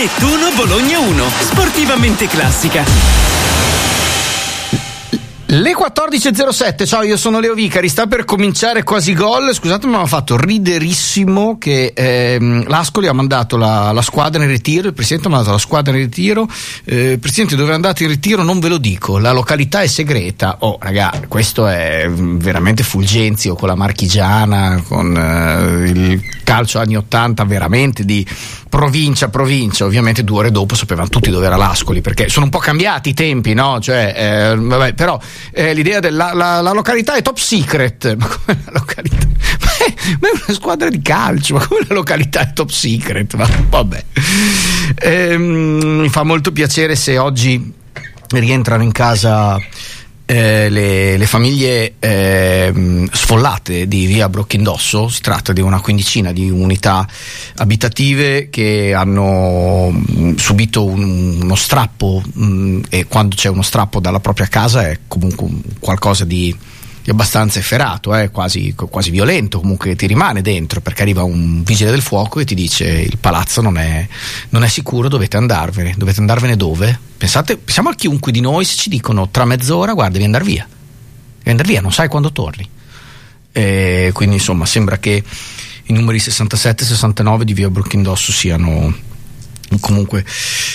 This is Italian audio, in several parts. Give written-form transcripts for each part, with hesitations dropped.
Nettuno Bologna 1, sportivamente classica. Le 14.07, ciao, io sono Leo Vicari, sta per cominciare Quasi Gol. Scusate, mi ha fatto riderissimo che l'Ascoli ha mandato la squadra in ritiro, il presidente ha mandato la squadra in ritiro. Presidente, dove è andato in ritiro non ve lo dico, la località è segreta. Oh raga, questo è veramente Fulgenzio con la marchigiana, con il calcio anni 80 veramente di provincia. Ovviamente 2 ore dopo sapevano tutti dove era l'Ascoli, perché sono un po' cambiati i tempi, no? Cioè, vabbè, però l'idea la località è top secret. Ma come la località? Ma è una squadra di calcio, ma come la località è top secret? Ma vabbè. Mi fa molto piacere se oggi rientrano in casa le famiglie sfollate di via Brocchindosso. Si tratta di una quindicina di unità abitative che hanno subito uno strappo, e quando c'è uno strappo dalla propria casa è comunque qualcosa di abbastanza efferato, quasi violento, comunque ti rimane dentro, perché arriva un vigile del fuoco e ti dice: il palazzo non è sicuro, dovete andarvene dove? Pensiamo a chiunque di noi, se ci dicono tra mezz'ora guarda, devi andare via, non sai quando torni. Quindi insomma sembra che i numeri 67 e 69 di via Brocchindosso siano comunque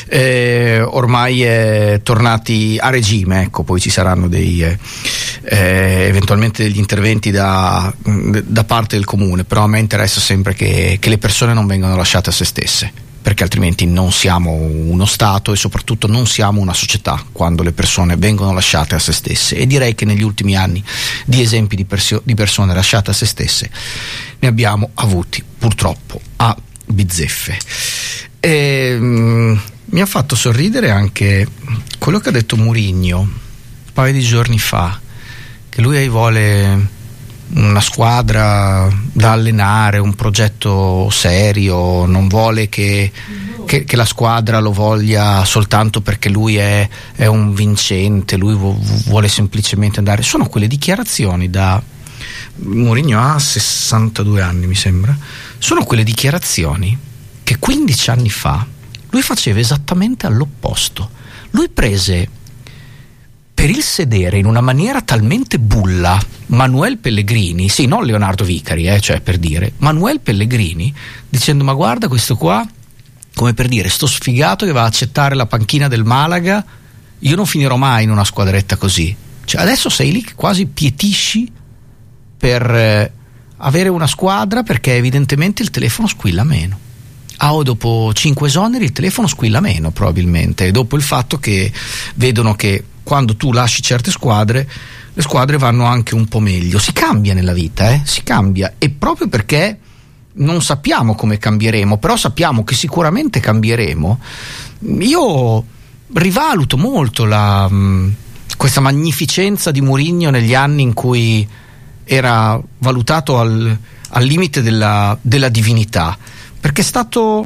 ormai tornati a regime. Ecco, poi ci saranno eventualmente degli interventi da parte del comune, però a me interessa sempre che le persone non vengano lasciate a se stesse, perché altrimenti non siamo uno Stato e soprattutto non siamo una società quando le persone vengono lasciate a se stesse. E direi che negli ultimi anni di esempi di persone lasciate a se stesse ne abbiamo avuti purtroppo a bizzeffe. Mi ha fatto sorridere anche quello che ha detto Mourinho un paio di giorni fa, che lui vuole una squadra da allenare, un progetto serio, non vuole che la squadra lo voglia soltanto perché lui è un vincente, lui vuole semplicemente andare. Sono quelle dichiarazioni da Mourinho, ha 62 anni mi sembra, sono quelle dichiarazioni che 15 anni fa lui faceva esattamente all'opposto. Lui prese per il sedere in una maniera talmente bulla Manuel Pellegrini, sì, non Leonardo Vicari, cioè per dire Manuel Pellegrini, dicendo: ma guarda questo qua, come per dire, sto sfigato che va a accettare la panchina del Malaga, io non finirò mai in una squadretta così. Cioè adesso sei lì che quasi pietisci per avere una squadra, perché evidentemente il telefono squilla meno. O dopo 5 esoneri il telefono squilla meno probabilmente, e dopo il fatto che vedono che quando tu lasci certe squadre, le squadre vanno anche un po' meglio. Si cambia nella vita, si cambia, e proprio perché non sappiamo come cambieremo, però sappiamo che sicuramente cambieremo. Io rivaluto molto questa magnificenza di Mourinho negli anni in cui era valutato al limite della divinità, perché è stato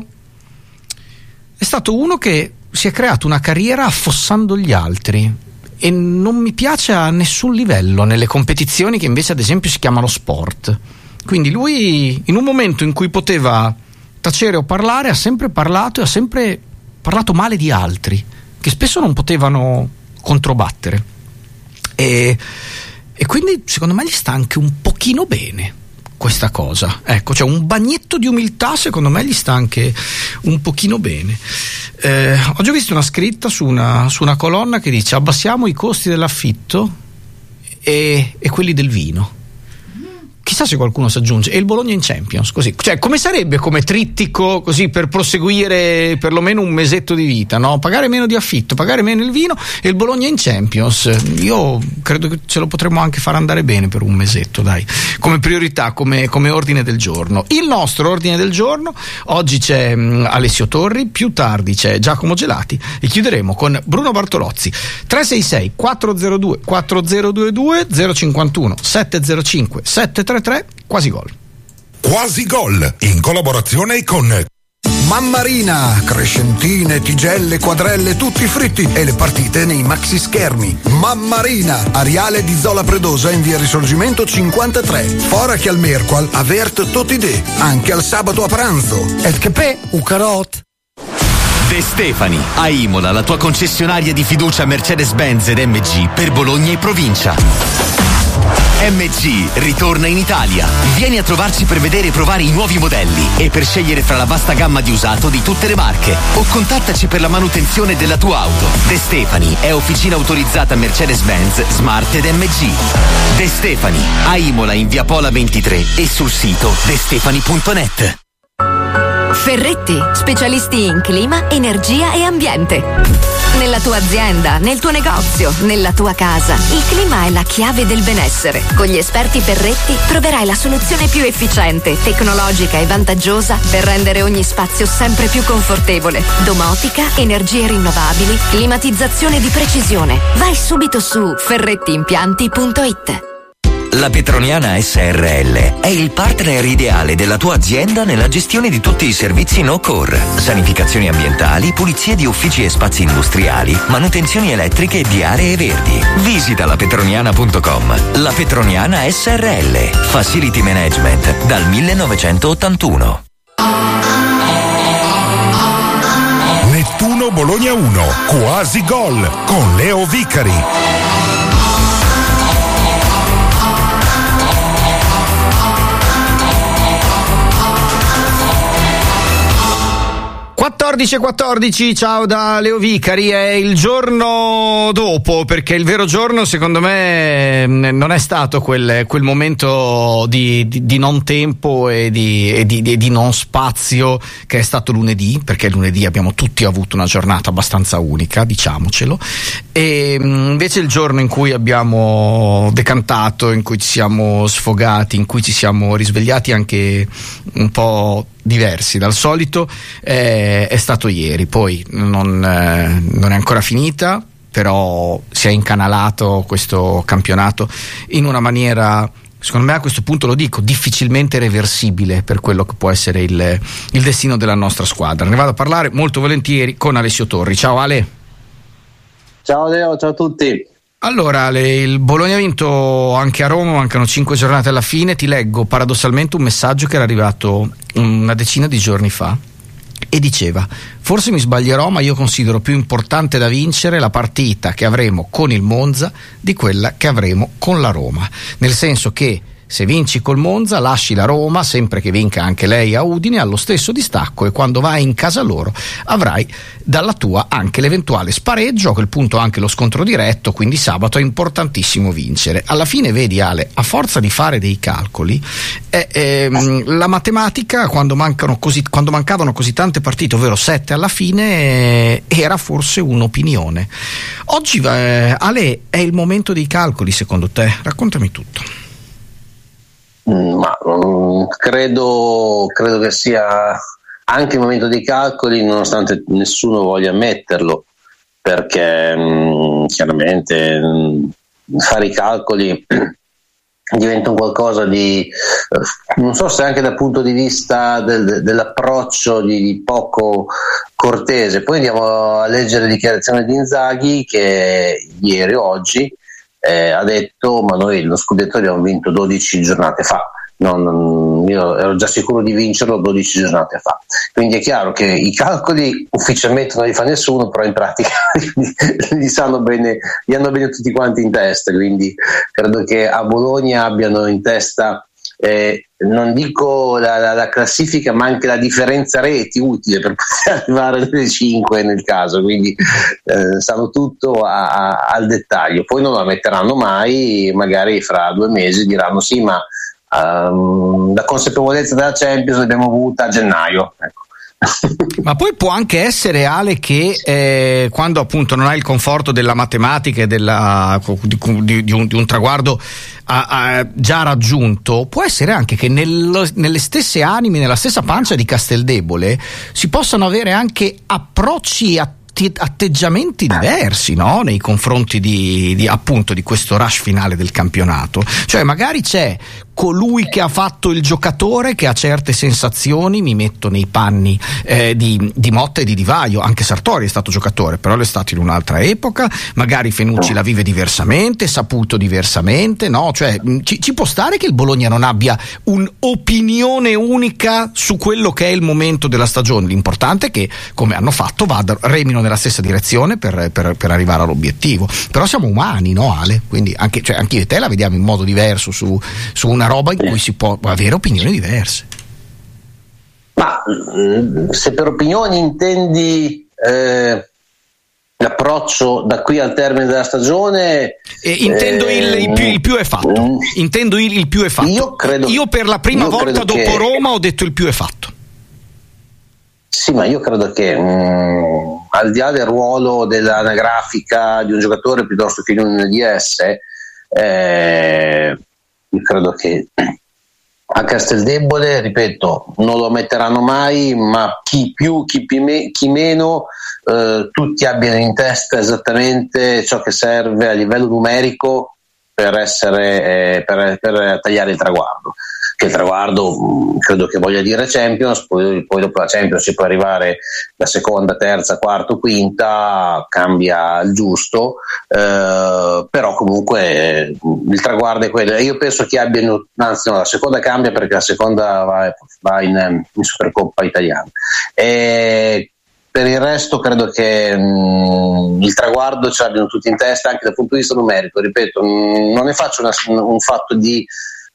uno che si è creato una carriera affossando gli altri, e non mi piace a nessun livello nelle competizioni che invece ad esempio si chiamano sport. Quindi lui, in un momento in cui poteva tacere o parlare, ha sempre parlato, e ha sempre parlato male di altri che spesso non potevano controbattere, e quindi secondo me gli sta anche un pochino bene questa cosa, ecco, cioè un bagnetto di umiltà secondo me gli sta anche un pochino bene. Oggi ho visto una scritta su una colonna che dice: abbassiamo i costi dell'affitto e quelli del vino. Chissà se qualcuno si aggiunge, e il Bologna in Champions, così, cioè come sarebbe come trittico, così, per proseguire perlomeno un mesetto di vita, no? Pagare meno di affitto, pagare meno il vino e il Bologna in Champions. Io credo che ce lo potremmo anche far andare bene per un mesetto, dai, come priorità, come ordine del giorno. Il nostro ordine del giorno oggi c'è Alessio Torri, più tardi c'è Giacomo Gelati, e chiuderemo con Bruno Bartolozzi. 366 402 4022 051 705 733. Quasi Gol. Quasi Gol, in collaborazione con Mammarina, crescentine, tigelle, quadrelle, tutti fritti, e le partite nei maxi schermi. Mammarina, Ariale di Zola Predosa in via Risorgimento 53. Fora che al mercoal avert toti de, anche al sabato a pranzo. Et che pe, u carot. De Stefani, a Imola, la tua concessionaria di fiducia Mercedes-Benz ed MG per Bologna e provincia. MG ritorna in Italia. Vieni a trovarci per vedere e provare i nuovi modelli e per scegliere fra la vasta gamma di usato di tutte le marche. O contattaci per la manutenzione della tua auto. De Stefani è officina autorizzata Mercedes-Benz, Smart ed MG. De Stefani, a Imola in via Pola 23 e sul sito destefani.net. Ferretti, specialisti in clima, energia e ambiente. Nella tua azienda, nel tuo negozio, nella tua casa, il clima è la chiave del benessere. Con gli esperti Ferretti troverai la soluzione più efficiente, tecnologica e vantaggiosa per rendere ogni spazio sempre più confortevole. Domotica, energie rinnovabili, climatizzazione di precisione. Vai subito su ferrettiimpianti.it. La Petroniana SRL è il partner ideale della tua azienda nella gestione di tutti i servizi no-core, sanificazioni ambientali, pulizie di uffici e spazi industriali, manutenzioni elettriche e di aree verdi. Visita lapetroniana.com. La Petroniana SRL, Facility Management dal 1981. Nettuno Bologna 1, quasi gol con Leo Vicari. e 14, ciao da Leo Vicari. È il giorno dopo, perché il vero giorno secondo me non è stato quel momento di non tempo e di non spazio che è stato lunedì, perché lunedì abbiamo tutti avuto una giornata abbastanza unica, diciamocelo, e invece il giorno in cui abbiamo decantato, in cui ci siamo sfogati, in cui ci siamo risvegliati anche un po' diversi dal solito, è stato ieri. Poi non è ancora finita, però si è incanalato questo campionato in una maniera, secondo me, a questo punto lo dico, difficilmente reversibile per quello che può essere il destino della nostra squadra. Ne vado a parlare molto volentieri con Alessio Torri. Ciao Ale. Ciao Leo, ciao a tutti. Allora, il Bologna ha vinto anche a Roma, mancano 5 giornate alla fine. Ti leggo paradossalmente un messaggio che era arrivato una decina di giorni fa e diceva: forse mi sbaglierò, ma io considero più importante da vincere la partita che avremo con il Monza di quella che avremo con la Roma, nel senso che se vinci col Monza lasci la Roma, sempre che vinca anche lei a Udine, allo stesso distacco, e quando vai in casa loro avrai dalla tua anche l'eventuale spareggio, a quel punto anche lo scontro diretto, quindi sabato è importantissimo vincere. Alla fine vedi Ale, a forza di fare dei calcoli, la matematica quando mancavano così tante partite, ovvero 7 alla fine, era forse un'opinione. Oggi Ale, è il momento dei calcoli secondo te? Raccontami tutto. Ma credo che sia anche il momento dei calcoli, nonostante nessuno voglia ammetterlo, perché chiaramente fare i calcoli diventa un qualcosa di, non so se anche dal punto di vista dell'approccio di poco cortese. Poi andiamo a leggere le dichiarazioni di Inzaghi, che ieri o oggi ha detto: ma noi lo scudetto abbiamo vinto 12 giornate fa. Io ero già sicuro di vincerlo 12 giornate fa. Quindi è chiaro che i calcoli ufficialmente non li fa nessuno, però in pratica li hanno bene tutti quanti in testa. Quindi credo che a Bologna abbiano in testa non dico la classifica, ma anche la differenza reti utile per poter arrivare alle 5 nel caso. Quindi sanno tutto al dettaglio. Poi non la metteranno mai, magari fra 2 mesi diranno: sì, ma la consapevolezza della Champions l'abbiamo avuta a gennaio, ecco. Ma poi può anche essere, Ale, che quando appunto non hai il conforto della matematica e di un traguardo già raggiunto, può essere anche che nelle stesse anime, nella stessa pancia di Casteldebole si possano avere anche approcci atteggiamenti diversi, no? Nei confronti di appunto di questo rush finale del campionato. Cioè magari c'è colui che ha fatto il giocatore che ha certe sensazioni, mi metto nei panni di Motta e di Di Vaio. Anche Sartori è stato giocatore, però è stato in un'altra epoca, magari Fenucci la vive diversamente, Saputo diversamente, no? Cioè ci può stare che il Bologna non abbia un'opinione unica su quello che è il momento della stagione. L'importante è che, come hanno fatto, remino nella stessa direzione per arrivare all'obiettivo. Però siamo umani, no, Ale? Quindi anche io e te la vediamo in modo diverso su una roba in cui si può avere opinioni diverse. Ma se per opinioni intendi l'approccio da qui al termine della stagione, intendo il più è fatto. Intendo il più è fatto. Io per la prima volta dopo Roma ho detto il più è fatto. Sì, ma io credo che al di là del ruolo dell'anagrafica di un giocatore piuttosto che di un DS, io credo che a Casteldebole, ripeto, non lo metteranno mai, ma chi più, chi meno, tutti abbiano in testa esattamente ciò che serve a livello numerico per tagliare il traguardo. Che il traguardo credo che voglia dire Champions, poi dopo la Champions si può arrivare la seconda, terza, quarta, quinta, cambia il giusto, però comunque il traguardo è quello. Io penso che abbiano, anzi no, la seconda cambia perché la seconda va in Supercoppa italiana. Per il resto credo che il traguardo ce l'abbiano tutti in testa anche dal punto di vista numerico. Ripeto, non ne faccio un fatto di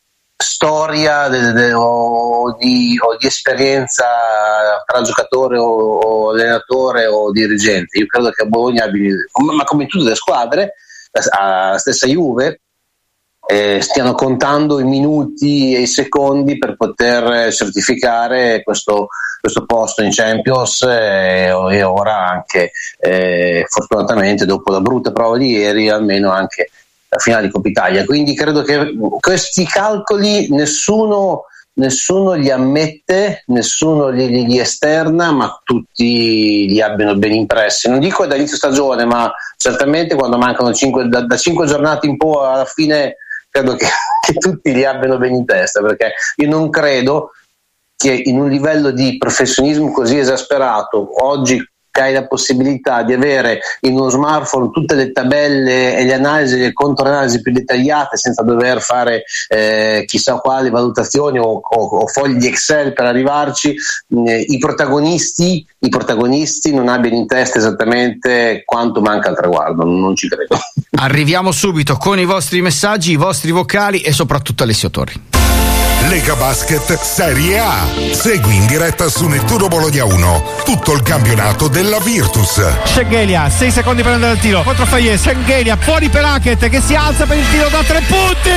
storia o di esperienza tra giocatore o allenatore o dirigente. Io credo che a Bologna abbia, ma come in tutte le squadre, la stessa Juve, stiano contando i minuti e i secondi per poter certificare questo posto in Champions, e ora anche fortunatamente dopo la brutta prova di ieri almeno anche la finale di Coppa Italia. Quindi credo che questi calcoli nessuno li ammette, nessuno li esterna, ma tutti li abbiano ben impressi. Non dico da inizio stagione, ma certamente quando mancano da 5 giornate in poi alla fine credo che tutti li abbiano ben in testa, perché io non credo che in un livello di professionismo così esasperato, oggi che hai la possibilità di avere in uno smartphone tutte le tabelle e le analisi, le controanalisi più dettagliate senza dover fare chissà quali valutazioni o fogli di Excel per arrivarci, i protagonisti non abbiano in testa esattamente quanto manca al traguardo. Non ci credo. Arriviamo subito con i vostri messaggi, i vostri vocali e soprattutto Alessio Torri. Lega Basket Serie A. Segui in diretta su Nettuno Bologna 1 tutto il campionato della Virtus. Schengelia, 6 secondi per andare al tiro contro Fayez. Schengelia fuori per Hackett che si alza per il tiro da 3 punti.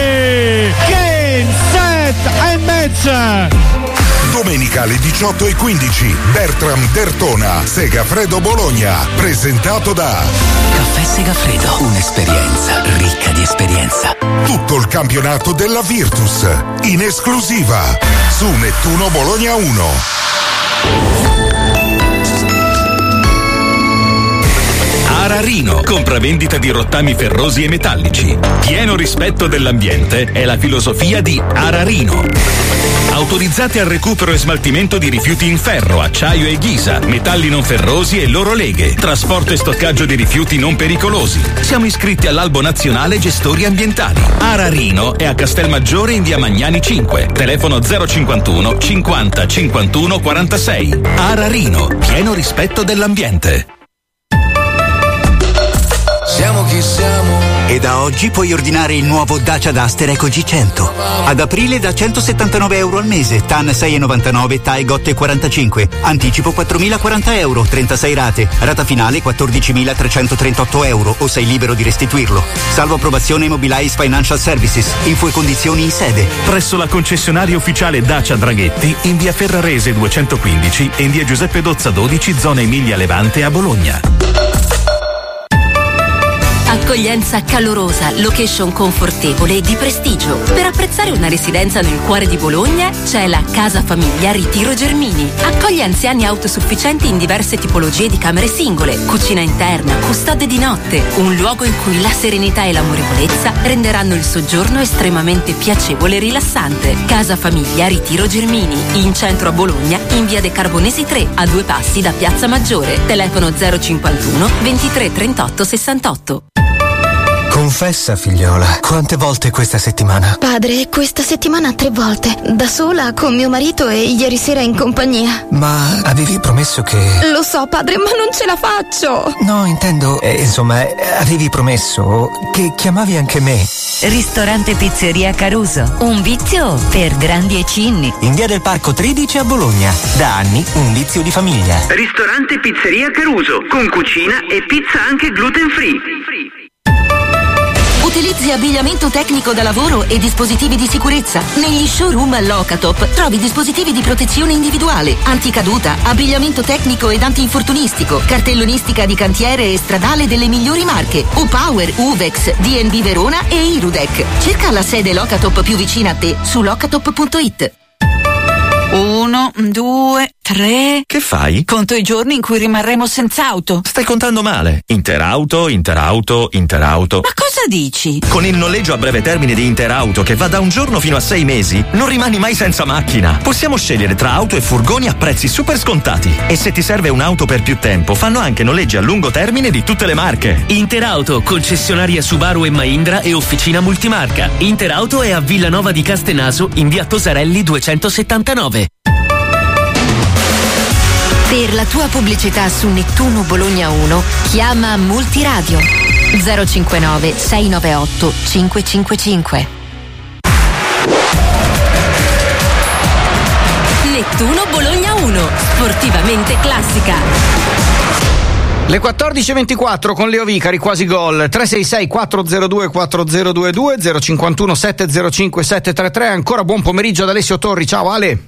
Game, set and match. Domenica alle 18:15 Bertram Dertona, Segafredo Bologna, presentato da Caffè Segafredo, un'esperienza ricca di esperienza. tutto il campionato della Virtus in esclusiva su Nettuno Bologna 1. Ararino, compravendita di rottami ferrosi e metallici. Pieno rispetto dell'ambiente è la filosofia di Ararino. Autorizzati al recupero e smaltimento di rifiuti in ferro, acciaio e ghisa, metalli non ferrosi e loro leghe, trasporto e stoccaggio di rifiuti non pericolosi. Siamo iscritti all'Albo Nazionale Gestori Ambientali. Ararino è a Castelmaggiore in via Magnani 5. Telefono 051 50 51 46. Ararino, pieno rispetto dell'ambiente. Siamo chi siamo. E da oggi puoi ordinare il nuovo Dacia Duster Eco G100. Ad aprile da €179 al mese, TAN 6,99, TAEG 8,45. Anticipo €4.040, 36 rate. Rata finale €14.338 o sei libero di restituirlo. Salvo approvazione Mobilize Financial Services. Info e condizioni in sede. Presso la concessionaria ufficiale Dacia Draghetti in via Ferrarese 215 e in via Giuseppe Dozza 12, zona Emilia Levante a Bologna. A Accoglienza calorosa, location confortevole e di prestigio. Per apprezzare una residenza nel cuore di Bologna c'è la Casa Famiglia Ritiro Germini. Accoglie anziani autosufficienti in diverse tipologie di camere singole, cucina interna, custode di notte, un luogo in cui la serenità e l'amorevolezza renderanno il soggiorno estremamente piacevole e rilassante. Casa Famiglia Ritiro Germini, in centro a Bologna, in via De Carbonesi 3, a 2 passi da Piazza Maggiore. Telefono 051 23 38 68. Confessa, figliola, quante volte questa settimana? Padre, questa settimana 3 volte. Da sola, con mio marito e ieri sera in compagnia. Ma avevi promesso che... Lo so, padre, ma non ce la faccio. No, intendo, avevi promesso che chiamavi anche me. Ristorante Pizzeria Caruso. Un vizio per grandi e cinni. In via del Parco 13 a Bologna. Da anni un vizio di famiglia. Ristorante Pizzeria Caruso. Con cucina e pizza anche gluten free. Utilizzi abbigliamento tecnico da lavoro e dispositivi di sicurezza. Negli showroom Locatop trovi dispositivi di protezione individuale, anticaduta, abbigliamento tecnico ed antinfortunistico, cartellonistica di cantiere e stradale delle migliori marche, U-Power, Uvex, D&B Verona e Irudec. Cerca la sede Locatop più vicina a te su locatop.it. 1, 2, 3. Che fai? Conto i giorni in cui rimarremo senza auto. Stai contando male. Interauto. Ma cosa dici? Con il noleggio a breve termine di Interauto, che va da un giorno fino a 6 mesi, non rimani mai senza macchina. Possiamo scegliere tra auto e furgoni a prezzi super scontati. E se ti serve un'auto per più tempo, fanno anche noleggi a lungo termine di tutte le marche. Interauto, concessionaria Subaru e Mahindra e officina multimarca. Interauto è a Villanova di Castenaso, in via Tosarelli 279. Per la tua pubblicità su Nettuno Bologna 1, chiama Multiradio 059 698 555. Nettuno Bologna 1, sportivamente classica. Le 14.24 con Leo Vicari, quasi gol. 366 402 4022 051 705 733. Ancora buon pomeriggio ad Alessio Torri. Ciao Ale.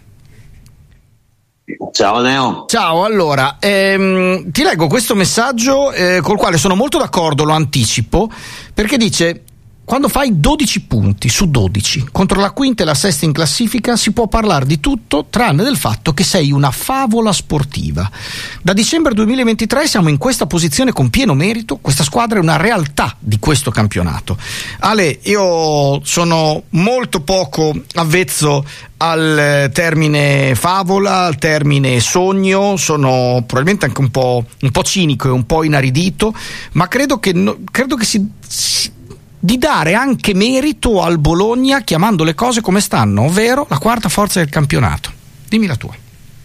Ciao Leo. Ciao, allora ti leggo questo messaggio col quale sono molto d'accordo, lo anticipo, perché dice: quando fai 12 punti su 12 contro la quinta e la sesta in classifica si può parlare di tutto tranne del fatto che sei una favola sportiva. Da dicembre 2023 siamo in questa posizione con pieno merito, questa squadra è una realtà di questo campionato. Ale, io sono molto poco avvezzo al termine favola, al termine sogno, sono probabilmente anche un po' cinico e un po' inaridito, ma credo che di dare anche merito al Bologna chiamando le cose come stanno, ovvero la quarta forza del campionato. Dimmi la tua.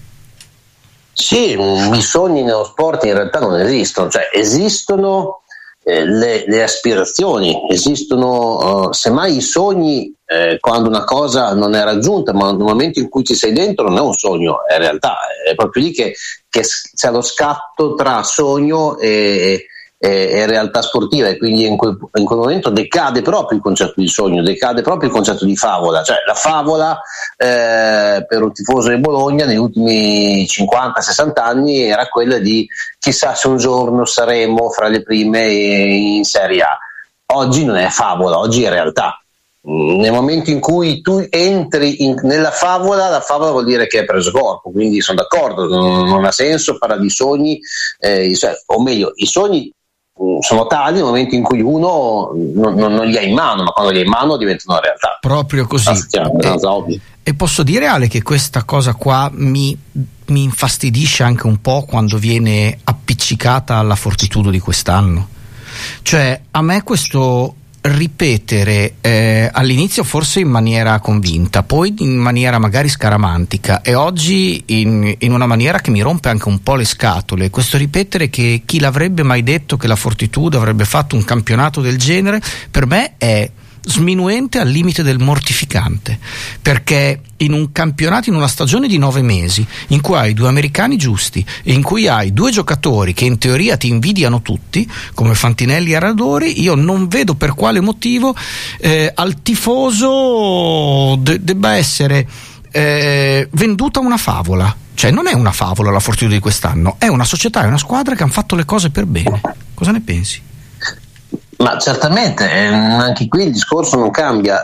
Sì, i sogni nello sport in realtà non esistono, cioè esistono le aspirazioni, esistono semmai i sogni quando una cosa non è raggiunta, ma nel momento in cui ci sei dentro non è un sogno, è realtà, è proprio lì che c'è lo scatto tra sogno e realtà sportiva, e quindi in quel momento decade proprio il concetto di sogno, decade proprio il concetto di favola, cioè la favola per un tifoso di Bologna negli ultimi 50-60 anni era quella di chissà se un giorno saremo fra le prime in Serie A. Oggi non è favola, oggi è realtà. Nel momento in cui tu entri nella favola, la favola vuol dire che è preso corpo, quindi sono d'accordo, non ha senso parlare di sogni, o meglio, i sogni sono tali nel momento in cui uno non li ha in mano, ma quando li ha in mano diventano realtà. Proprio così. E posso dire, Ale, che questa cosa qua mi infastidisce anche un po' quando viene appiccicata alla Fortitudo di quest'anno. Cioè, a me questo ripetere all'inizio forse in maniera convinta, poi in maniera magari scaramantica e oggi in una maniera che mi rompe anche un po' le scatole, questo ripetere che chi l'avrebbe mai detto che la Fortitudo avrebbe fatto un campionato del genere, per me è sminuente al limite del mortificante, perché in un campionato, in una stagione di 9 mesi in cui hai 2 americani giusti e in cui hai 2 giocatori che in teoria ti invidiano tutti come Fantinelli e Radori, io non vedo per quale motivo al tifoso debba essere venduta una favola. Cioè non è una favola la Fortitudo di quest'anno, è una società, è una squadra che hanno fatto le cose per bene. Cosa ne pensi? Ma certamente, anche qui il discorso non cambia.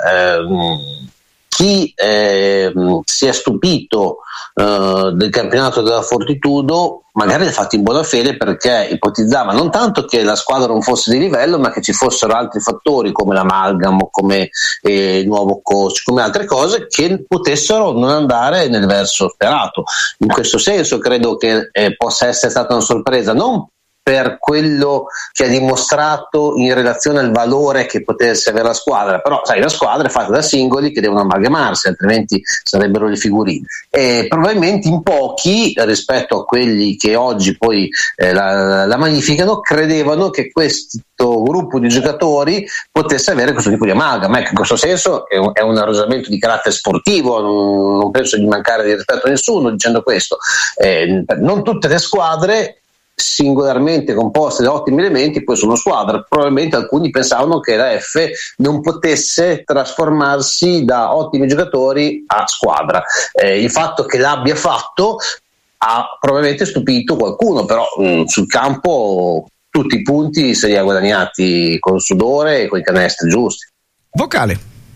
Chi si è stupito del campionato della Fortitudo magari l'ha fatto in buona fede, perché ipotizzava non tanto che la squadra non fosse di livello, ma che ci fossero altri fattori come l'amalgamo, come il nuovo coach, come altre cose che potessero non andare nel verso sperato. In questo senso credo che possa essere stata una sorpresa, non per quello che ha dimostrato in relazione al valore che potesse avere la squadra, però sai, la squadra è fatta da singoli che devono amalgamarsi, altrimenti sarebbero le figurine, e probabilmente in pochi rispetto a quelli che oggi poi la magnificano credevano che questo gruppo di giocatori potesse avere questo tipo di amalgama. In questo senso è un arrosamento di carattere sportivo, non penso di mancare di rispetto a nessuno dicendo questo. Non tutte le squadre singolarmente composte da ottimi elementi poi sono squadra. Probabilmente alcuni pensavano che la F non potesse trasformarsi da ottimi giocatori a squadra. Il fatto che l'abbia fatto ha probabilmente stupito qualcuno, però sul campo tutti i punti se li ha guadagnati col sudore e con i canestri giusti. Vocale.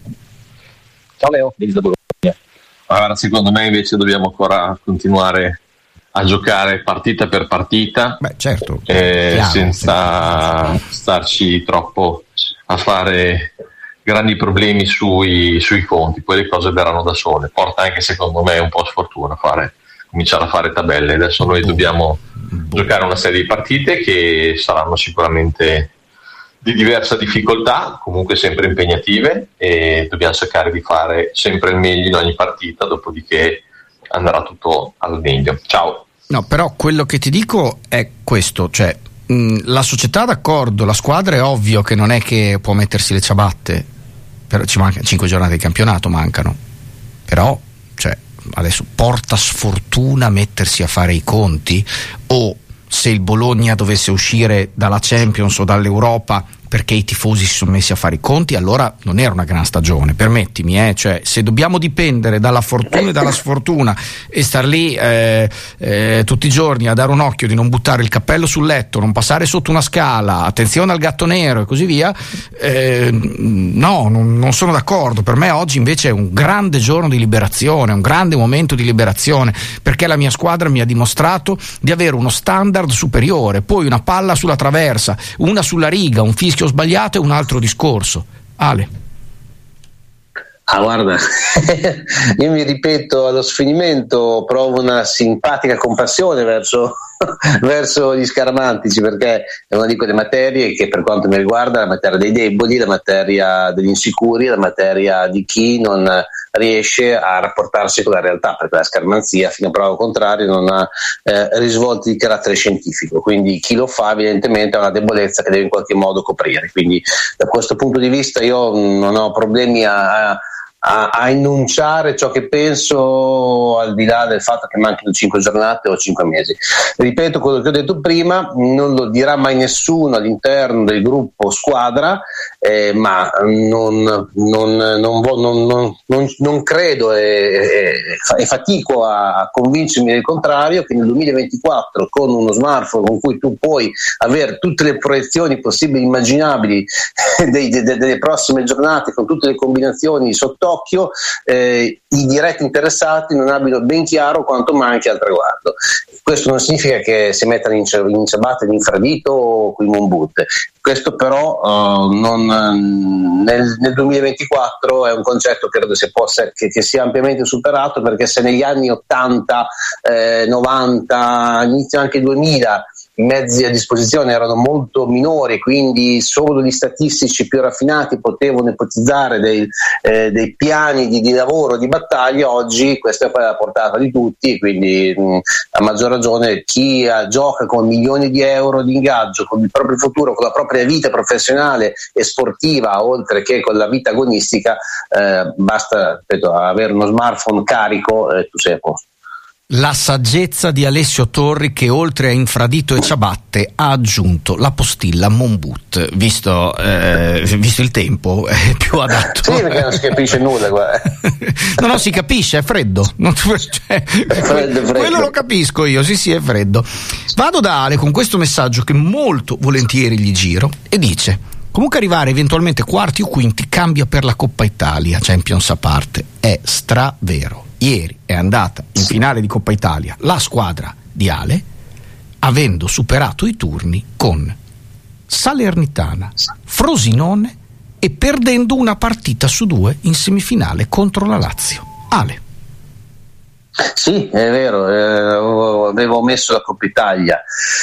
Ciao Leo, da Bologna. Allora, secondo me invece dobbiamo ancora continuare a giocare partita per partita. Beh, certo, senza starci troppo a fare grandi problemi sui conti, poi le cose verranno da sole. Porta anche secondo me un po' sfortuna cominciare a fare tabelle. Adesso noi dobbiamo giocare una serie di partite che saranno sicuramente di diversa difficoltà, comunque sempre impegnative, e dobbiamo cercare di fare sempre il meglio in ogni partita, dopodiché andrà tutto al meglio. Ciao. No, però quello che ti dico è questo, cioè la società d'accordo, la squadra è ovvio che non è che può mettersi le ciabatte, però ci manca 5 giornate di campionato, mancano, però cioè adesso porta sfortuna mettersi a fare i conti, o se il Bologna dovesse uscire dalla Champions o dall'Europa perché i tifosi si sono messi a fare i conti, allora non era una gran stagione, permettimi, cioè se dobbiamo dipendere dalla fortuna e dalla sfortuna e star lì tutti i giorni a dare un occhio di non buttare il cappello sul letto, non passare sotto una scala, attenzione al gatto nero e così via, no, non sono d'accordo. Per me oggi invece è un grande giorno di liberazione, un grande momento di liberazione, perché la mia squadra mi ha dimostrato di avere uno standard superiore. Poi una palla sulla traversa, una sulla riga, un fischio sbagliato è un altro discorso. Ale. Guarda, io mi ripeto allo sfinimento, provo una simpatica compassione verso gli scaramantici, perché è una di quelle materie che per quanto mi riguarda è la materia dei deboli, la materia degli insicuri, la materia di chi non riesce a rapportarsi con la realtà, perché la scaramanzia fino a prova contraria non ha risvolti di carattere scientifico, quindi chi lo fa evidentemente ha una debolezza che deve in qualche modo coprire. Quindi da questo punto di vista io non ho problemi a enunciare ciò che penso, al di là del fatto che manchino 5 giornate o 5 mesi. Ripeto quello che ho detto prima, non lo dirà mai nessuno all'interno del gruppo squadra, ma non credo e fatico a convincermi del contrario che nel 2024, con uno smartphone con cui tu puoi avere tutte le proiezioni possibili e immaginabili delle prossime giornate, con tutte le combinazioni sott'occhio, i diretti interessati non abbiano ben chiaro quanto manchi al traguardo. Questo non significa che si mettano in ciabatte in infradito o qui Monbutte. Questo però nel 2024 è un concetto che credo che sia ampiamente superato, perché se negli anni 80, 90, inizio anche 2000 i mezzi a disposizione erano molto minori, quindi solo gli statistici più raffinati potevano ipotizzare dei piani di lavoro, di battaglia. Oggi questa è poi alla portata di tutti, quindi a maggior ragione chi gioca con milioni di euro di ingaggio, con il proprio futuro, con la propria vita professionale e sportiva, oltre che con la vita agonistica, basta avere uno smartphone carico e tu sei a posto. La saggezza di Alessio Torri, che oltre a infradito e ciabatte ha aggiunto la postilla Monbut, visto il tempo è più adatto. Sì, perché non si capisce nulla, guarda. No, si capisce, è freddo. Freddo. Quello lo capisco io, sì, è freddo. Vado da Ale con questo messaggio che molto volentieri gli giro e dice: Comunque arrivare eventualmente quarti o quinti cambia per la Coppa Italia, Champions a parte, è stravero. Ieri è andata in finale di Coppa Italia la squadra di Ale, avendo superato i turni con Salernitana, Frosinone e perdendo una partita su 2 in semifinale contro la Lazio. Ale. Sì, è vero, avevo messo la Coppa Italia.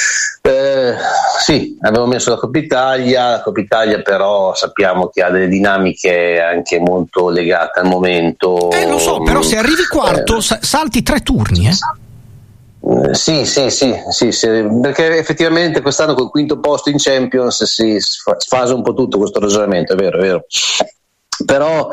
Sì, avevo messo la Coppa Italia però sappiamo che ha delle dinamiche anche molto legate al momento. Lo so, però se arrivi quarto salti 3 turni, Sì, perché effettivamente quest'anno col quinto posto in Champions si sfasa un po' tutto questo ragionamento, è vero. Però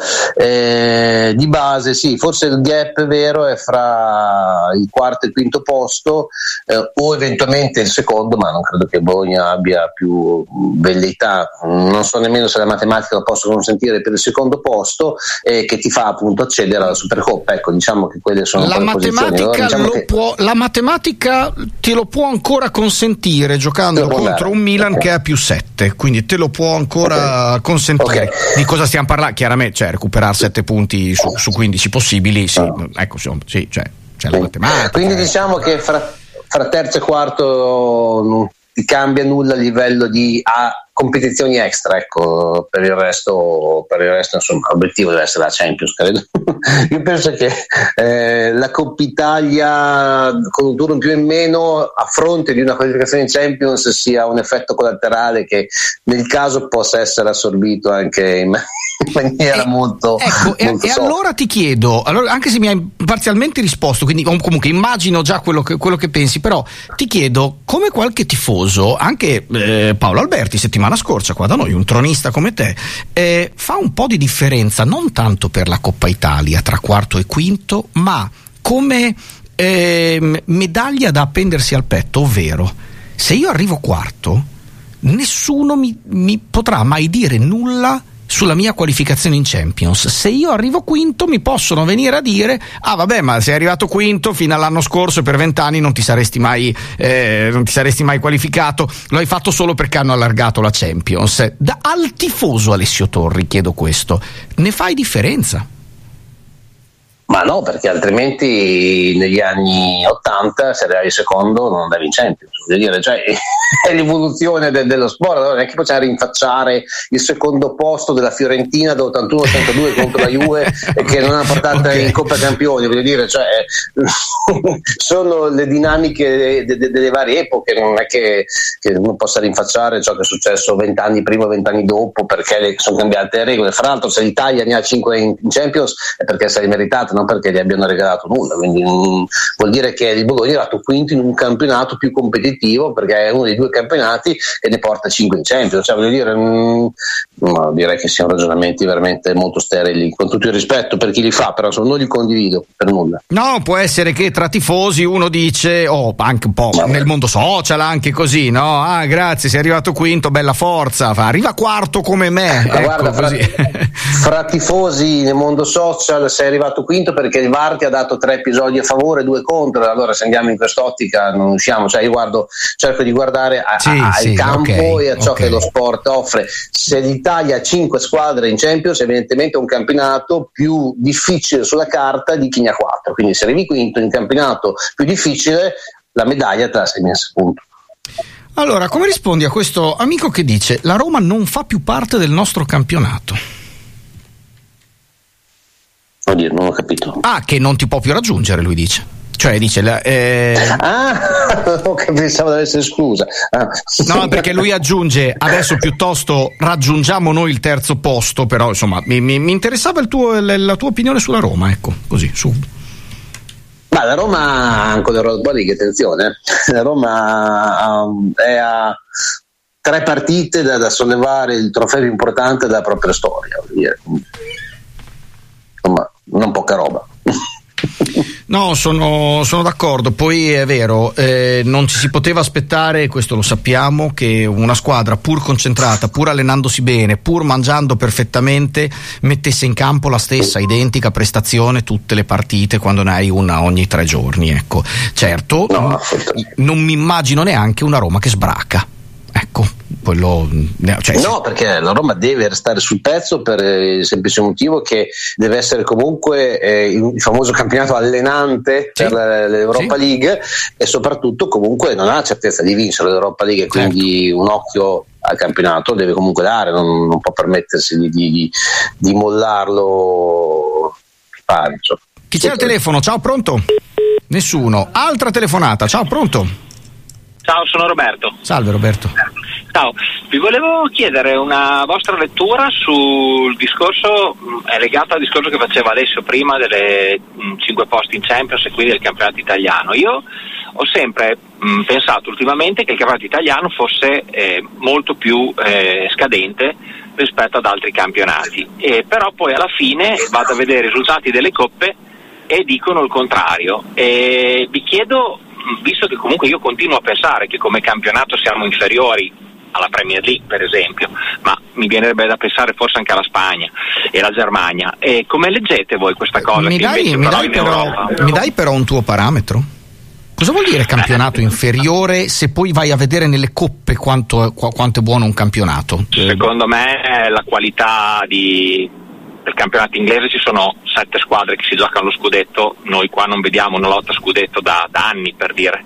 di base sì, forse il gap vero è fra il quarto e il quinto posto, o eventualmente il secondo, ma non credo che Bologna abbia più velleità, non so nemmeno se la matematica lo possa consentire per il secondo posto, che ti fa appunto accedere alla Supercoppa. Ecco, diciamo che quelle sono la matematica, la matematica te lo può ancora consentire giocando contro un Milan che ha più 7, quindi te lo può ancora consentire. Di cosa stiamo parlando? Chiaramente, cioè, recuperare 7 punti su 15 possibili, sì, ecco, sì, c'è la matematica. Quindi diciamo che fra terzo e quarto non ti cambia nulla a livello di competizioni extra, ecco. Per il resto insomma l'obiettivo deve essere la Champions, credo. Io penso che la Coppa Italia con un turno in più e in meno a fronte di una qualificazione in Champions sia un effetto collaterale che nel caso possa essere assorbito anche in maniera molto allora ti chiedo, anche se mi hai parzialmente risposto, quindi comunque immagino già quello che pensi, però ti chiedo, come qualche tifoso, anche Paolo Alberti settimana scorsa qua da noi, un tronista come te, fa un po' di differenza non tanto per la Coppa Italia tra quarto e quinto, ma come medaglia da appendersi al petto, ovvero se io arrivo quarto nessuno mi potrà mai dire nulla sulla mia qualificazione in Champions. Se io arrivo quinto mi possono venire a dire: ah vabbè, ma sei arrivato quinto fino all'anno scorso e per 20 anni non ti saresti mai qualificato, lo hai fatto solo perché hanno allargato la Champions. Al tifoso Alessio Torri chiedo questo: ne fai differenza? Ma no, perché altrimenti negli anni 80 se arrivavi secondo non andavi in Champions, voglio dire, cioè è l'evoluzione dello sport. Non è che possiamo rinfacciare il secondo posto della Fiorentina dell'81-82 contro la Juve che non ha portato in Coppa Campioni, voglio dire, cioè sono le dinamiche delle varie epoche, non è che uno possa rinfacciare ciò che è successo 20 anni prima o 20 anni dopo perché sono cambiate le regole. Fra l'altro, se l'Italia ne ha 5 in Champions è perché se l'è meritata, non perché gli abbiano regalato nulla, quindi vuol dire che il Bologna è arrivato quinto in un campionato più competitivo perché è uno dei 2 campionati e ne porta 5 in Champions, cioè voglio dire, no, direi che siano ragionamenti veramente molto sterili, con tutto il rispetto per chi li fa, però non li condivido per nulla. No, può essere che tra tifosi uno dice, anche un po' nel mondo social anche così, no? Ah, grazie, sei arrivato quinto, bella forza, arriva quarto come me. Ma guarda, fra tifosi nel mondo social sei arrivato quinto perché il VAR ti ha dato 3 episodi a favore, 2 contro, allora se andiamo in quest'ottica non usciamo, cioè io cerco di guardare al campo e a ciò che lo sport offre. Se l'Italia ha 5 squadre in Champions, evidentemente è un campionato più difficile sulla carta di chi ne ha 4, quindi se arrivi quinto in un campionato più difficile la medaglia te la sei messa, punto. Allora, come rispondi a questo amico che dice la Roma non fa più parte del nostro campionato? Oddio, non ho capito. Che non ti può più raggiungere, lui dice. Cioè dice pensavo di essere esclusa. No, perché lui aggiunge adesso piuttosto raggiungiamo noi il terzo posto, però insomma mi interessava la tua opinione sulla Roma, ecco, così su. Ma la Roma ha anche l'Europa League, attenzione. La Roma è a 3 partite da sollevare il trofeo più importante della propria storia, insomma, non poca roba. No, sono d'accordo. Poi è vero, non ci si poteva aspettare, questo lo sappiamo, che una squadra pur concentrata, pur allenandosi bene, pur mangiando perfettamente, mettesse in campo la stessa identica prestazione tutte le partite quando ne hai una ogni 3 giorni, ecco. Certo, non mi immagino neanche una Roma che sbraca. ecco, quello, cioè, no, perché la Roma deve restare sul pezzo per il semplice motivo che deve essere comunque il famoso campionato allenante per l'Europa League, e soprattutto comunque non ha la certezza di vincere l'Europa League, quindi un occhio al campionato deve comunque dare, non può permettersi di mollarlo. Chi c'è al telefono? Ciao, pronto? Nessuno. Altra telefonata. Ciao, pronto? Ciao, sono Roberto. Salve Roberto. Ciao, vi volevo chiedere una vostra lettura sul discorso, è legato al discorso che faceva Alessio prima delle 5 posti in Champions e quindi del campionato italiano. Io ho sempre pensato ultimamente che il campionato italiano fosse molto più scadente rispetto ad altri campionati, però poi alla fine vado a vedere i risultati delle coppe e dicono il contrario, e vi chiedo, visto che comunque io continuo a pensare che come campionato siamo inferiori alla Premier League per esempio, ma mi viene da pensare forse anche alla Spagna e alla Germania, e come leggete voi questa cosa? Mi dai però un tuo parametro? Cosa vuol dire campionato inferiore se poi vai a vedere nelle coppe quanto è buono un campionato? Secondo me la qualità del campionato inglese, ci sono 7 squadre che si giocano lo scudetto, noi qua non vediamo una lotta scudetto da anni, per dire.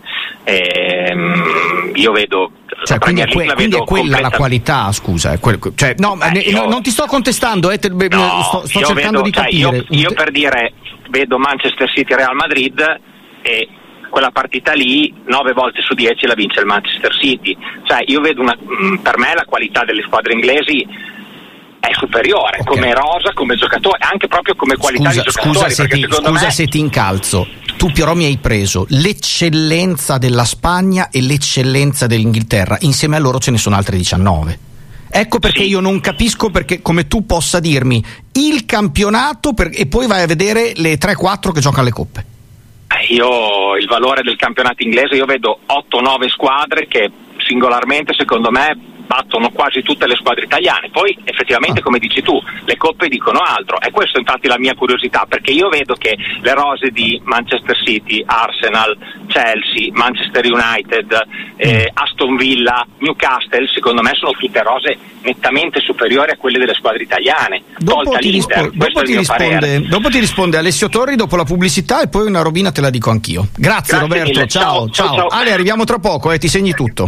Io vedo, quindi è quella la qualità, scusa, non ti sto contestando, sto cercando di capire. Io per dire vedo Manchester City Real Madrid e quella partita lì 9 volte su 10 la vince il Manchester City, cioè io vedo per me la qualità delle squadre inglesi è superiore, come rosa, come giocatore, anche proprio come qualità di giocatori. Scusa se ti incalzo, tu però mi hai preso l'eccellenza della Spagna e l'eccellenza dell'Inghilterra, insieme a loro ce ne sono altre 19. Ecco perché io non capisco perché come tu possa dirmi il campionato e poi vai a vedere le 3-4 che giocano le coppe. Io il valore del campionato inglese, io vedo 8-9 squadre che singolarmente secondo me battono quasi tutte le squadre italiane, poi effettivamente come dici tu le coppe dicono altro, e questo infatti la mia curiosità, perché io vedo che le rose di Manchester City, Arsenal, Chelsea, Manchester United, Aston Villa, Newcastle, secondo me sono tutte rose nettamente superiori a quelle delle squadre italiane, tolta l'Inter. Dopo ti risponde Alessio Torri dopo la pubblicità, e poi una robina te la dico anch'io. Grazie Roberto, mille. Ciao. Ale, arriviamo tra poco, ti segni tutto.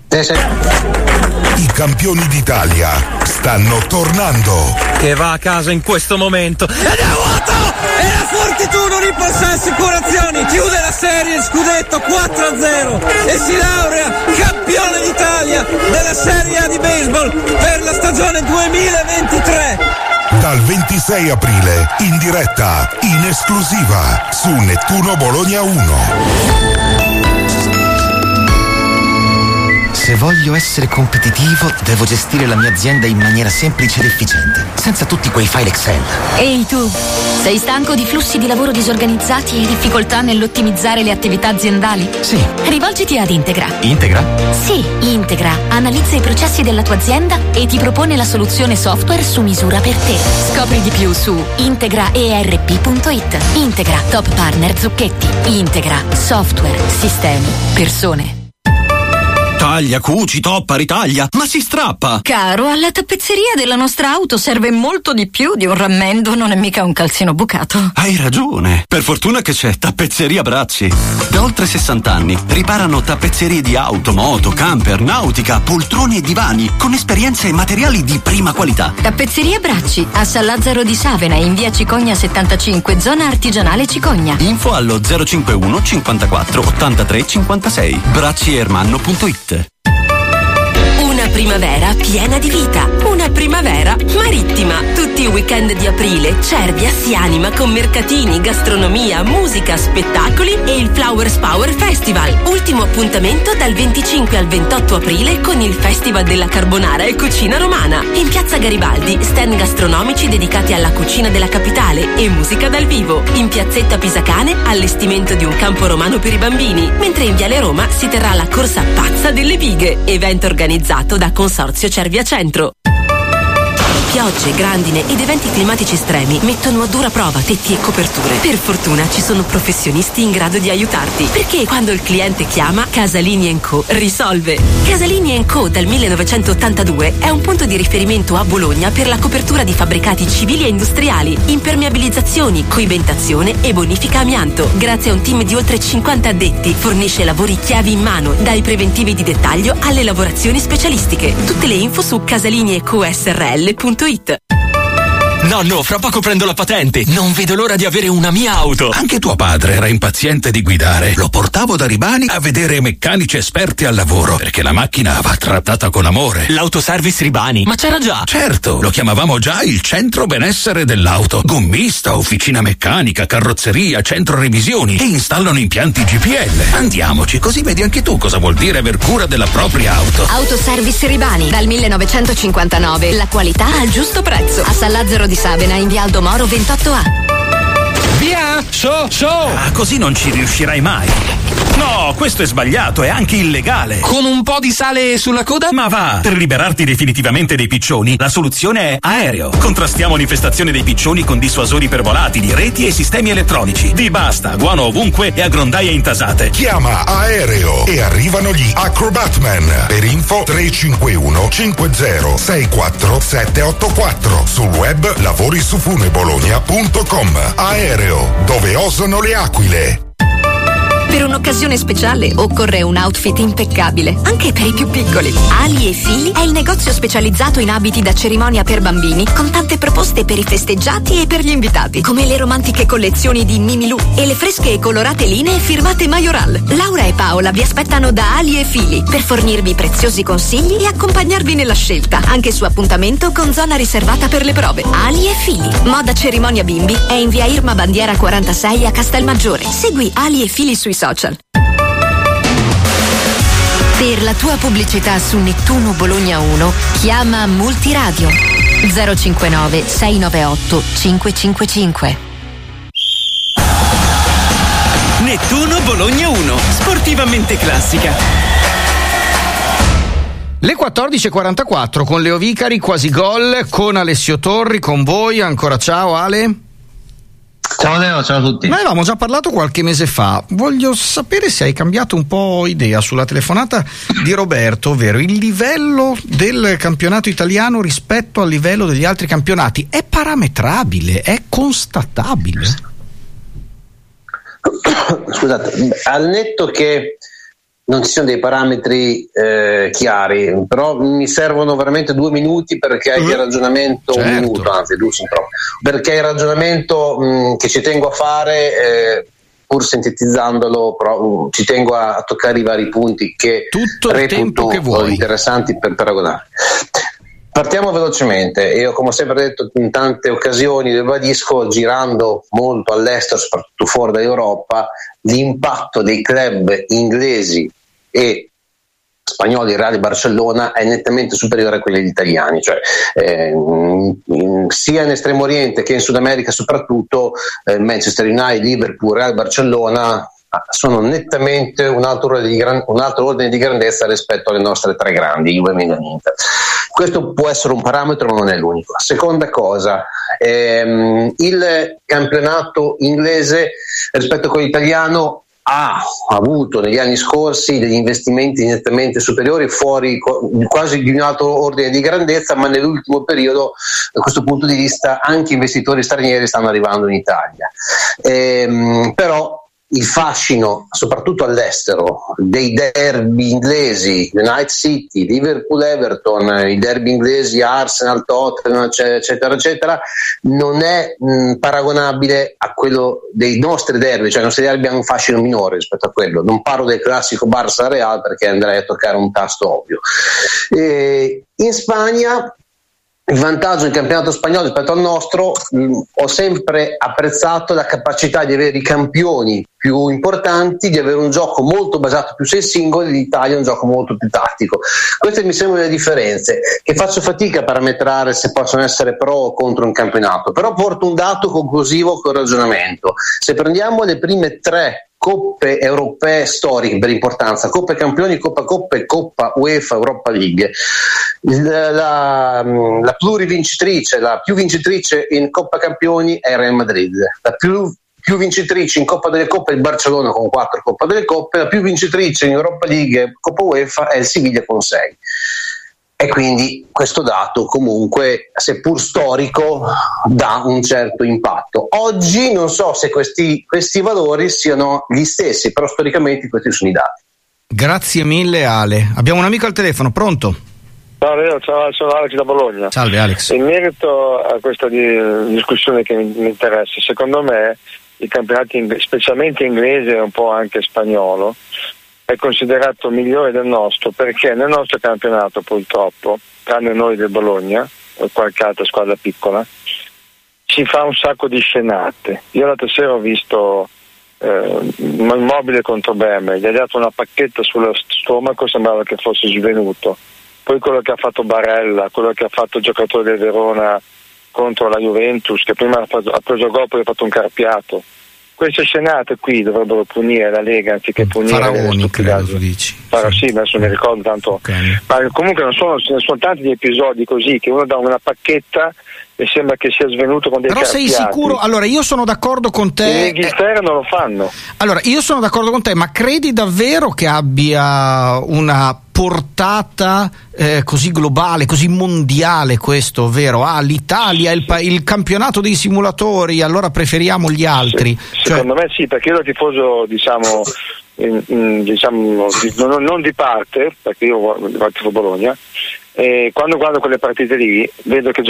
I campioni d'Italia stanno tornando. Che va a casa in questo momento. Ed è vuoto! E la Fortitudo Ripolsa Assicurazioni chiude la serie scudetto 4-0 e si laurea campione d'Italia della Serie A di baseball per la stagione 2023. Dal 26 aprile in diretta, in esclusiva su Nettuno Bologna 1. Se voglio essere competitivo, devo gestire la mia azienda in maniera semplice ed efficiente, senza tutti quei file Excel. Ehi tu, sei stanco di flussi di lavoro disorganizzati e difficoltà nell'ottimizzare le attività aziendali? Sì. Rivolgiti ad Integra. Integra? Sì, Integra analizza i processi della tua azienda e ti propone la soluzione software su misura per te. Scopri di più su integraerp.it. Integra, top partner Zucchetti. Integra, software, sistemi, persone. Taglia, cuci, toppa, ritaglia, ma si strappa! Caro, alla tappezzeria della nostra auto serve molto di più di un rammendo, non è mica un calzino bucato. Hai ragione, per fortuna che c'è Tappezzeria Bracci. Da oltre 60 anni riparano tappezzerie di auto, moto, camper, nautica, poltrone e divani, con esperienze e materiali di prima qualità. Tappezzeria Bracci, a San Lazzaro di Savena, in via Cicogna 75, zona artigianale Cicogna. Info allo 051 54 83 56. Bracciermanno.it. Una primavera piena di vita, una primavera marittima. Tutti i weekend di aprile Cervia si anima con mercatini, gastronomia, musica, spettacoli e il Flowers Power Festival. Ultimo appuntamento dal 25 al 28 aprile con il Festival della Carbonara e Cucina Romana. In Piazza Garibaldi, stand gastronomici dedicati alla cucina della capitale e musica dal vivo. In Piazzetta Pisacane, allestimento di un campo romano per i bambini. Mentre in Viale Roma si terrà la corsa pazza delle bighe, evento organizzato da Consorzio Cervia Centro. piogge, grandine ed eventi climatici estremi mettono a dura prova tetti e coperture. Per fortuna ci sono professionisti in grado di aiutarti, perché quando il cliente chiama, Casalini & Co risolve. Casalini & Co dal 1982 è un punto di riferimento a Bologna per la copertura di fabbricati civili e industriali, impermeabilizzazioni, coibentazione e bonifica amianto. Grazie a un team di oltre 50 addetti, fornisce lavori chiavi in mano, dai preventivi di dettaglio alle lavorazioni specialistiche. Tutte le info su casaliniecosrl.it. Nonno, fra poco prendo la patente. Non vedo l'ora di avere una mia auto. Anche tuo padre era impaziente di guidare. Lo portavo da Ribani a vedere meccanici esperti al lavoro, perché la macchina va trattata con amore. L'autoservice Ribani? Ma c'era già. Certo, lo chiamavamo già il centro benessere dell'auto. Gommista, officina meccanica, carrozzeria, centro revisioni, e installano impianti GPL. Andiamoci, così vedi anche tu cosa vuol dire aver cura della propria auto. Autoservice Ribani, dal 1959. La qualità al giusto prezzo. A Sallazero di Savena, in via Aldo Moro 28A. Via! Show! Ah, così non ci riuscirai mai. No, questo è sbagliato, è anche illegale. Con un po' di sale sulla coda? Ma va! Per liberarti definitivamente dei piccioni, la soluzione è Aereo. Contrastiamo l'infestazione dei piccioni con dissuasori ipervolatili, reti e sistemi elettronici. Vi basta, guano ovunque e a grondaie intasate. Chiama Aereo e arrivano gli Acrobatman. Per info 351 50 64 784. Sul web lavorisufunebologna.com. Aereo, dove osano le aquile. Per un'occasione speciale occorre un outfit impeccabile, anche per i più piccoli. Ali & Fili è il negozio specializzato in abiti da cerimonia per bambini, con tante proposte per i festeggiati e per gli invitati, come le romantiche collezioni di Mimilu e le fresche e colorate linee firmate Majoral. Laura e Paola vi aspettano da Ali & Fili per fornirvi preziosi consigli e accompagnarvi nella scelta, anche su appuntamento con zona riservata per le prove. Ali & Fili, moda cerimonia bimbi, è in via Irma Bandiera 46 a Castelmaggiore. Segui Ali & Fili sui social. Per la tua pubblicità su Nettuno Bologna 1 chiama Multiradio 059 698 555. Nettuno Bologna 1, sportivamente classica. Le 14.44 con Leo Vicari, quasi gol, con Alessio Torri, con voi. Ancora ciao Ale. Ciao Leo, ciao a tutti. Ne avevamo già parlato qualche mese fa. Voglio sapere se hai cambiato un po' idea sulla telefonata di Roberto, ovvero il livello del campionato italiano rispetto al livello degli altri campionati. È parametrabile, è constatabile? Scusate, al netto che non ci sono dei parametri chiari, però mi servono veramente 2 minuti perché hai il ragionamento, certo. Un minuto, anzi 2 sono troppo, perché il ragionamento che ci tengo a fare, pur sintetizzandolo, però ci tengo a toccare i vari punti che tutto il tempo che vuoi, interessanti per paragonare. Partiamo velocemente. Io, come ho sempre detto in tante occasioni, ribadisco, girando molto all'estero, soprattutto fuori dall'Europa, l'impatto dei club inglesi e spagnoli, Real e Barcellona, è nettamente superiore a quelli degli italiani, cioè sia in Estremo Oriente che in Sud America, soprattutto Manchester United, Liverpool, Real, Barcellona sono nettamente un altro ordine di grandezza rispetto alle nostre 3 grandi, Juve, Milan, Inter. Questo può essere un parametro, ma non è l'unico. Seconda cosa, il campionato inglese rispetto a quello italiano ha avuto negli anni scorsi degli investimenti nettamente superiori, fuori quasi di un altro ordine di grandezza, ma nell'ultimo periodo, da questo punto di vista, anche investitori stranieri stanno arrivando in Italia. Però il fascino, soprattutto all'estero, dei derby inglesi, United City, Liverpool, Everton, i derby inglesi, Arsenal, Tottenham, eccetera, eccetera, non è paragonabile a quello dei nostri derby, cioè i nostri derby hanno un fascino minore rispetto a quello. Non parlo del classico Barça-Real perché andrei a toccare un tasto ovvio. In Spagna, il vantaggio del campionato spagnolo rispetto al nostro, ho sempre apprezzato la capacità di avere i campioni più importanti, di avere un gioco molto basato più sui singoli, l'Italia è un gioco molto più tattico. Queste mi sembrano le differenze che faccio fatica a parametrare se possono essere pro o contro un campionato, però porto un dato conclusivo col ragionamento. Se prendiamo le prime 3 coppe europee storiche per importanza, Coppa Campioni, Coppa Coppe e Coppa UEFA Europa League, la plurivincitrice, la più vincitrice in Coppa Campioni è il Real Madrid, la più vincitrice in Coppa delle Coppe è il Barcellona con 4 Coppa delle Coppe, la più vincitrice in Europa League e Coppa UEFA è il Siviglia con 6. E quindi questo dato comunque, seppur storico, dà un certo impatto. Oggi non so se questi valori siano gli stessi, però storicamente questi sono i dati. Grazie mille Ale. Abbiamo un amico al telefono, pronto? Ciao Leo, sono Alex da Bologna. Salve Alex. In merito a questa discussione che mi interessa, secondo me i campionati specialmente inglese e un po' anche spagnolo è considerato migliore del nostro, perché nel nostro campionato purtroppo, tranne noi del Bologna o qualche altra squadra piccola, si fa un sacco di scenate. Io l'altra sera ho visto Immobile contro Bremer, gli ha dato una pacchetta sullo stomaco, sembrava che fosse svenuto. Poi quello che ha fatto Barella, quello che ha fatto il giocatore del Verona contro la Juventus, che prima ha preso gol, poi ha fatto un carpiato. Queste scenate qui dovrebbero punire la Lega anziché punire Faraoni, credo tu dici. Sì, adesso mi ricordo tanto. Okay. Ma comunque ce ne sono tanti di episodi così che uno dà una pacchetta e sembra che sia svenuto con dei Però carpiati. sei sicuro? Allora io sono d'accordo con te. In Inghilterra non lo fanno. Allora io sono d'accordo con te, ma credi davvero che abbia una portata così globale, così mondiale questo, ovvero l'Italia è il campionato dei simulatori, allora preferiamo gli altri? Secondo me sì, perché io ero tifoso non di parte, perché io tifo Bologna, e quando guardo quelle partite lì vedo che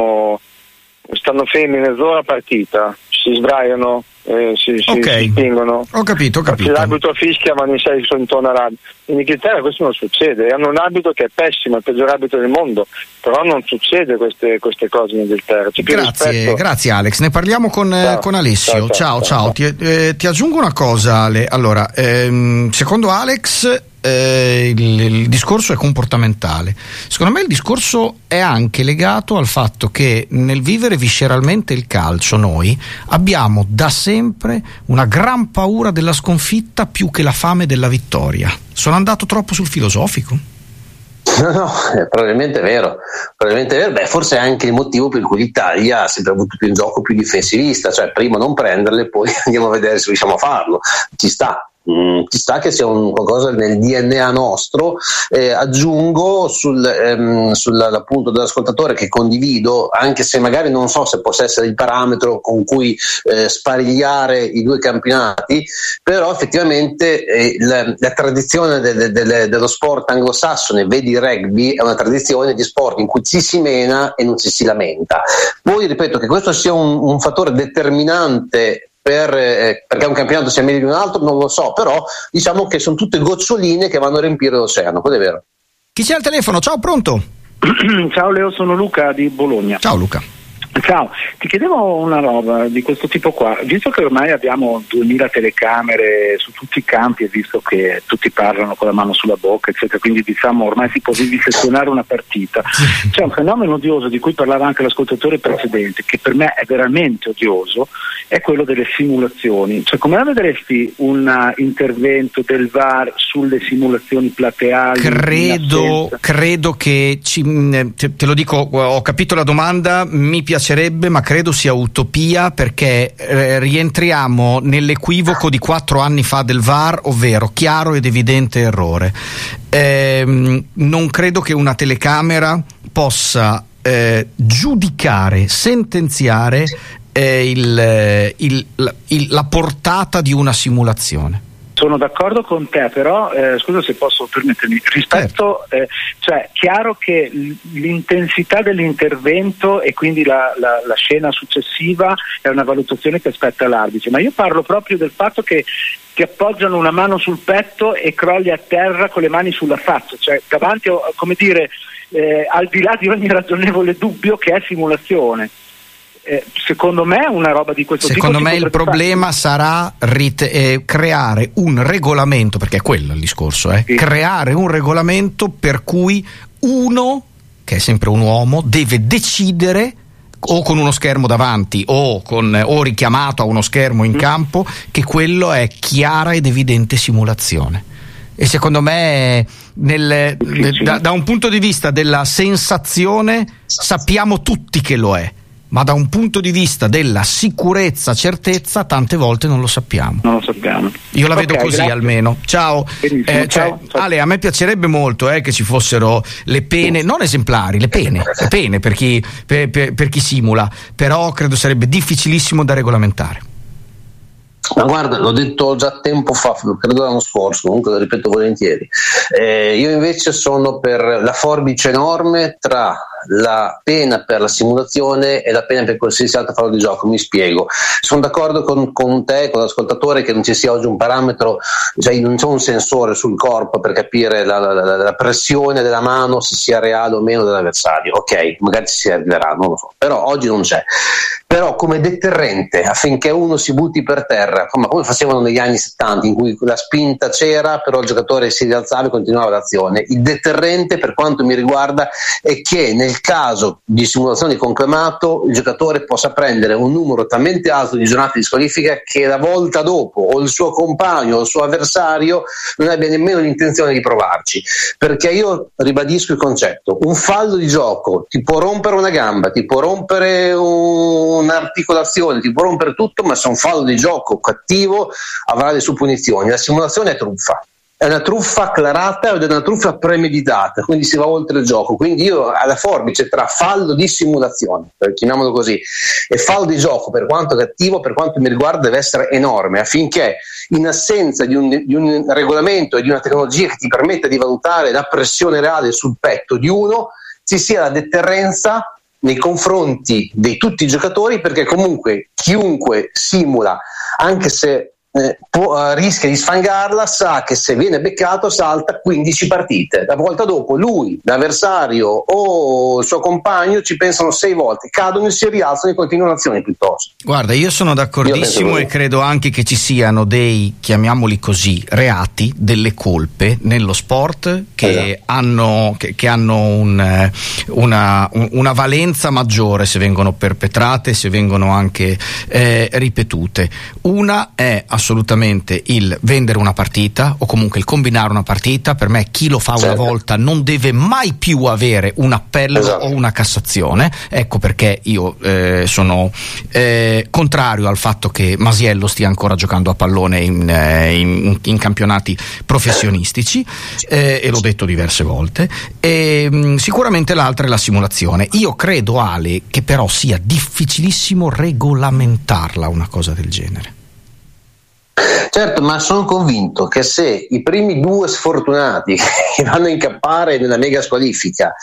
stanno fermi mezz'ora a partita, si sdraiano, si spingono. Ho capito. L'arbitro fischia, ma non sai sono intorno all'arbitro. In Inghilterra questo non succede, hanno un arbitro che è pessimo, il peggior arbitro del mondo, però non succede queste cose in Inghilterra. Grazie Alex, ne parliamo con Alessio. Ciao. Ti aggiungo una cosa Ale. Allora, secondo Alex il discorso è comportamentale. Secondo me il discorso è anche legato al fatto che nel vivere visceralmente il calcio noi abbiamo da sempre una gran paura della sconfitta più che la fame della vittoria. Sono andato troppo sul filosofico? No, probabilmente è vero. Beh, forse è anche il motivo per cui l'Italia ha sempre avuto più un gioco più difensivista, cioè prima non prenderle, poi andiamo a vedere se riusciamo a farlo. Ci sta che sia qualcosa nel DNA nostro. Aggiungo sull'appunto dell'ascoltatore, che condivido, anche se magari non so se possa essere il parametro con cui sparigliare i due campionati, però effettivamente la tradizione dello sport anglosassone, vedi il rugby, è una tradizione di sport in cui ci si mena e non ci si lamenta. Poi ripeto che questo sia un fattore determinante perché un campionato sia meglio di un altro, non lo so, però diciamo che sono tutte goccioline che vanno a riempire l'oceano, quello è vero. Chi c'è al telefono? Ciao, pronto? Ciao Leo, sono Luca di Bologna. Ciao Luca. Ciao, ti chiedevo una roba di questo tipo qua, visto che ormai abbiamo 2000 telecamere su tutti i campi e visto che tutti parlano con la mano sulla bocca eccetera, quindi diciamo ormai si può vivisezionare una partita, c'è un fenomeno odioso di cui parlava anche l'ascoltatore precedente, che per me è veramente odioso, è quello delle simulazioni. Cioè, come la vedresti un intervento del VAR sulle simulazioni plateali? Credo che te lo dico, ho capito la domanda, mi piacerebbe, ma credo sia utopia, perché rientriamo nell'equivoco di 4 anni fa del VAR, ovvero chiaro ed evidente errore. Non credo che una telecamera possa giudicare, sentenziare la portata di una simulazione. Sono d'accordo con te, però scusa se posso permettermi, rispetto, cioè chiaro che l'intensità dell'intervento e quindi la scena successiva è una valutazione che aspetta l'arbitro, ma io parlo proprio del fatto che ti appoggiano una mano sul petto e crolli a terra con le mani sulla faccia, cioè davanti, come dire, al di là di ogni ragionevole dubbio che è simulazione. secondo me una roba di questo secondo tipo me il problema sarà creare un regolamento, perché è quello il discorso, sì. Creare un regolamento per cui uno, che è sempre un uomo, deve decidere, o con uno schermo davanti o richiamato a uno schermo in campo, che quello è chiara ed evidente simulazione. E secondo me da un punto di vista della sensazione sappiamo tutti che lo è, ma da un punto di vista della sicurezza, certezza, tante volte non lo sappiamo. Io la vedo così, grazie. Almeno. Ciao. Ciao. Ale, a me piacerebbe molto che ci fossero le pene, non esemplari, le pene per chi simula, però credo sarebbe difficilissimo da regolamentare. Ma guarda, l'ho detto già tempo fa, credo l'anno scorso, comunque lo ripeto volentieri. Io invece sono per la forbice enorme tra la pena per la simulazione e la pena per qualsiasi altro fallo di gioco. Mi spiego. Sono d'accordo con te, con l'ascoltatore, che non ci sia oggi un parametro, cioè non c'è un sensore sul corpo per capire la pressione della mano, se sia reale o meno dell'avversario. Ok, magari ci si arriverà, non lo so, però oggi non c'è. Però come deterrente affinché uno si butti per terra, come facevano negli anni 70, in cui la spinta c'era, però il giocatore si rialzava e continuava l'azione. Il deterrente, per quanto mi riguarda, è che nel caso di simulazione di conclamato il giocatore possa prendere un numero talmente alto di giornate di squalifica che la volta dopo o il suo compagno o il suo avversario non abbia nemmeno l'intenzione di provarci. Perché io ribadisco il concetto: un fallo di gioco ti può rompere una gamba, ti può rompere un'articolazione, ti può rompere tutto, ma se un fallo di gioco cattivo avrà le sue punizioni. La simulazione è truffa. È una truffa acclarata ed è una truffa premeditata, quindi si va oltre il gioco. Quindi io alla forbice tra fallo di simulazione, chiamiamolo così, e fallo di gioco, per quanto cattivo, per quanto mi riguarda, deve essere enorme, affinché in assenza di un regolamento e di una tecnologia che ti permetta di valutare la pressione reale sul petto di uno, ci sia la deterrenza nei confronti di tutti i giocatori, perché comunque chiunque simula, anche se rischia di sfangarla, sa che se viene beccato salta 15 partite. La volta dopo lui, l'avversario o il suo compagno ci pensano 6 volte, cadono e si rialzano e continuano l'azione piuttosto. Guarda, io sono d'accordissimo e credo anche che ci siano dei, chiamiamoli così, reati, delle colpe nello sport che hanno una valenza maggiore se vengono perpetrate, se vengono anche ripetute. Una è assolutamente il vendere una partita o comunque il combinare una partita. Per me chi lo fa una volta non deve mai più avere un appello o una Cassazione. Ecco perché io sono contrario al fatto che Masiello stia ancora giocando a pallone in campionati professionistici, e l'ho detto diverse volte. Sicuramente l'altra è la simulazione. Io credo, Ale, che però sia difficilissimo regolamentarla una cosa del genere. Certo, ma sono convinto che se i primi 2 sfortunati che vanno a incappare nella mega squalifica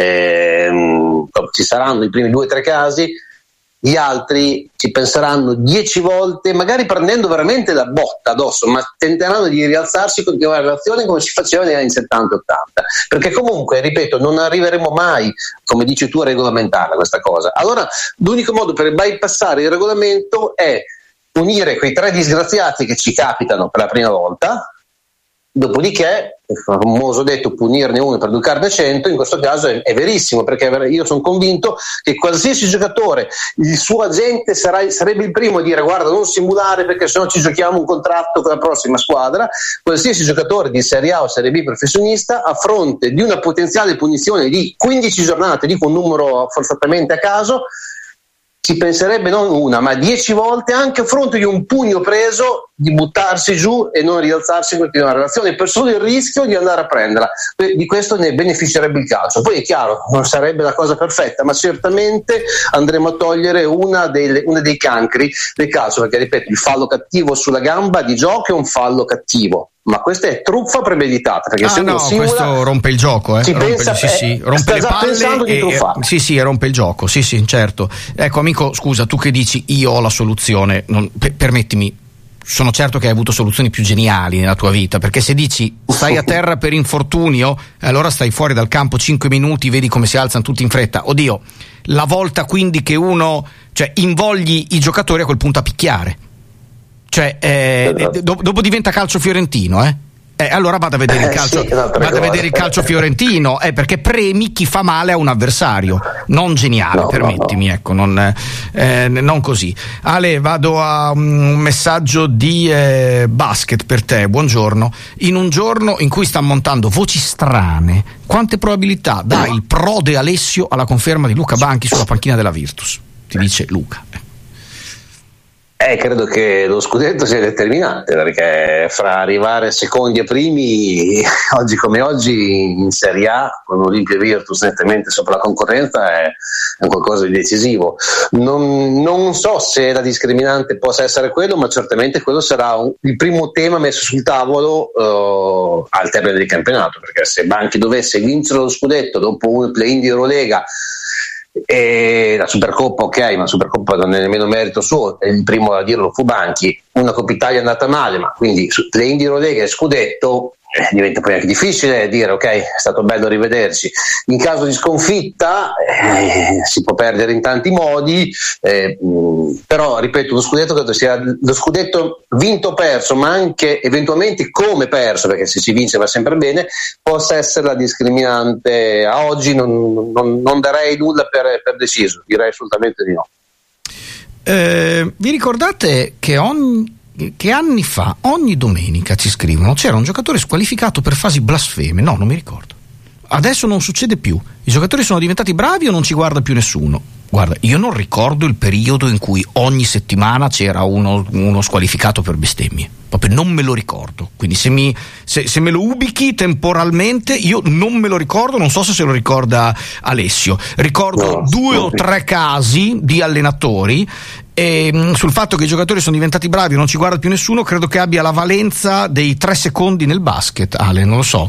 ci saranno i primi 2 o 3 casi, gli altri ci penseranno 10 volte, magari prendendo veramente la botta addosso, ma tenteranno di rialzarsi e continuare l'azione come si faceva negli anni 70-80, perché comunque, ripeto, non arriveremo mai, come dici tu, a regolamentarla questa cosa. Allora l'unico modo per bypassare il regolamento è punire quei 3 disgraziati che ci capitano per la prima volta, dopodiché il famoso detto punirne uno per educarne 100, in questo caso è verissimo, perché io sono convinto che qualsiasi giocatore, il suo agente sarebbe il primo a dire: guarda, non simulare perché sennò ci giochiamo un contratto con la prossima squadra. Qualsiasi giocatore di Serie A o Serie B professionista, a fronte di una potenziale punizione di 15 giornate, dico un numero forzatamente a caso, ci penserebbe non una ma 10 volte, anche a fronte di un pugno preso, di buttarsi giù e non rialzarsi e continuare l'azione per solo il rischio di andare a prenderla. Di questo ne beneficerebbe il calcio. Poi è chiaro, non sarebbe la cosa perfetta, ma certamente andremo a togliere una dei cancri del calcio, perché ripeto, il fallo cattivo sulla gamba di gioco è un fallo cattivo, ma questa è truffa premeditata, perché se uno simula, questo rompe il gioco, rompe le palle e rompe il gioco, sì, certo. Ecco, amico, scusa, tu che dici io ho la soluzione, permettimi sono certo che hai avuto soluzioni più geniali nella tua vita, perché se dici stai a terra per infortunio, allora stai fuori dal campo 5 minuti, vedi come si alzano tutti in fretta. Oddio, la volta quindi che uno, cioè, invogli i giocatori a quel punto a picchiare, cioè dopo diventa calcio fiorentino, allora vado a vedere il calcio, vado a vedere il calcio fiorentino, perché premi chi fa male a un avversario, non geniale, permettimi, ecco, non così. Ale, vado a un messaggio di basket per te. Buongiorno. In un giorno in cui sta montando voci strane, quante probabilità dà il prode Alessio alla conferma di Luca Banchi sulla panchina della Virtus? Ti dice Luca. Credo che lo scudetto sia determinante, perché fra arrivare secondi e primi, oggi come oggi, in Serie A, con Olimpia e Virtus nettamente sopra la concorrenza, è qualcosa di decisivo. Non so se la discriminante possa essere quello, ma certamente quello sarà il primo tema messo sul tavolo al termine del campionato, perché se Banchi dovesse vincere lo scudetto dopo un play-in di Eurolega, e la Supercoppa, ok, ma la Supercoppa non è nemmeno merito suo, il primo a dirlo fu Banchi. Una Coppa Italia è andata male, ma quindi le Indie Eurolega e scudetto diventa poi anche difficile dire ok, è stato bello rivederci. In caso di sconfitta si può perdere in tanti modi, però ripeto, lo scudetto credo sia lo scudetto vinto o perso, ma anche eventualmente come perso, perché se si vince va sempre bene, possa essere la discriminante. A oggi non darei nulla per deciso, direi assolutamente di no. Vi ricordate che anni fa, ogni domenica ci scrivono, c'era un giocatore squalificato per fasi blasfeme? No, non mi ricordo. Adesso non succede più. I giocatori sono diventati bravi o non ci guarda più nessuno? Guarda, io non ricordo il periodo in cui ogni settimana c'era uno squalificato per bestemmie. Proprio non me lo ricordo. Quindi se me lo ubichi temporalmente, io non me lo ricordo, non so se lo ricorda Alessio. Ricordo 2 o 3 casi di allenatori, e sul fatto che i giocatori sono diventati bravi e non ci guarda più nessuno, credo che abbia la valenza dei 3 secondi nel basket, Ale, non lo so.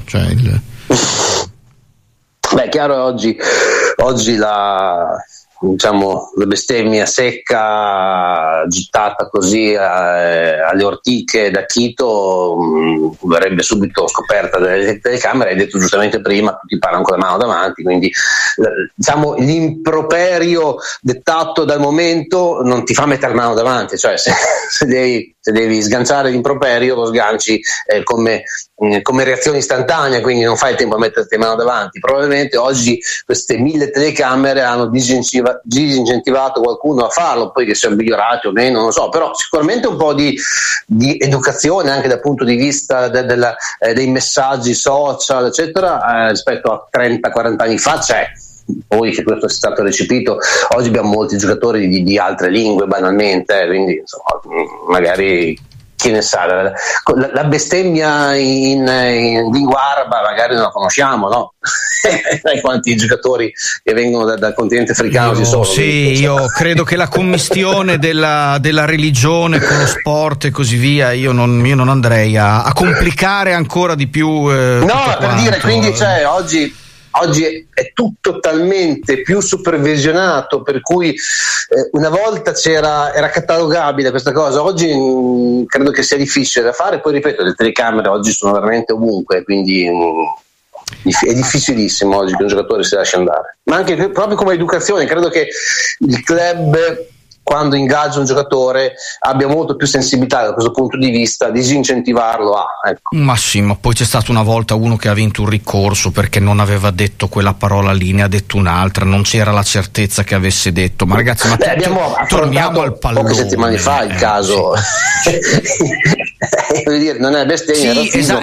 Beh, chiaro, oggi la bestemmia secca gettata così alle ortiche da Chito verrebbe subito scoperta dalle telecamere. Hai detto giustamente prima, tutti parlano con la mano davanti, quindi l'improperio dettato dal momento non ti fa mettere la mano davanti, cioè se devi sganciare l'improperio lo sganci come reazione istantanea, quindi non fai tempo a metterti la mano davanti. Probabilmente oggi queste 1000 telecamere hanno disincentivato qualcuno a farlo, poi che sia migliorato o meno non lo so, però sicuramente un po' di educazione anche dal punto di vista dei messaggi social eccetera, rispetto a 30-40 anni fa c'è. Poi che questo sia stato recepito, oggi abbiamo molti giocatori di altre lingue banalmente, quindi insomma, magari chi ne sa, la bestemmia in lingua araba magari non la conosciamo, no? Quanti giocatori che vengono dal continente africano ci sono. Sì, io credo che la commistione della religione con lo sport e così via, io non andrei a complicare ancora di più. No, per dire, quindi oggi è tutto talmente più supervisionato, per cui una volta era catalogabile questa cosa, oggi credo che sia difficile da fare. Poi ripeto, le telecamere oggi sono veramente ovunque, quindi è difficilissimo oggi che un giocatore si lasci andare, ma anche proprio come educazione credo che il club, quando ingaggia un giocatore, abbia molto più sensibilità da questo punto di vista, disincentivarlo ecco. Ma sì, ma poi c'è stato una volta uno che ha vinto un ricorso perché non aveva detto quella parola lì, ne ha detto un'altra, non c'era la certezza che avesse detto. Ma ragazzi, ma abbiamo torniamo al pallone. Poche settimane fa il caso voglio dire, non è bestemmia,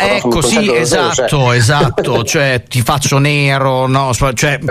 esatto, cioè ti faccio nero, no, cioè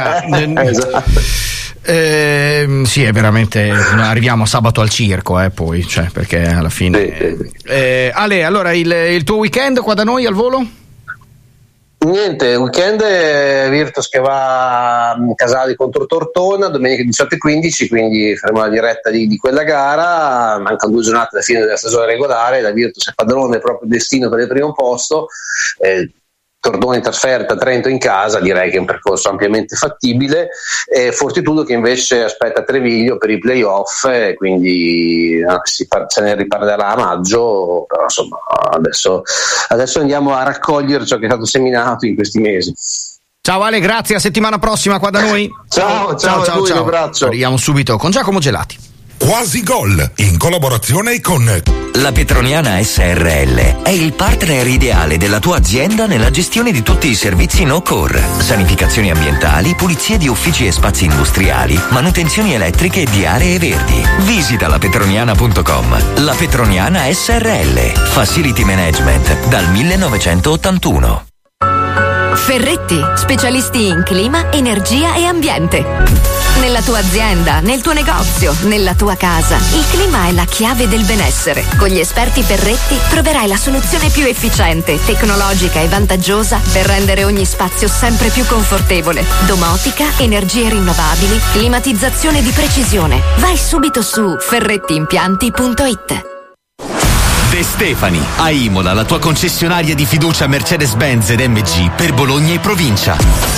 sì, è veramente, arriviamo a sabato al circo, poi, cioè, perché alla fine Ale, allora il tuo weekend qua da noi al volo? Niente, weekend Virtus che va a Casali contro Tortona domenica 18:15, quindi faremo la diretta di quella gara. Mancano 2 giornate alla fine della stagione regolare, la Virtus è padrone del proprio destino per il primo posto. Cordoni trasferta, Trento in casa, direi che è un percorso ampiamente fattibile. Fortitudo che invece aspetta Treviglio per i playoff, quindi se ne riparlerà a maggio, però insomma adesso andiamo a raccogliere ciò che è stato seminato in questi mesi. Ciao Ale, grazie, a settimana prossima qua da noi. Ciao, un abbraccio. Arriviamo subito con Giacomo Gelati. Quasi Gol, in collaborazione con La Petroniana SRL è il partner ideale della tua azienda nella gestione di tutti i servizi no-core, sanificazioni ambientali, pulizie di uffici e spazi industriali, manutenzioni elettriche e di aree verdi. Visita lapetroniana.com. La Petroniana SRL, Facility Management dal 1981. Ferretti, specialisti in clima, energia e ambiente. Nella tua azienda, nel tuo negozio, nella tua casa, il clima è la chiave del benessere. Con gli esperti Ferretti troverai la soluzione più efficiente, tecnologica e vantaggiosa per rendere ogni spazio sempre più confortevole. Domotica, energie rinnovabili, climatizzazione di precisione. Vai subito su ferrettiimpianti.it. De Stefani, a Imola, la tua concessionaria di fiducia Mercedes-Benz ed MG per Bologna e provincia.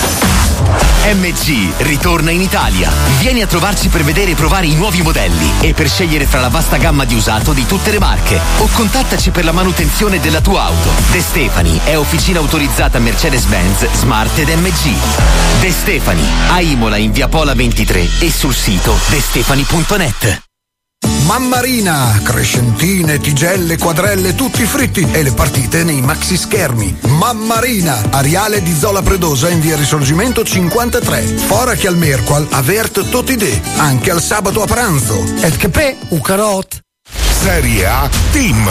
MG ritorna in Italia. Vieni a trovarci per vedere e provare i nuovi modelli e per scegliere fra la vasta gamma di usato di tutte le marche. O contattaci per la manutenzione della tua auto. De Stefani è officina autorizzata Mercedes-Benz, Smart ed MG. De Stefani, a Imola in via Pola 23 e sul sito destefani.net. Mammarina, crescentine, tigelle, quadrelle, tutti fritti e le partite nei maxi schermi. Mammarina, Ariale di Zola Predosa in via Risorgimento 53. Fora che al mercoal avert tutti de, anche al sabato a pranzo. Et che pe, u carot. Serie A Team.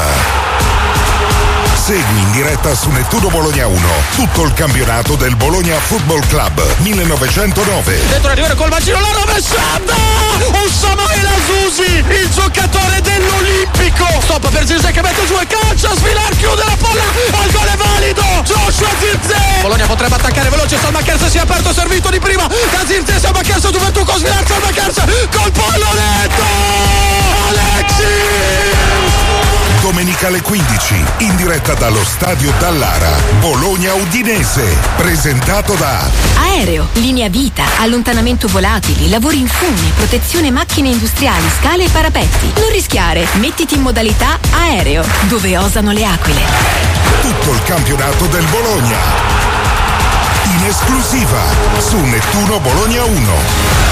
Segui in diretta su Nettuno Bologna 1 tutto il campionato del Bologna Football Club 1909. Dentro arrivare col bacino, la rovesciata! Un Samuel Azusi, il giocatore dell'Olimpico. Stop per Zirze che mette giù e calcia, Svilar chiude la palla, il gol è valido. Joshua Zirze. Bologna potrebbe attaccare veloce, Salmakers si è aperto, servito di prima da Zirze, Salmakers, Gioventù con Svilar, Salmakers, col pallonetto! Alexis! Domenica alle 15, in diretta dallo Stadio Dallara, Bologna Udinese, presentato da Aereo, linea vita, allontanamento volatili, lavori in fune, protezione macchine industriali, scale e parapetti. Non rischiare, mettiti in modalità aereo, dove osano le aquile. Tutto il campionato del Bologna, in esclusiva su Nettuno Bologna 1.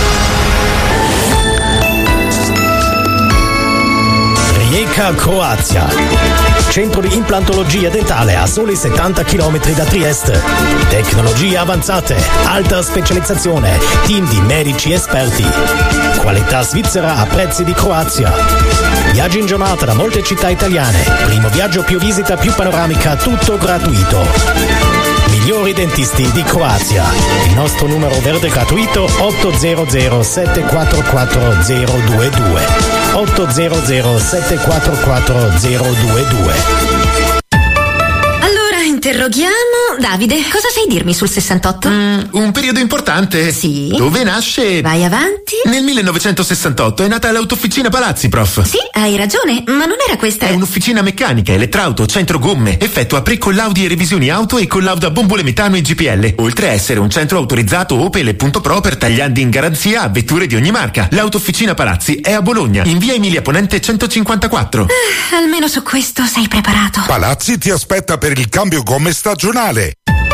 Rijeka, Croazia. Centro di implantologia dentale a soli 70 km da Trieste. Tecnologie avanzate, alta specializzazione, team di medici esperti. Qualità svizzera a prezzi di Croazia. Viaggi in giornata da molte città italiane. Primo viaggio più visita più panoramica, tutto gratuito. Migliori dentisti di Croazia. Il nostro numero verde gratuito 800 744 022. 800 744 022. Interroghiamo Davide, cosa sai dirmi sul 68? Un periodo importante. Sì. Dove nasce? Vai avanti. Nel 1968 è nata l'autofficina Palazzi, prof. Sì, hai ragione, ma non era questa. È un'officina meccanica, elettrauto, centro gomme. Effettua pre-collaudi e revisioni auto e collauda bombole metano e GPL. Oltre a essere un centro autorizzato Opel e Punto Pro per tagliandi in garanzia a vetture di ogni marca. L'autofficina Palazzi è a Bologna, in via Emilia Ponente 154. Almeno su questo sei preparato. Palazzi ti aspetta per il cambio gomme stagionale.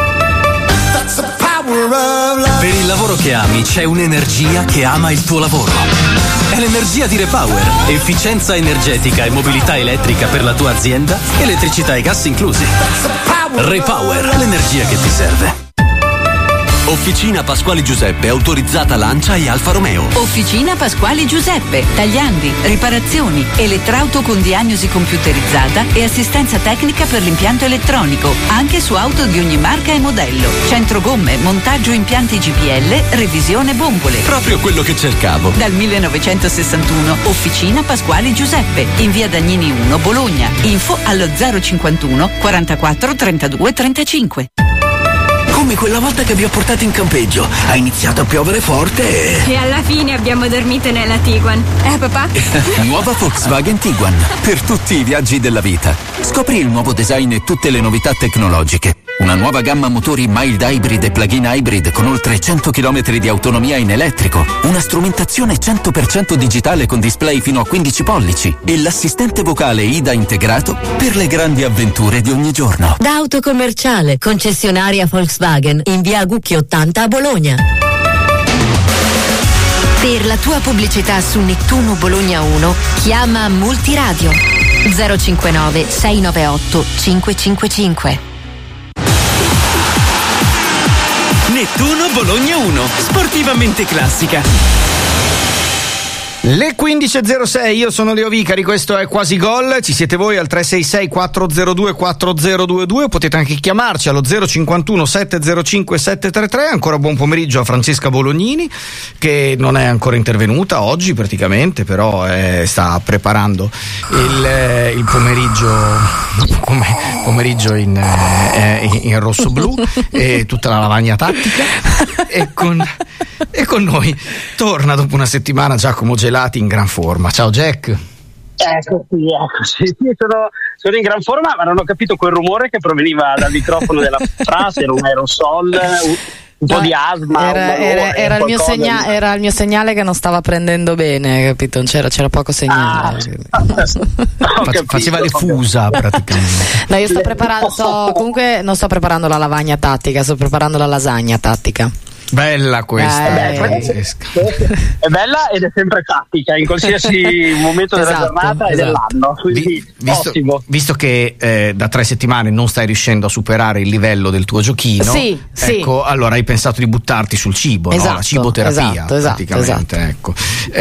Per il lavoro che ami c'è un'energia che ama il tuo lavoro. È l'energia di Repower. Efficienza energetica e mobilità elettrica per la tua azienda, elettricità e gas inclusi. Repower, l'energia che ti serve. Officina Pasquale Giuseppe, autorizzata Lancia e Alfa Romeo. Officina Pasquale Giuseppe, tagliandi, riparazioni, elettrauto con diagnosi computerizzata e assistenza tecnica per l'impianto elettronico, anche su auto di ogni marca e modello. Centro gomme, montaggio impianti GPL, revisione bombole. Proprio quello che cercavo. Dal 1961, Officina Pasquale Giuseppe, in via Dagnini 1, Bologna. Info allo 051 44 32 35. Come quella volta che vi ho portato in campeggio. Ha iniziato a piovere forte e alla fine abbiamo dormito nella Tiguan. Papà? Nuova Volkswagen Tiguan. Per tutti i viaggi della vita. Scopri il nuovo design e tutte le novità tecnologiche. Una una nuova gamma motori mild hybrid e plug-in hybrid con oltre 100 km di autonomia in elettrico, una strumentazione 100% digitale con display fino a 15 pollici e l'assistente vocale Ida integrato per le grandi avventure di ogni giorno. Da Autocommerciale, concessionaria Volkswagen, in via Agucchi 80 a Bologna. Per la tua pubblicità su Nettuno Bologna 1, chiama Multiradio 059 698 555. Nettuno Bologna 1, sportivamente classica. Le 15.06, io sono Leo Vicari, questo è Quasi Gol, ci siete voi al 366 402 4022, potete anche chiamarci allo 051 705 733, ancora buon pomeriggio a Francesca Bolognini che non è ancora intervenuta oggi praticamente, però sta preparando il pomeriggio in rosso-blu e tutta la lavagna tattica e con noi torna dopo una settimana Giacomo Gelati in gran forma. Ciao Jack. Eccoci. Sono in gran forma, ma non ho capito quel rumore che proveniva dal microfono della frase, era un aerosol, un po' di asma. Era il mio segnale che non stava prendendo bene, capito? C'era poco segnale. Faceva le fusa praticamente. No, io comunque non sto preparando la lavagna tattica, sto preparando la lasagna tattica. Bella questa, è bella ed è sempre tattica in qualsiasi momento della giornata e dell'anno. Quindi visto che da 3 settimane non stai riuscendo a superare il livello del tuo giochino, ecco, allora hai pensato di buttarti sul cibo, no? La ciboterapia, praticamente. Ecco.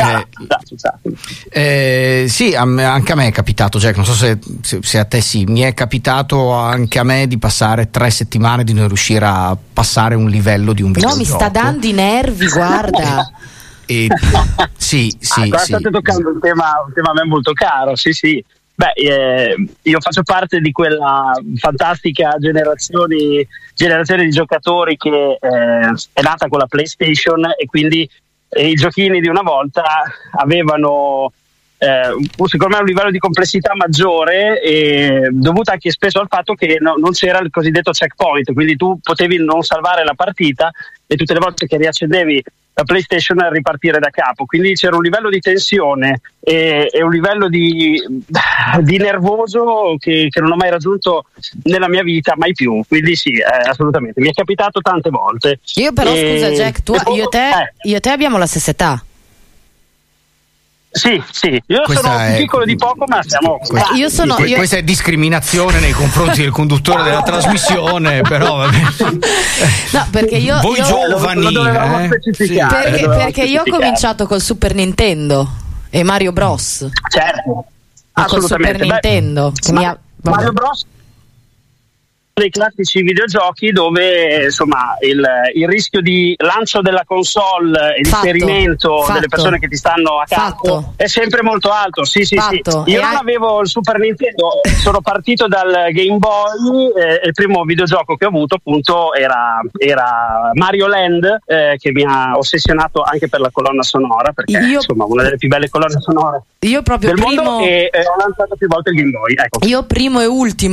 Sì, anche a me è capitato, Jack, non so se a te mi è capitato anche a me di passare 3 settimane di non riuscire a passare un livello di un videogioco. No, mi sta dando i nervi, guarda. Sì. State toccando un tema a me molto caro, sì. Beh, io faccio parte di quella fantastica generazione di giocatori che è nata con la PlayStation e quindi i giochini di una volta avevano secondo me un livello di complessità maggiore, dovuto anche spesso al fatto che non c'era il cosiddetto checkpoint, quindi tu potevi non salvare la partita e tutte le volte che riaccendevi la PlayStation ripartire da capo, quindi c'era un livello di tensione e un livello di nervoso che non ho mai raggiunto nella mia vita, mai più, quindi sì, assolutamente, mi è capitato tante volte. Io però scusa Jack, io e te abbiamo la stessa età. Sì, io sono più piccolo di poco, ma siamo. Questa è discriminazione nei confronti del conduttore della trasmissione, però vabbè. No, perché voi giovani, perché io ho cominciato col Super Nintendo e Mario Bros. Certo, col Super Nintendo. Mario Bros. Dei classici videogiochi dove insomma il rischio di lancio della console e inserimento delle persone che ti stanno a capo è sempre molto alto. Sì. Io non avevo il Super Nintendo, sono partito dal Game Boy e il primo videogioco che ho avuto appunto era Mario Land, che mi ha ossessionato anche per la colonna sonora, perché insomma una delle più belle colonne sonore del mondo, e ho lanciato più volte il Game Boy. Ecco. Io prima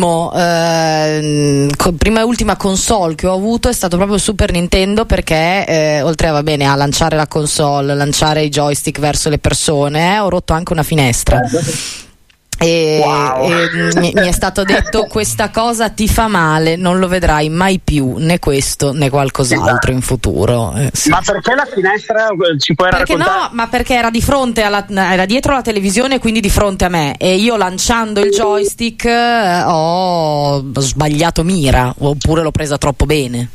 e ultima console che ho avuto è stato proprio il Super Nintendo, perché oltre a lanciare la console, lanciare i joystick verso le persone, ho rotto anche una finestra. E mi è stato detto: questa cosa ti fa male, non lo vedrai mai più, né questo né qualcos'altro in futuro. Sì. Ma perché la finestra ci puoi raccontare? No, ma perché era di fronte era dietro la televisione, quindi di fronte a me, e io lanciando il joystick ho sbagliato mira, oppure l'ho presa troppo bene.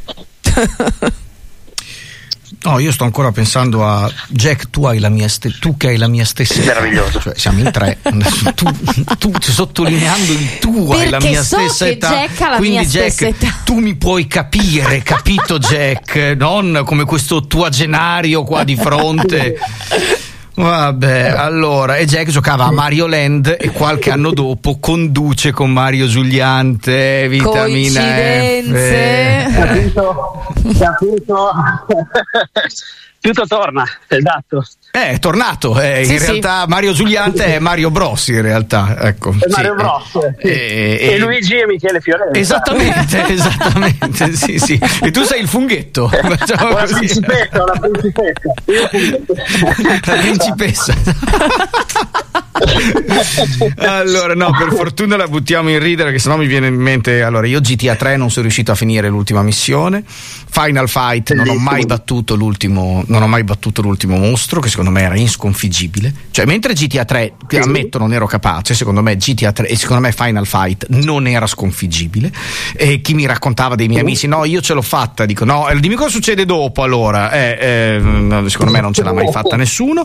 No, io sto ancora pensando a Jack, tu che hai la mia stessa età. Meraviglioso. Cioè, siamo in 3. tu sottolineando il tu hai la mia stessa età. Jack ha la quindi mia Jack, stessa età. tu mi puoi capire, capito Jack? Non come questo ottuagenario qua di fronte. Vabbè, allora, e Jack giocava a Mario Land e qualche anno dopo conduce con Mario Giuliante, Vitamina Coincidenze. tutto torna, esatto. È tornato, in realtà Mario Giuliante è Mario Bros, in realtà, ecco. È Mario Bros. E Luigi e Michele Fiorello. Esattamente, sì. E tu sei il funghetto. La principessa. La principessa. Allora, no, per fortuna la buttiamo in ridere, che sennò mi viene in mente. Allora, io GTA 3 non sono riuscito a finire l'ultima missione. Final Fight non ho mai battuto l'ultimo mostro, che secondo me era insconfiggibile. Cioè, mentre GTA 3 ammetto non ero capace, secondo me GTA 3 e secondo me Final Fight non era sconfiggibile. E chi mi raccontava dei miei amici, no, io ce l'ho fatta, dico no, dimmi cosa succede dopo. Allora, secondo me non ce l'ha mai fatta nessuno.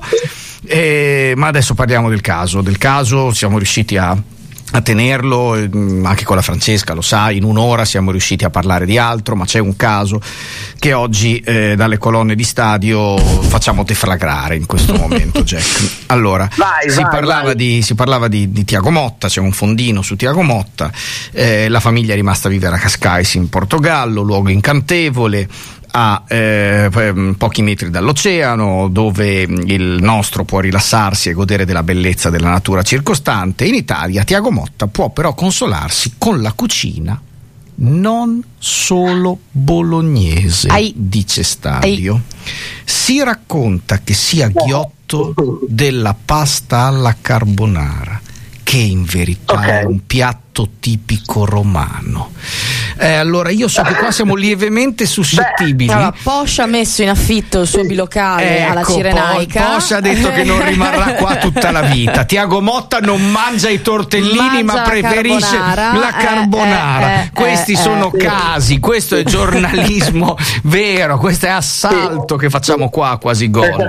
Ma adesso parliamo del caso, siamo riusciti a tenerlo, anche con la Francesca, lo sai, in un'ora siamo riusciti a parlare di altro, ma c'è un caso che oggi dalle colonne di stadio facciamo deflagrare in questo momento, Jack. Allora, si parlava di Tiago Motta, c'è un fondino su Tiago Motta, la famiglia è rimasta a vivere a Cascais in Portogallo, luogo incantevole, a pochi metri dall'oceano, dove il nostro può rilassarsi e godere della bellezza della natura circostante. In Italia Tiago Motta può però consolarsi con la cucina non solo bolognese, dice Stadio. Si racconta che sia ghiotto della pasta alla carbonara, che in verità è un piatto tipico romano. Allora io so che qua siamo lievemente suscettibili. Porsche ha messo in affitto il suo bilocale alla Cirenaica. Porsche ha detto che non rimarrà qua tutta la vita. Tiago Motta non mangia i tortellini, ma preferisce la carbonara. Questi sono casi, questo è giornalismo vero, questo è assalto che facciamo qua, quasi gol.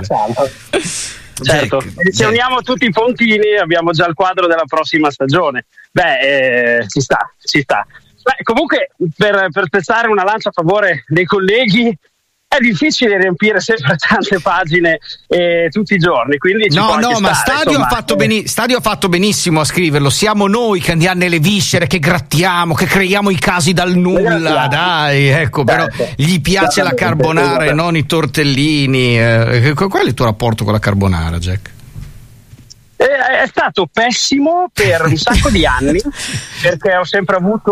Certo, se uniamo tutti i puntini abbiamo già il quadro della prossima stagione. Ci sta. Comunque, per spezzare una lancia a favore dei colleghi, è difficile riempire sempre tante pagine tutti i giorni, quindi ma Stadio ha fatto benissimo a scriverlo. Siamo noi che andiamo nelle viscere, che grattiamo, che creiamo i casi dal nulla, dai, ecco. Però gli piace la carbonara e non i tortellini. Qual è il tuo rapporto con la carbonara, Jack? È stato pessimo per un sacco di anni, perché ho sempre avuto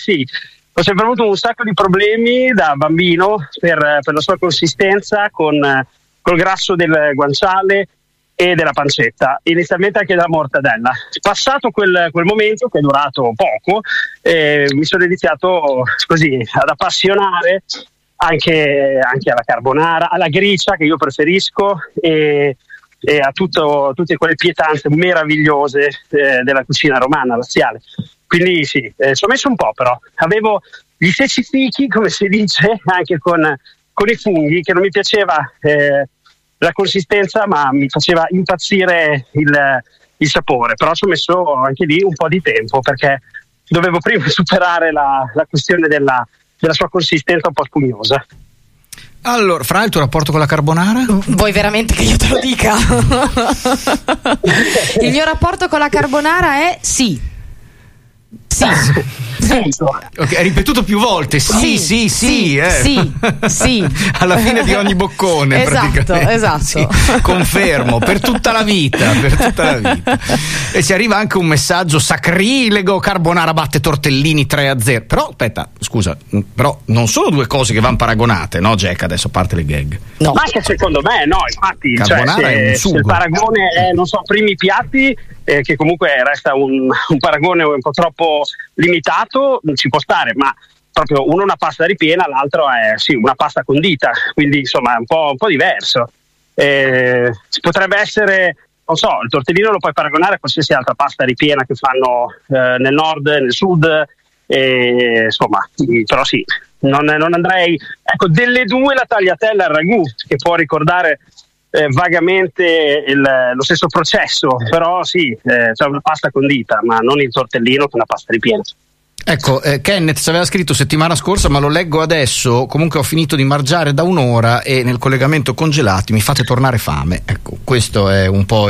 un sacco di problemi da bambino per la sua consistenza col grasso del guanciale e della pancetta, inizialmente anche della mortadella. Passato quel momento, che è durato poco, mi sono iniziato così ad appassionare anche alla carbonara, alla gricia, che io preferisco, e a tutte quelle pietanze meravigliose della cucina romana, laziale. Quindi sì, ci ho messo un po', però avevo gli stessi fichi, come si dice, anche con i funghi, che non mi piaceva la consistenza, ma mi faceva impazzire il sapore. Però ci ho messo anche lì un po' di tempo, perché dovevo prima superare la questione della sua consistenza un po' spugnosa. Allora, Fra, il tuo rapporto con la carbonara? Vuoi veramente che io te lo dica? Il mio rapporto con la carbonara è sì. Okay, hai ripetuto più volte sì. Alla fine di ogni boccone, praticamente. Esatto. Sì, confermo, per tutta la vita. E ci arriva anche un messaggio sacrilego: carbonara batte tortellini 3-0. Però aspetta, scusa, però non sono due cose che vanno paragonate, no, Jack? Adesso a parte le gag. No. Ma anche secondo me, no, infatti, carbonara è un sugo. Se il paragone è, non so, primi piatti, che comunque resta un paragone un po' troppo limitato, ci può stare, ma proprio uno una pasta ripiena, l'altro è una pasta condita, quindi insomma è un po' diverso. Potrebbe essere, non so, il tortellino lo puoi paragonare a qualsiasi altra pasta ripiena che fanno nel nord, nel sud, insomma, però sì, non andrei, ecco, delle due la tagliatella al ragù, che può ricordare vagamente lo stesso processo, però sì, c'è una pasta condita, ma non il tortellino con la pasta ripiena. Ecco, Kenneth ci aveva scritto settimana scorsa, ma lo leggo adesso. Comunque ho finito di mangiare da un'ora e nel collegamento congelati mi fate tornare fame. Ecco, questo è un po'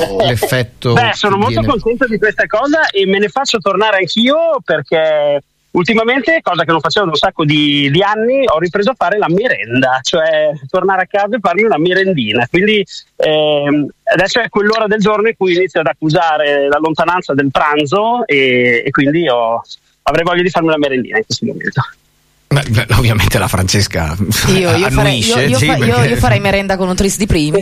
l'effetto. Sono molto contento di questa cosa e me ne faccio tornare anch'io, perché ultimamente, cosa che non facevo da un sacco di anni, ho ripreso a fare la merenda, cioè tornare a casa e farmi una merendina. Quindi adesso è quell'ora del giorno in cui inizio ad accusare la lontananza del pranzo e quindi avrei voglia di farmi una merendina in questo momento. Beh, ovviamente la Francesca annuisce. Io farei merenda con un tris di primi.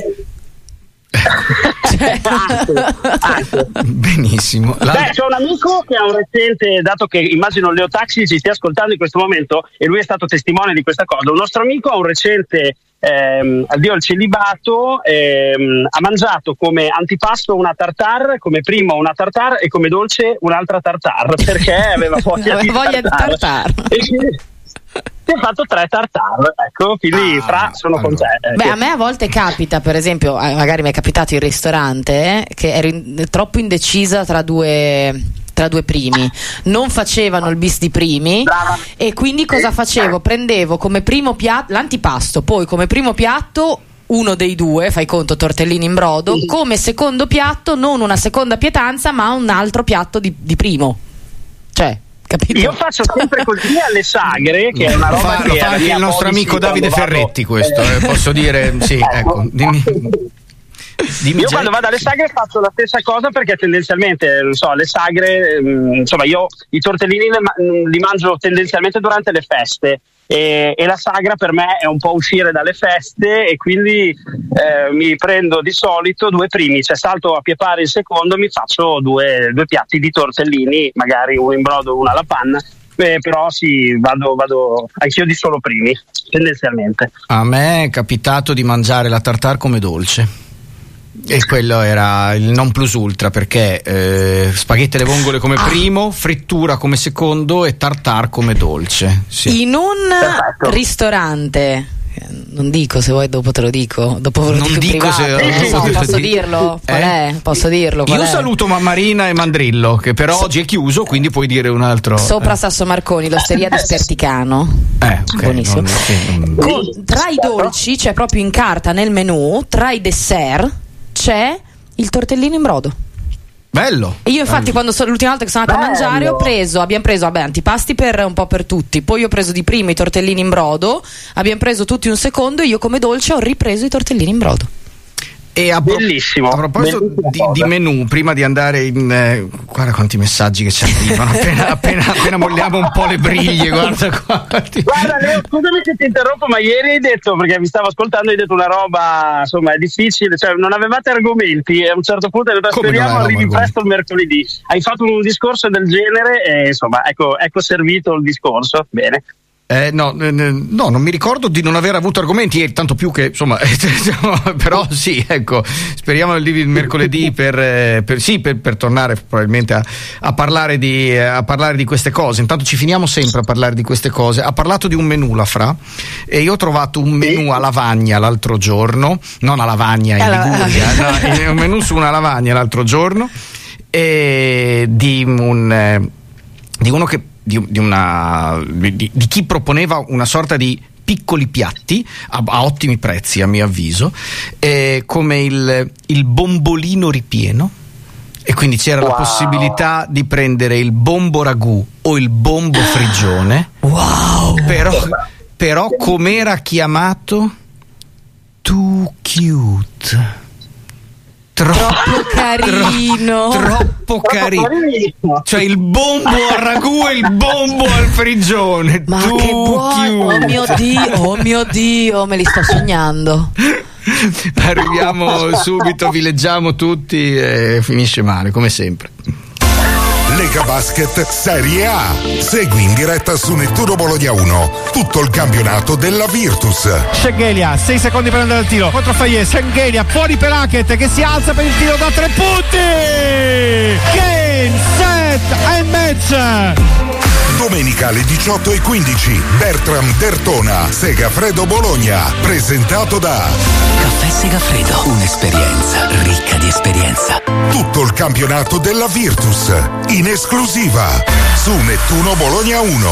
Benissimo. C'è un amico che ha un recente, dato che immagino Leo Taxi ci stia ascoltando in questo momento e lui è stato testimone di questa cosa, un nostro amico ha un recente addio al celibato, ha mangiato come antipasto una tartare, come primo una tartare e come dolce un'altra tartare, perché aveva voglia di tartare. Ti ho fatto 3 tartare, ecco, quindi sono con te. Beh, a me a volte capita, per esempio, magari mi è capitato in ristorante che ero troppo indecisa tra due primi, non facevano il bis di primi. Brava. E quindi cosa facevo? Prendevo come primo piatto l'antipasto, poi come primo piatto uno dei due, fai conto, tortellini in brodo, come secondo piatto non una seconda pietanza ma un altro piatto di primo, cioè, capito? Io faccio sempre così alle sagre, che è una roba lo fa anche il nostro amico Davide Ferretti, questo posso dire, sì, ecco, dimmi. Io quando vado alle sagre faccio la stessa cosa, perché tendenzialmente, non so, le sagre, insomma, io i tortellini li mangio tendenzialmente durante le feste e la sagra per me è un po' uscire dalle feste, e quindi mi prendo di solito 2 primi, cioè salto a pie pari il secondo, mi faccio due piatti di tortellini, magari uno in brodo, uno alla panna. Però sì, vado anch'io di solo primi, tendenzialmente. A me è capitato di mangiare la tartare come dolce. E quello era il non plus ultra, perché spaghetti alle vongole come primo, frittura come secondo e tartare come dolce. Sì. In un ristorante, non dico, se vuoi dopo te lo dico, dopo ve lo dico privato. Posso dirlo? Qual è? Posso dirlo? Io saluto Mammarina e Mandrillo, che per oggi è chiuso, quindi puoi dire un altro. Sopra Sasso Marconi, l'osteria di Sperticano. Okay, buonissimo. Tra i dolci c'è proprio in carta nel menù, tra i dessert c'è il tortellino in brodo. Bello. E io infatti l'ultima volta che sono andata a mangiare abbiamo preso antipasti per un po' per tutti, poi ho preso di primo i tortellini in brodo, abbiamo preso tutti un secondo e io come dolce ho ripreso i tortellini in brodo. E bellissimo. A proposito di menù, prima di andare in guarda quanti messaggi che ci arrivano appena molliamo un po' le briglie, guarda Leo, scusami se ti interrompo, ma ieri hai detto, perché mi stavo ascoltando, hai detto una roba, insomma, è difficile, cioè non avevate argomenti, e a un certo punto hai detto speriamo arrivi presto il mercoledì. Hai fatto un discorso del genere e insomma ecco servito il discorso, bene. No, non mi ricordo di non aver avuto argomenti, tanto più che insomma però sì, ecco, speriamo il mercoledì per tornare probabilmente a parlare di queste cose. Intanto ci finiamo sempre a parlare di queste cose. Ha parlato di un menù la Fra, e io ho trovato un menù a lavagna l'altro giorno, non a lavagna in Liguria, un menù su una lavagna l'altro giorno, e di uno che di chi proponeva una sorta di piccoli piatti a ottimi prezzi, a mio avviso, come il bombolino ripieno, e quindi c'era la possibilità di prendere il bombo ragù o il bombo frigione. Però com'era chiamato? Too cute. Troppo carino. Troppo carino. Cioè il bombo al ragù e il bombo al frigione. Ma che buono. Oh mio Dio, me li sto sognando. Arriviamo subito, vi leggiamo tutti e finisce male come sempre. Lega Basket Serie A. Segui in diretta su Nettuno Bologna 1 tutto il campionato della Virtus. Schengelia, 6 secondi per andare al tiro contro Fayez. Schengelia fuori per Hackett che si alza per il tiro da 3 punti. Game, set and match. Domenica alle 18:15 Bertram Dertona, Segafredo Bologna, presentato da Caffè Segafredo, un'esperienza ricca di esperienza. Tutto il campionato della Virtus in esclusiva su Nettuno Bologna 1.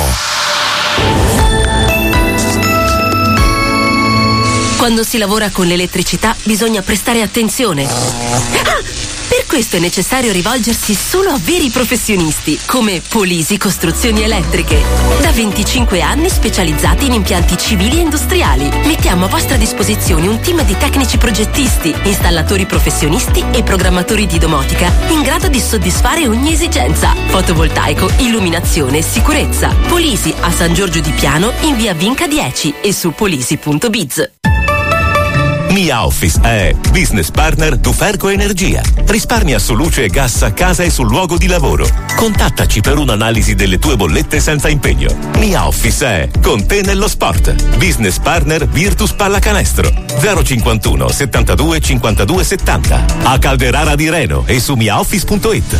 Quando si lavora con l'elettricità bisogna prestare attenzione. Per questo è necessario rivolgersi solo a veri professionisti, come Polisi Costruzioni Elettriche. Da 25 anni specializzati in impianti civili e industriali. Mettiamo a vostra disposizione un team di tecnici progettisti, installatori professionisti e programmatori di domotica in grado di soddisfare ogni esigenza. Fotovoltaico, illuminazione e sicurezza. Polisi a San Giorgio di Piano in via Vinca 10 e su polisi.biz. Mia Office è business partner Duferco Energia. Risparmia su luce e gas a casa e sul luogo di lavoro. Contattaci per un'analisi delle tue bollette senza impegno. Mia Office è con te nello sport. Business partner Virtus Pallacanestro 051 72 52 70. A Calderara di Reno e su miaoffice.it.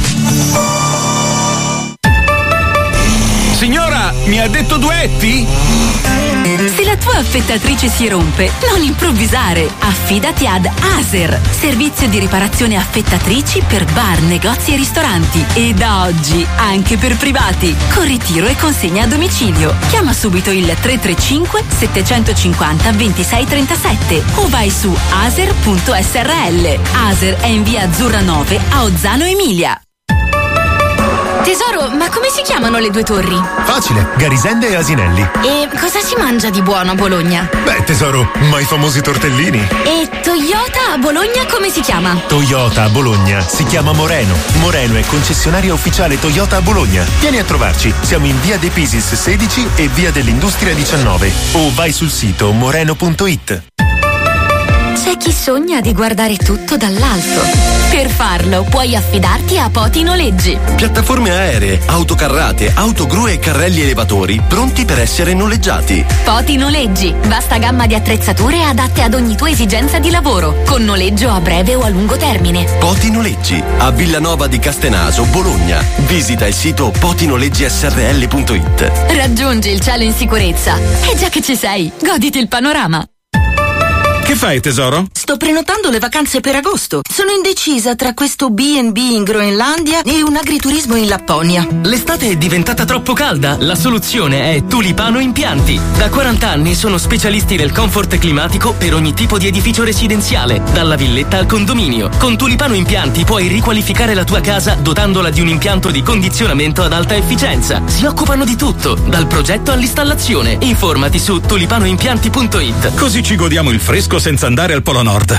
Signora, mi ha detto duetti? Se la tua affettatrice si rompe, non improvvisare. Affidati ad Aser, servizio di riparazione affettatrici per bar, negozi e ristoranti. E da oggi anche per privati, con ritiro e consegna a domicilio. Chiama subito il 335 750 2637 o vai su aser.srl. Aser è in via Azzurra 9 a Ozzano Emilia. Tesoro, ma come si chiamano le due torri? Facile, Garisende e Asinelli. E cosa si mangia di buono a Bologna? Beh, tesoro, ma i famosi tortellini. E Toyota a Bologna come si chiama? Toyota a Bologna si chiama Moreno. Moreno è concessionaria ufficiale Toyota a Bologna. Vieni a trovarci, siamo in via De Pisis 16 e via dell'Industria 19 o vai sul sito moreno.it. C'è chi sogna di guardare tutto dall'alto. Per farlo puoi affidarti a Poti Noleggi. Piattaforme aeree, autocarrate, autogru e carrelli elevatori pronti per essere noleggiati. Poti Noleggi, vasta gamma di attrezzature adatte ad ogni tua esigenza di lavoro, con noleggio a breve o a lungo termine. Poti Noleggi, a Villanova di Castenaso, Bologna. Visita il sito potinoleggisrl.it. Raggiungi il cielo in sicurezza. E già che ci sei, goditi il panorama. Che fai, tesoro? Sto prenotando le vacanze per agosto. Sono indecisa tra questo B&B in Groenlandia e un agriturismo in Lapponia. L'estate è diventata troppo calda. La soluzione è Tulipano Impianti. Da 40 anni sono specialisti del comfort climatico per ogni tipo di edificio residenziale, dalla villetta al condominio. Con Tulipano Impianti puoi riqualificare la tua casa dotandola di un impianto di condizionamento ad alta efficienza. Si occupano di tutto, dal progetto all'installazione. Informati su tulipanoimpianti.it. Così ci godiamo il fresco senza andare al Polo Nord.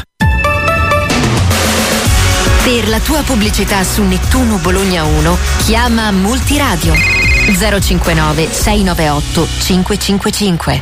Per la tua pubblicità su Nettuno Bologna 1 chiama Multiradio 059 698 555.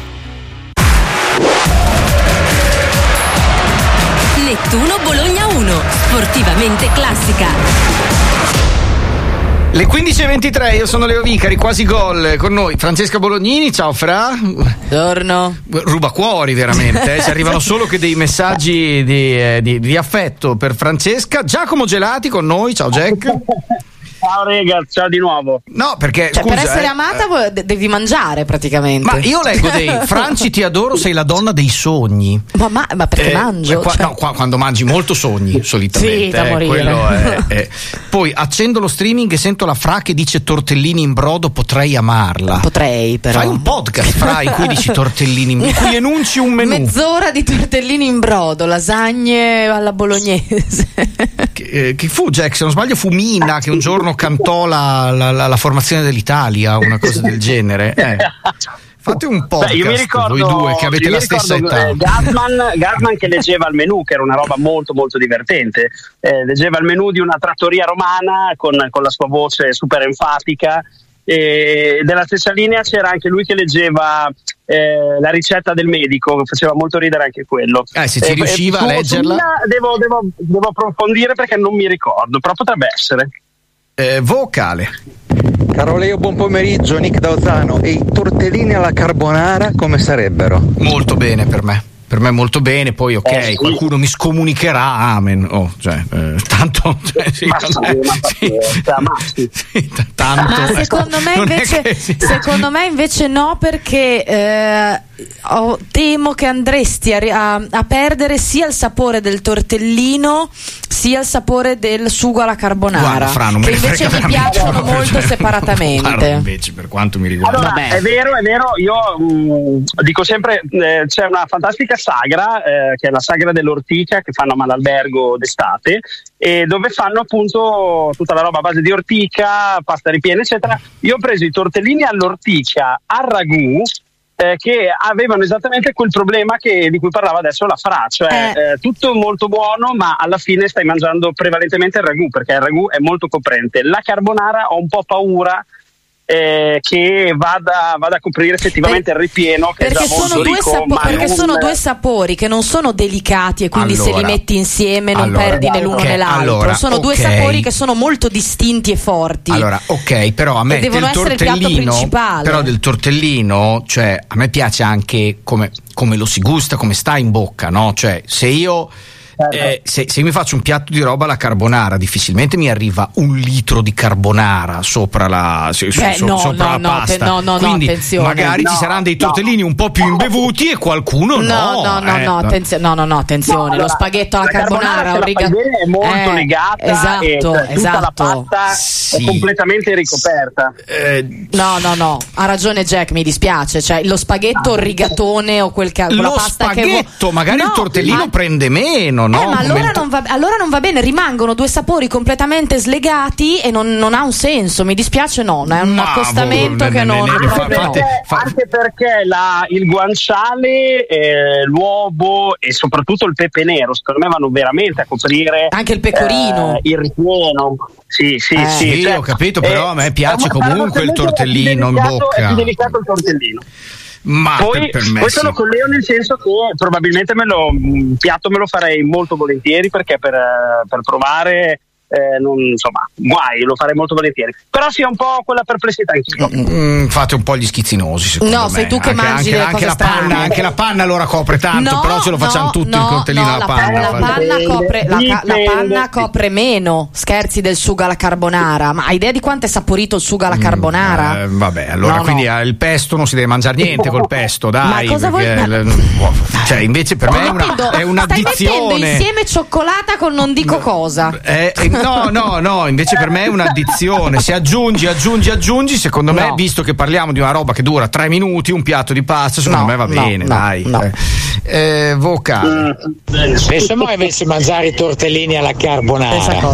Nettuno Bologna 1, sportivamente classica. Le 15.23, io sono Leo Vicari, quasi gol, con noi Francesca Bolognini, ciao Fra. Buongiorno. Ruba cuori veramente, ci arrivano solo che dei messaggi di affetto per Francesca. Giacomo Gelati con noi, ciao Jack. Ciao ragazzi, ciao di nuovo. No, perché cioè, scusa, per essere amata devi mangiare praticamente. Ma io leggo dei Franci ti adoro, sei la donna dei sogni. Ma perché mangio? No, quando mangi molto sogni solitamente. Sì, da morire. Quello è. Poi accendo lo streaming e sento la Fra che dice tortellini in brodo, potrei amarla. Potrei però. Fai un podcast Fra in cui dici tortellini in cui enunci un menù. Mezz'ora di tortellini in brodo, lasagne alla bolognese. Che fu Jack, se non sbaglio fu Mina che un giorno cantò la formazione dell'Italia, una cosa del genere. Fate un podcast. Io mi ricordo, voi due che avete la stessa età. Gasman che leggeva il menù, che era una roba molto molto divertente, leggeva il menù di una trattoria romana con la sua voce super enfatica, e della stessa linea c'era anche lui che leggeva la ricetta del medico, faceva molto ridere anche quello. Se ci riusciva a leggerla devo approfondire perché non mi ricordo, però potrebbe essere. Vocale. Caro Leo, buon pomeriggio, Nick da Ozzano. E i tortellini alla carbonara come sarebbero? Molto bene per me. Per me molto bene, poi ok, qualcuno mi scomunicherà, amen. Tanto. Tanto. Secondo me invece no, perché temo che andresti a perdere sia il sapore del tortellino sia il sapore del sugo alla carbonara. Guarda, Fra, non che invece mi piacciono molto separatamente. Guarda, invece, per quanto mi riguarda. Allora, è vero, io dico sempre c'è una fantastica sagra, che è la sagra dell'ortica, che fanno a Malalbergo d'estate, e dove fanno appunto tutta la roba a base di ortica, pasta ripiena eccetera. Io ho preso i tortellini all'ortica al ragù, che avevano esattamente quel problema di cui parlava adesso la Fra, cioè tutto molto buono, ma alla fine stai mangiando prevalentemente il ragù, perché il ragù è molto coprente. La carbonara ho un po' paura che vada a coprire effettivamente il ripieno, che perché è già molto ricco, perché sono due sapori che non sono delicati, e quindi se li metti insieme non perdi né l'uno né l'altro. Sono due sapori che sono molto distinti e forti. Allora, ok, però a me devono essere il piatto principale. Però del tortellino, cioè a me piace anche come lo si gusta, come sta in bocca, no? Cioè, se io se mi faccio un piatto di roba alla carbonara, difficilmente mi arriva un litro di carbonara sopra la pasta. Quindi attenzione. magari ci saranno dei tortellini un po' più imbevuti e qualcuno attenzione. Lo spaghetto alla carbonara è molto legata, esatto. Tutta la pasta è completamente ricoperta. No, ha ragione Jack, mi dispiace, cioè lo spaghetto, il rigatone o quella pasta spaghetto, magari il tortellino prende meno. Ma allora non va bene, rimangono due sapori completamente slegati e non ha un senso, mi dispiace, è un accostamento che non anche perché il guanciale, l'uovo e soprattutto il pepe nero secondo me vanno veramente a coprire anche il pecorino, il ripieno. Sì, cioè, ho capito, però a me piace comunque il tortellino in bocca. È delicato il tortellino. Ma poi sono con Leo, nel senso che probabilmente un piatto me lo farei molto volentieri, perché per provare guai, lo farei molto volentieri, però sì, un po' quella perplessità anch'io. Fate un po' gli schizzinosi, secondo me. Sei tu che mangi le cose strane. Anche la panna allora copre tanto, però ce lo facciamo tutti il coltellino alla panna. La panna copre meno, scherzi del sugo alla carbonara, ma hai idea di quanto è saporito il sugo alla carbonara? Vabbè, allora quindi il pesto non si deve mangiare niente col pesto, dai. Ma cosa vuoi? Cioè, invece per me è un'addizione. Stai mettendo insieme cioccolata con non dico cosa. No, invece per me è un'addizione. Se aggiungi, secondo me, visto che parliamo di una roba che dura 3 minuti, un piatto di pasta, secondo me va bene, dai. Vocale. Penso mai avessi mangiare i tortellini alla carbonara.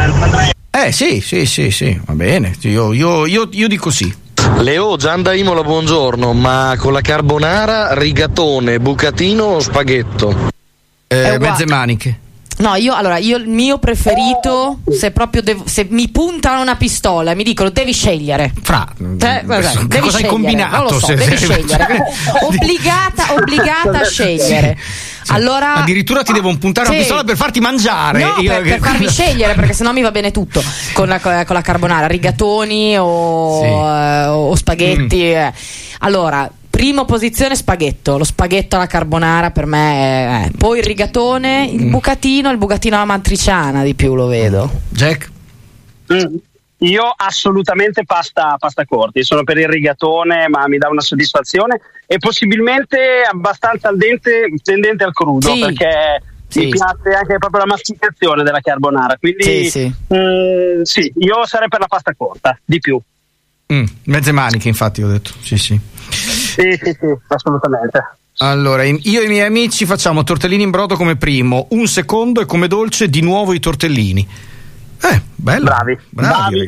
Sì, va bene. Io dico sì. Leo, Gian da Imola, buongiorno, ma con la carbonara, rigatone, bucatino o spaghetto? Mezze maniche. No, io il mio preferito, se mi puntano una pistola e mi dicono devi scegliere. Che cosa hai combinato? Non lo so, devi scegliere. Obbligata a scegliere. Allora, addirittura ti devo puntare una pistola per farti mangiare. No, per farmi scegliere, perché sennò mi va bene tutto con la carbonara, rigatoni o spaghetti. Allora, prima posizione spaghetto, lo spaghetto alla carbonara per me poi il rigatone, il bucatino alla matriciana di più lo vedo. Jack? Io assolutamente pasta corti, sono per il rigatone, ma mi dà una soddisfazione, e possibilmente abbastanza tendente al crudo, perché mi piace anche proprio la masticazione della carbonara, quindi io sarei per la pasta corta, di più. Mezze maniche, infatti, ho detto. Sì, assolutamente. Allora, io e i miei amici facciamo tortellini in brodo come primo, un secondo, e come dolce di nuovo i tortellini. Bello. Bravi,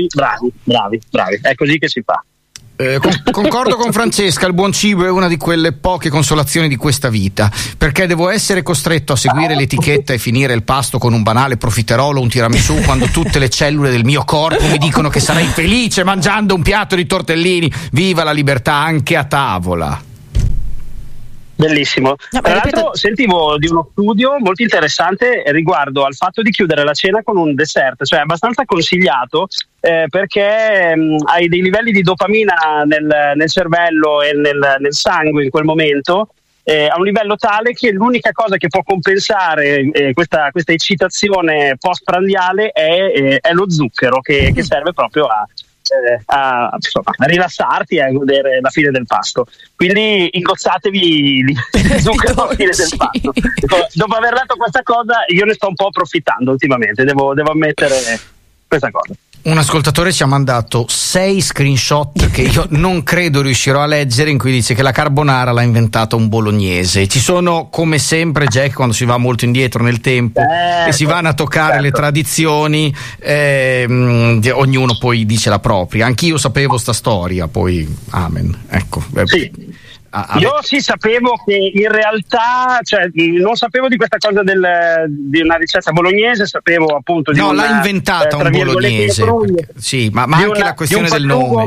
è così che si fa. Concordo con Francesca, il buon cibo è una di quelle poche consolazioni di questa vita, perché devo essere costretto a seguire l'etichetta e finire il pasto con un banale profiterolo o un tiramisù quando tutte le cellule del mio corpo mi dicono che sarei felice mangiando un piatto di tortellini. Viva la libertà anche a tavola. Bellissimo. Tra l'altro sentivo di uno studio molto interessante riguardo al fatto di chiudere la cena con un dessert, cioè abbastanza consigliato, perché hai dei livelli di dopamina nel cervello e nel sangue in quel momento, a un livello tale che l'unica cosa che può compensare questa eccitazione post-prandiale è lo zucchero, che serve proprio a rilassarti e a godere la fine del pasto. Quindi ingozzatevi di zucchero alla fine del pasto. Dopo aver letto questa cosa, io ne sto un po' approfittando ultimamente, devo ammettere questa cosa. Un ascoltatore ci ha mandato 6 screenshot che io non credo riuscirò a leggere, in cui dice che la carbonara l'ha inventata un bolognese. Ci sono, come sempre, Jack, quando si va molto indietro nel tempo e si vanno a toccare le tradizioni, ognuno poi dice la propria. Anch'io sapevo sta storia, poi amen. Ecco. Sì. Io sì sapevo che in realtà, cioè non sapevo di questa cosa di una ricetta bolognese, sapevo appunto di l'ha inventata un bolognese, sì, ma anche la questione del nome.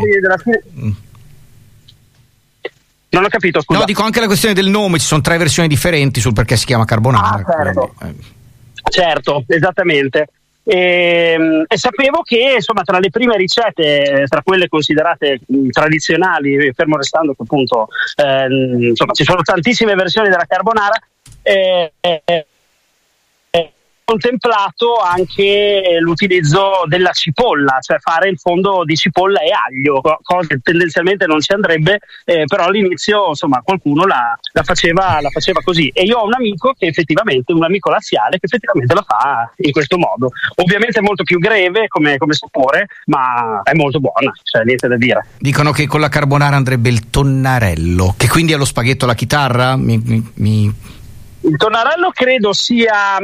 Non ho capito, scusa. No, dico anche la questione del nome, ci sono 3 versioni differenti sul perché si chiama carbonara. Certo, esattamente. E sapevo che insomma tra le prime ricette, tra quelle considerate tradizionali, fermo restando che appunto insomma ci sono tantissime versioni della carbonara, contemplato anche l'utilizzo della cipolla, cioè fare il fondo di cipolla e aglio, cosa che tendenzialmente non ci andrebbe, però all'inizio insomma qualcuno la faceva così, e io ho un amico laziale che effettivamente la fa in questo modo. Ovviamente è molto più greve come sapore, ma è molto buona, cioè niente da dire. Dicono che con la carbonara andrebbe il tonnarello, che quindi è lo spaghetto alla chitarra? Il tonnarello credo sia,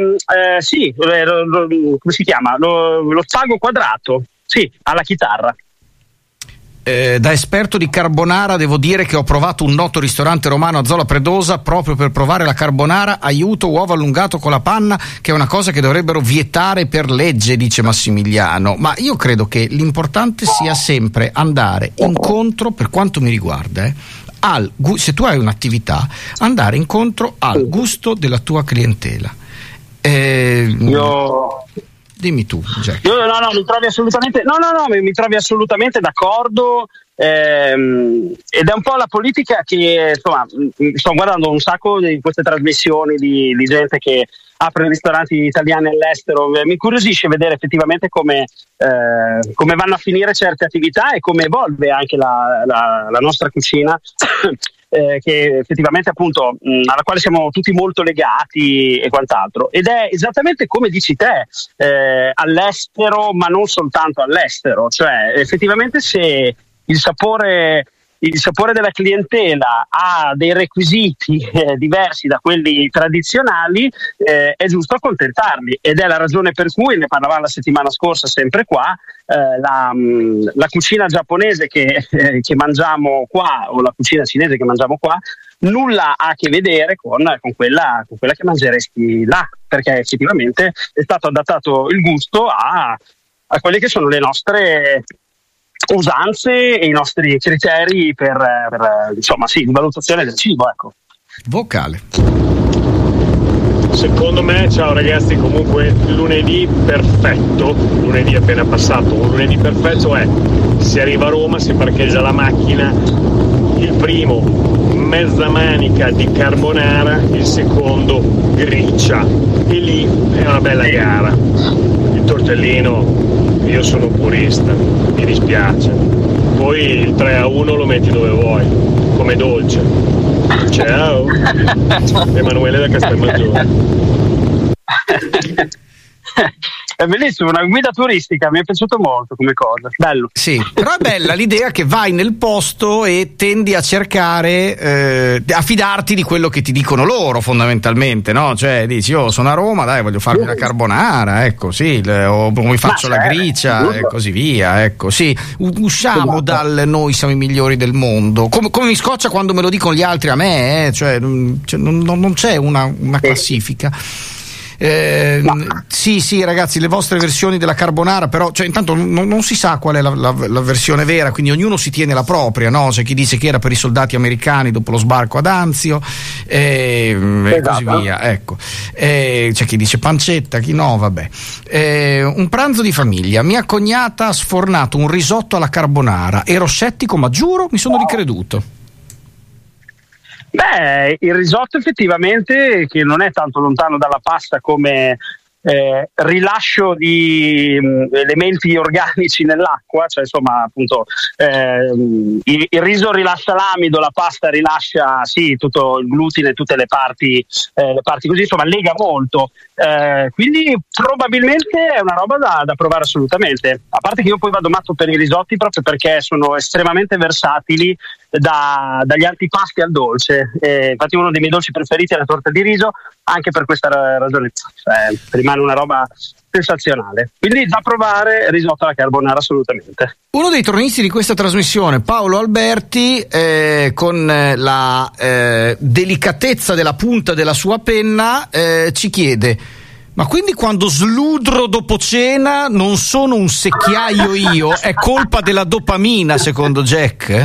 come si chiama? Lo spago quadrato, sì, alla chitarra. Da esperto di carbonara devo dire che ho provato un noto ristorante romano a Zola Predosa proprio per provare la carbonara, aiuto, uovo allungato con la panna, che è una cosa che dovrebbero vietare per legge, dice Massimiliano. Ma io credo che l'importante sia sempre andare incontro, per quanto mi riguarda, se tu hai un'attività, andare incontro al gusto della tua clientela. Dimmi tu, Jack. Mi trovi assolutamente d'accordo, ed è un po' la politica che insomma sto guardando un sacco di queste trasmissioni di gente che apre ristoranti italiani all'estero. Mi incuriosisce vedere effettivamente come vanno a finire certe attività e come evolve anche la nostra cucina che effettivamente appunto alla quale siamo tutti molto legati e quant'altro, ed è esattamente come dici te, all'estero, ma non soltanto all'estero, cioè effettivamente se il sapore della clientela ha dei requisiti diversi da quelli tradizionali, è giusto accontentarli, ed è la ragione per cui, ne parlavamo la settimana scorsa sempre qua, la cucina giapponese che mangiamo qua, o la cucina cinese che mangiamo qua, nulla ha a che vedere con quella che mangeresti là, perché effettivamente è stato adattato il gusto a quelle che sono le nostre usanze e i nostri criteri per insomma sì, di valutazione del cibo, ecco. Vocale. Secondo me, ciao ragazzi, comunque lunedì perfetto, lunedì appena passato, un lunedì perfetto è: si arriva a Roma, si parcheggia la macchina, il primo mezza manica di carbonara, il secondo griccia, e lì è una bella gara. Il tortellino, io sono purista, mi dispiace, poi il 3-1 lo metti dove vuoi, come dolce. Ciao, Emanuele da Castelmaggiore. È bellissimo, una guida turistica, mi è piaciuto molto come cosa, bello. Sì, però è bella l'idea che vai nel posto e tendi a cercare, a fidarti di quello che ti dicono loro fondamentalmente, no? Cioè dici, sono a Roma, dai, voglio farmi la carbonara, ecco, sì, o mi faccio la gricia e così via, ecco, sì, usciamo dal noi siamo i migliori del mondo, come mi scoccia quando me lo dicono gli altri a me, cioè non c'è una classifica. Sì ragazzi, le vostre versioni della carbonara, però cioè, intanto non si sa qual è la versione vera, quindi ognuno si tiene la propria, no? C'è chi dice che era per i soldati americani dopo lo sbarco ad Anzio e così via, ecco. C'è chi dice pancetta, chi no, vabbè. Un pranzo di famiglia, mia cognata ha sfornato un risotto alla carbonara, ero scettico ma giuro mi sono ricreduto. Beh, il risotto effettivamente, che non è tanto lontano dalla pasta come rilascio di elementi organici nell'acqua, cioè insomma appunto il riso rilascia l'amido, la pasta rilascia sì tutto il glutine, tutte le parti così, insomma lega molto, Quindi probabilmente è una roba da provare assolutamente, a parte che io poi vado matto per i risotti proprio perché sono estremamente versatili dagli antipasti al dolce, infatti uno dei miei dolci preferiti è la torta di riso, anche per questa ragione, rimane una roba sensazionale, quindi da provare risotto alla carbonara assolutamente. Uno dei tronisti di questa trasmissione, Paolo Alberti, con la delicatezza della punta della sua penna, ci chiede: ma quindi quando sludro dopo cena non sono un secchiaio io, è colpa della dopamina secondo Jack?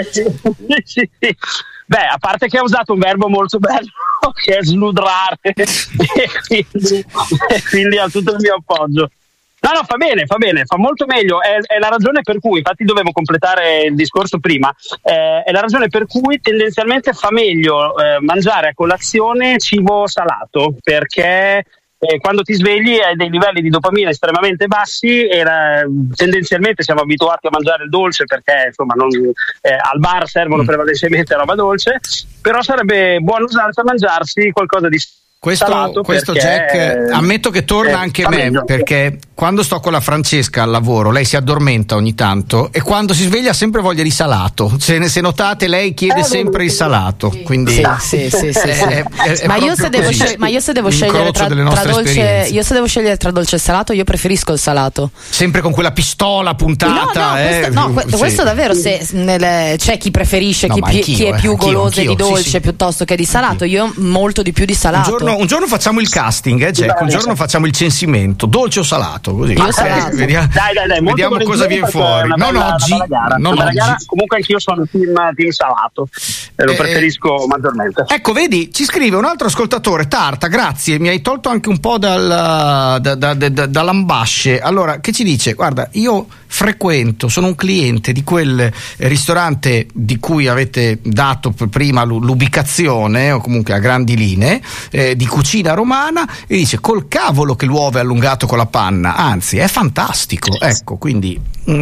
Sì. Beh, a parte che ha usato un verbo molto bello che è sludrare e quindi ha tutto il mio appoggio. No, fa bene, fa molto meglio, è la ragione per cui, infatti dovevo completare il discorso prima, è la ragione per cui tendenzialmente fa meglio mangiare a colazione cibo salato, perché quando ti svegli hai dei livelli di dopamina estremamente bassi e tendenzialmente siamo abituati a mangiare il dolce perché insomma al bar servono prevalentemente roba dolce, però sarebbe buono usare per mangiarsi qualcosa di salato. Questo perché, Jack, ammetto che torna anche a me, meglio. perché quando sto con la Francesca al lavoro lei si addormenta ogni tanto e quando si sveglia ha sempre voglia di salato, se notate lei chiede sempre il salato, quindi sì. Ma io se devo scegliere tra dolce e salato, io preferisco il salato, sempre con quella pistola puntata. Questo davvero, c'è chi preferisce, chi è più goloso di dolce piuttosto che di salato. Io molto di più di salato. Un giorno facciamo il casting, Jack, un giorno facciamo il censimento, dolce o salato, così. Io salato. Dai, vediamo cosa viene fuori. Non oggi. Comunque anch'io sono team salato, lo preferisco maggiormente. Ecco, vedi, ci scrive un altro ascoltatore, Tarta, grazie, mi hai tolto anche un po' dall'ambasce. Allora, che ci dice? Guarda, io sono un cliente di quel ristorante di cui avete dato prima l'ubicazione, o comunque a grandi linee, di cucina romana, e dice: col cavolo che l'uovo è allungato con la panna, anzi è fantastico. Ecco, quindi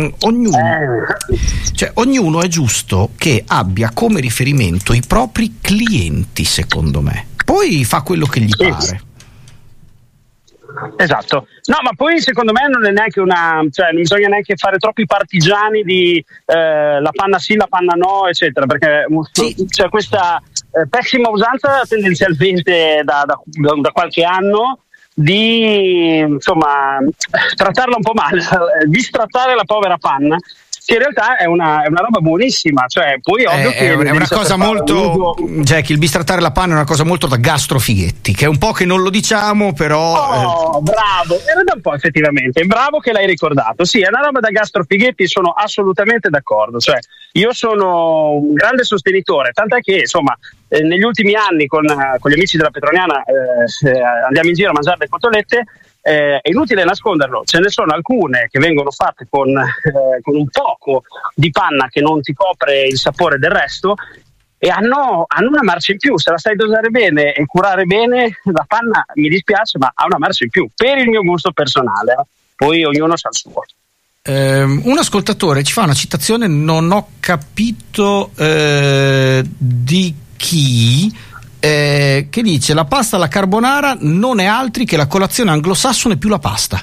ognuno è giusto che abbia come riferimento i propri clienti, secondo me, poi fa quello che gli pare. Esatto, no, ma poi secondo me non è neanche non bisogna neanche fare troppi partigiani di la panna sì, la panna no, eccetera, perché c'è questa pessima usanza tendenzialmente da qualche anno di trattarla un po' male, distrattare la povera panna, che in realtà è una roba buonissima, cioè poi ovvio che è una cosa molto Jack, il bistrattare la panna è una cosa molto da gastrofighetti, che è un po' che non lo diciamo, però bravo, era da un po' effettivamente, bravo che l'hai ricordato, sì, è una roba da gastrofighetti, sono assolutamente d'accordo, cioè io sono un grande sostenitore, tant'è che negli ultimi anni con gli amici della Petroniana andiamo in giro a mangiare le cotolette. È inutile nasconderlo, ce ne sono alcune che vengono fatte con un poco di panna che non ti copre il sapore del resto e hanno una marcia in più. Se la sai dosare bene e curare bene, la panna, mi dispiace, ma ha una marcia in più per il mio gusto personale, poi ognuno sa il suo. Un ascoltatore ci fa una citazione, non ho capito di chi, che dice: la pasta alla carbonara non è altri che la colazione anglosassone più la pasta.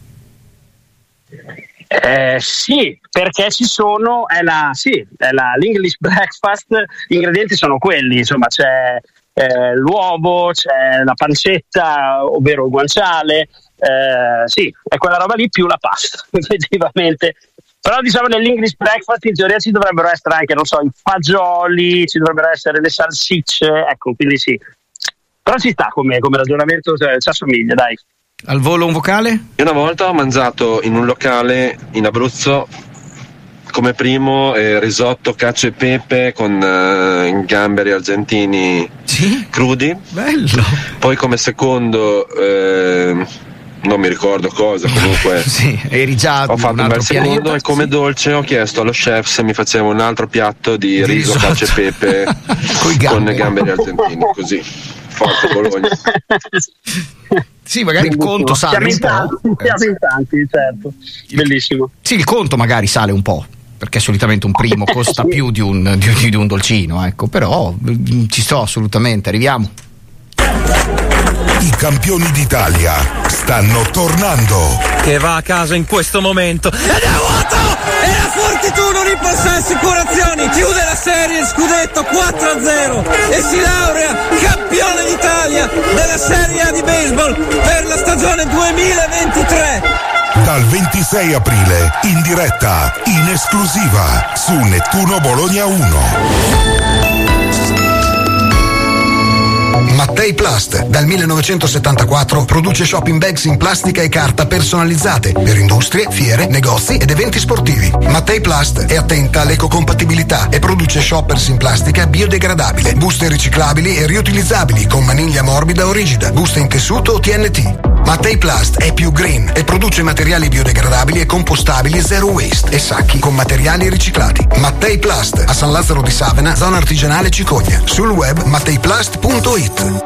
Sì, perché ci sono, l'English breakfast, gli ingredienti sono quelli, insomma c'è l'uovo, c'è la pancetta, ovvero il guanciale, sì, è quella roba lì più la pasta, effettivamente. Però nell'English breakfast in teoria ci dovrebbero essere anche, i fagioli, ci dovrebbero essere le salsicce, ecco, quindi sì. Però ci sta come ragionamento, ci assomiglia, dai. Al volo un vocale? Io una volta ho mangiato in un locale in Abruzzo come primo risotto cacio e pepe con gamberi argentini crudi. Bello. Poi come secondo non mi ricordo cosa, comunque eri già ho fatto un bel secondo pianeta, e come dolce ho chiesto allo chef se mi faceva un altro piatto di riso cacio e pepe con gamberi argentini, così forza Bologna. Sì, magari il conto sale un po'. Siamo in tanti, certo. Bellissimo. Sì, il conto magari sale un po', perché solitamente un primo costa più di un dolcino, ecco, però ci sto assolutamente, arriviamo. I campioni d'Italia stanno tornando. Che va a casa in questo momento. Ed è vuoto! E la Fortitudo Nippon Assicurazioni chiude la serie scudetto 4-0 e si laurea campione d'Italia della Serie A di baseball per la stagione 2023. Dal 26 aprile in diretta, in esclusiva su Nettuno Bologna 1. Mattei Plast, dal 1974, produce shopping bags in plastica e carta personalizzate per industrie, fiere, negozi ed eventi sportivi. Mattei Plast è attenta all'ecocompatibilità e produce shoppers in plastica biodegradabile, buste riciclabili e riutilizzabili con maniglia morbida o rigida, buste in tessuto o TNT. Mattei Plast è più green e produce materiali biodegradabili e compostabili zero waste e sacchi con materiali riciclati. Mattei Plast, a San Lazzaro di Savena, zona artigianale Cicogna. Sul web matteiplast.it.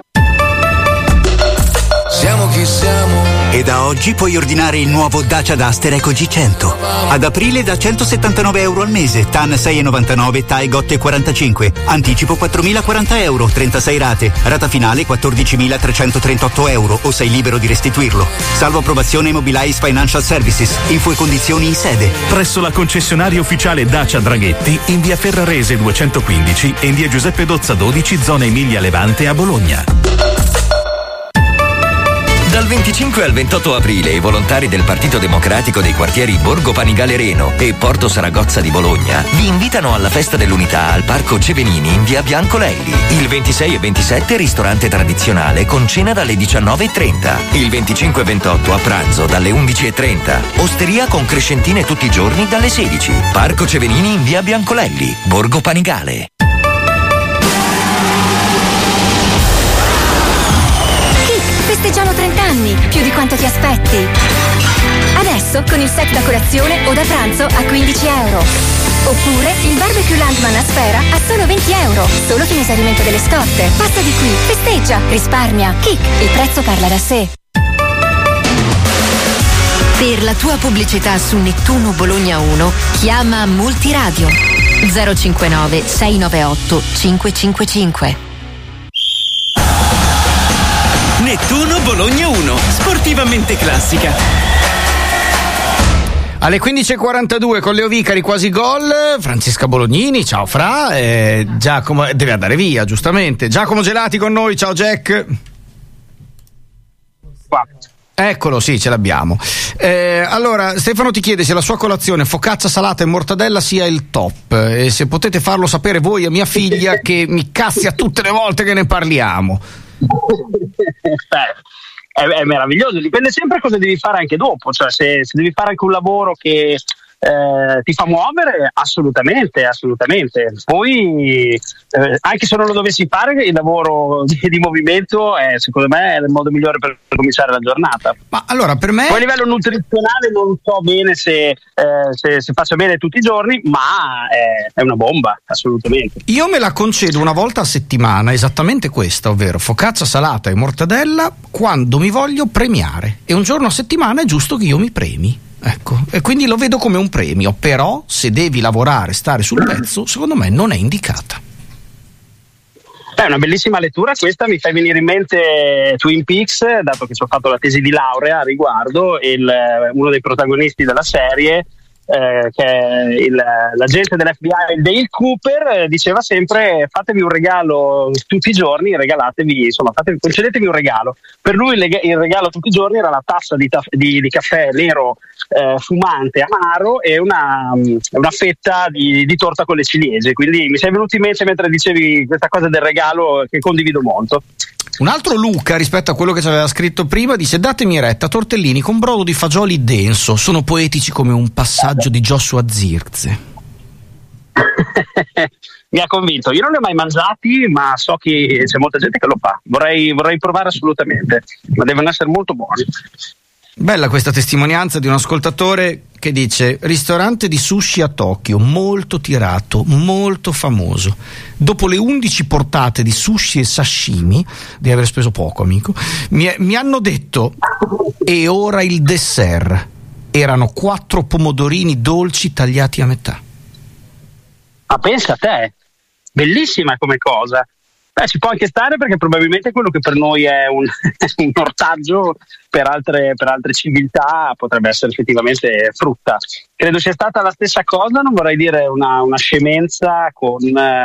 Siamo chi siamo. E da oggi puoi ordinare il nuovo Dacia Duster Eco G100. Ad aprile da €179 al mese, TAN 6,99, TAEG 8,45. Anticipo €4.040, 36 rate. Rata finale €14.338 o sei libero di restituirlo. Salvo approvazione Mobilize Financial Services. Info e condizioni in sede. Presso la concessionaria ufficiale Dacia Draghetti in via Ferrarese 215 e in via Giuseppe Dozza 12, zona Emilia Levante a Bologna. Dal 25 al 28 aprile i volontari del Partito Democratico dei quartieri Borgo Panigale Reno e Porto Saragozza di Bologna vi invitano alla Festa dell'Unità al Parco Cevenini in via Bianco Lelli. Il 26 e 27 ristorante tradizionale con cena dalle 19:30. Il 25 e 28 a pranzo dalle 11:30. Osteria con crescentine tutti i giorni dalle 16. Parco Cevenini in via Bianco Lelli, Borgo Panigale. Festeggiamo 30 anni, più di quanto ti aspetti. Adesso con il set da colazione o da pranzo a €15. Oppure il barbecue Landman a sfera a solo €20. Solo fino esaurimento delle scorte. Passa di qui, festeggia, risparmia. Kick, il prezzo parla da sé. Per la tua pubblicità su Nettuno Bologna 1, chiama Multiradio 059 698 555. Nettuno Bologna 1, sportivamente classica. Alle 15:42 con Leo Vicari, quasi gol. Francesca Bolognini, ciao Fra. Giacomo deve andare via, giustamente. Giacomo Gelati con noi, ciao Jack. Qua. Eccolo, sì, ce l'abbiamo. Allora, Stefano ti chiede se la sua colazione focaccia salata e mortadella sia il top, e se potete farlo sapere voi a mia figlia che mi cazzia tutte le volte che ne parliamo. È meraviglioso, dipende sempre cosa devi fare anche dopo, cioè se devi fare anche un lavoro che ti fa muovere, assolutamente. Poi anche se non lo dovessi fare, il lavoro di movimento è, secondo me, è il modo migliore per cominciare la giornata. Ma allora, per me, poi a livello nutrizionale non so bene se faccia bene tutti i giorni, ma è una bomba, assolutamente. Io me la concedo una volta a settimana, esattamente questa, ovvero focaccia salata e mortadella quando mi voglio premiare, e un giorno a settimana è giusto che io mi premi. Ecco, e quindi lo vedo come un premio, però se devi lavorare, stare sul pezzo, secondo me non è indicata. È una bellissima lettura questa, mi fai venire in mente Twin Peaks, dato che ci ho fatto la tesi di laurea a riguardo, uno dei protagonisti della serie, che è l'agente dell'FBI Dale Cooper, diceva sempre: fatevi un regalo tutti i giorni, regalatevi, insomma, concedetemi un regalo. Per lui il regalo tutti i giorni era la tazza di caffè nero fumante, amaro, e una fetta di torta con le ciliegie. Quindi mi sei venuto in mente mentre dicevi questa cosa del regalo, che condivido molto. Un altro Luca, rispetto a quello che ci aveva scritto prima, dice: datemi retta, tortellini con brodo di fagioli denso, sono poetici come un passaggio di Joshua Zirkzee. Mi ha convinto, io non li ho mai mangiati, ma so che c'è molta gente che lo fa, vorrei provare assolutamente, ma devono essere molto buoni. Bella questa testimonianza di un ascoltatore che dice: ristorante di sushi a Tokyo, molto tirato, molto famoso. Dopo le 11 portate di sushi e sashimi, di aver speso poco, amico, mi hanno detto: e ora il dessert. Erano 4 pomodorini dolci tagliati a metà. Ma pensa a te, bellissima come cosa. Ci può anche stare, perché probabilmente quello che per noi è un ortaggio per altre civiltà potrebbe essere effettivamente frutta. Credo sia stata la stessa cosa, non vorrei dire una scemenza con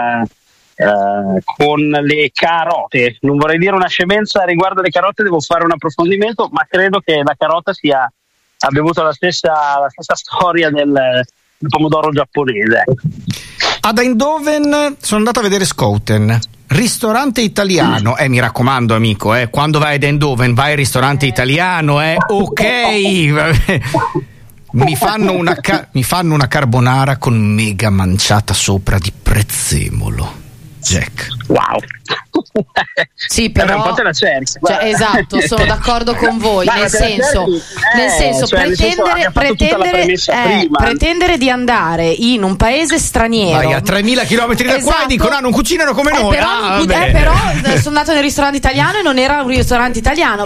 le carote, non vorrei dire una scemenza riguardo le carote, devo fare un approfondimento, ma credo che la carota abbia avuto la stessa storia del pomodoro giapponese. Ad Eindhoven sono andato a vedere Schouten, ristorante italiano. Mi raccomando, amico, quando vai ad Eindhoven vai al ristorante italiano, ok. Mi fanno una carbonara con mega manciata sopra di prezzemolo. Jack. Wow. Sì, però un po' te la cerchi, esatto, sono d'accordo con voi, nel senso pretendere di andare in un paese straniero, vai a 3.000 chilometri da qua e dicono non cucinano come noi, però sono andato nel ristorante italiano e non era un ristorante italiano,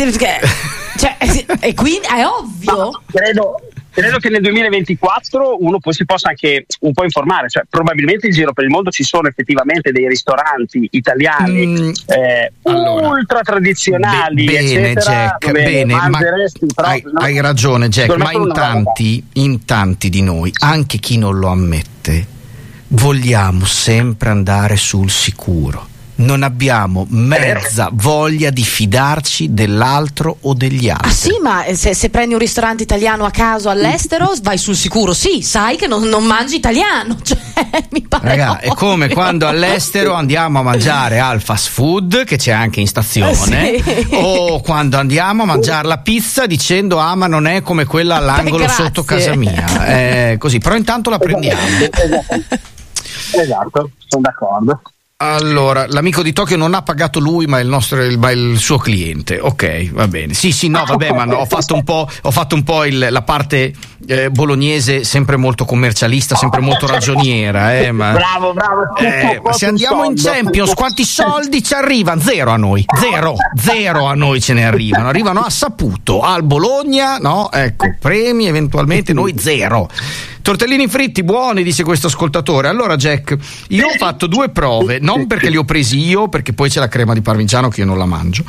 e quindi è ovvio. Credo che nel 2024 uno poi si possa anche un po' informare, cioè probabilmente in giro per il mondo ci sono effettivamente dei ristoranti italiani ultra tradizionali, bene, eccetera, Jack, hai ragione, Jack, ma in tanti di noi, anche chi non lo ammette, vogliamo sempre andare sul sicuro. Non abbiamo mezza voglia di fidarci dell'altro o degli altri. Sì, ma se prendi un ristorante italiano a caso all'estero vai sul sicuro, sì, sai che non mangi italiano, mi pare. Raga, è come quando all'estero andiamo a mangiare al fast food, che c'è anche in stazione, o quando andiamo a mangiare la pizza dicendo ma non è come quella all'angolo sotto casa mia, così, però intanto la prendiamo. Esatto, sono d'accordo. Allora, l'amico di Tokyo non ha pagato lui, ma il suo cliente. Ok, va bene. Sì, no, vabbè, ma ho fatto un po' la parte bolognese, sempre molto commercialista, sempre molto ragioniera. Ma, bravo. Ma se andiamo in Champions, quanti soldi ci arrivano? Zero a noi. Zero a noi ce ne arrivano. Arrivano a saputo. Al Bologna, no? Ecco, premi eventualmente, noi zero. Tortellini fritti buoni, dice questo ascoltatore. Allora, Jack, io ho fatto 2 prove, non perché li ho presi io, perché poi c'è la crema di parmigiano che io non la mangio,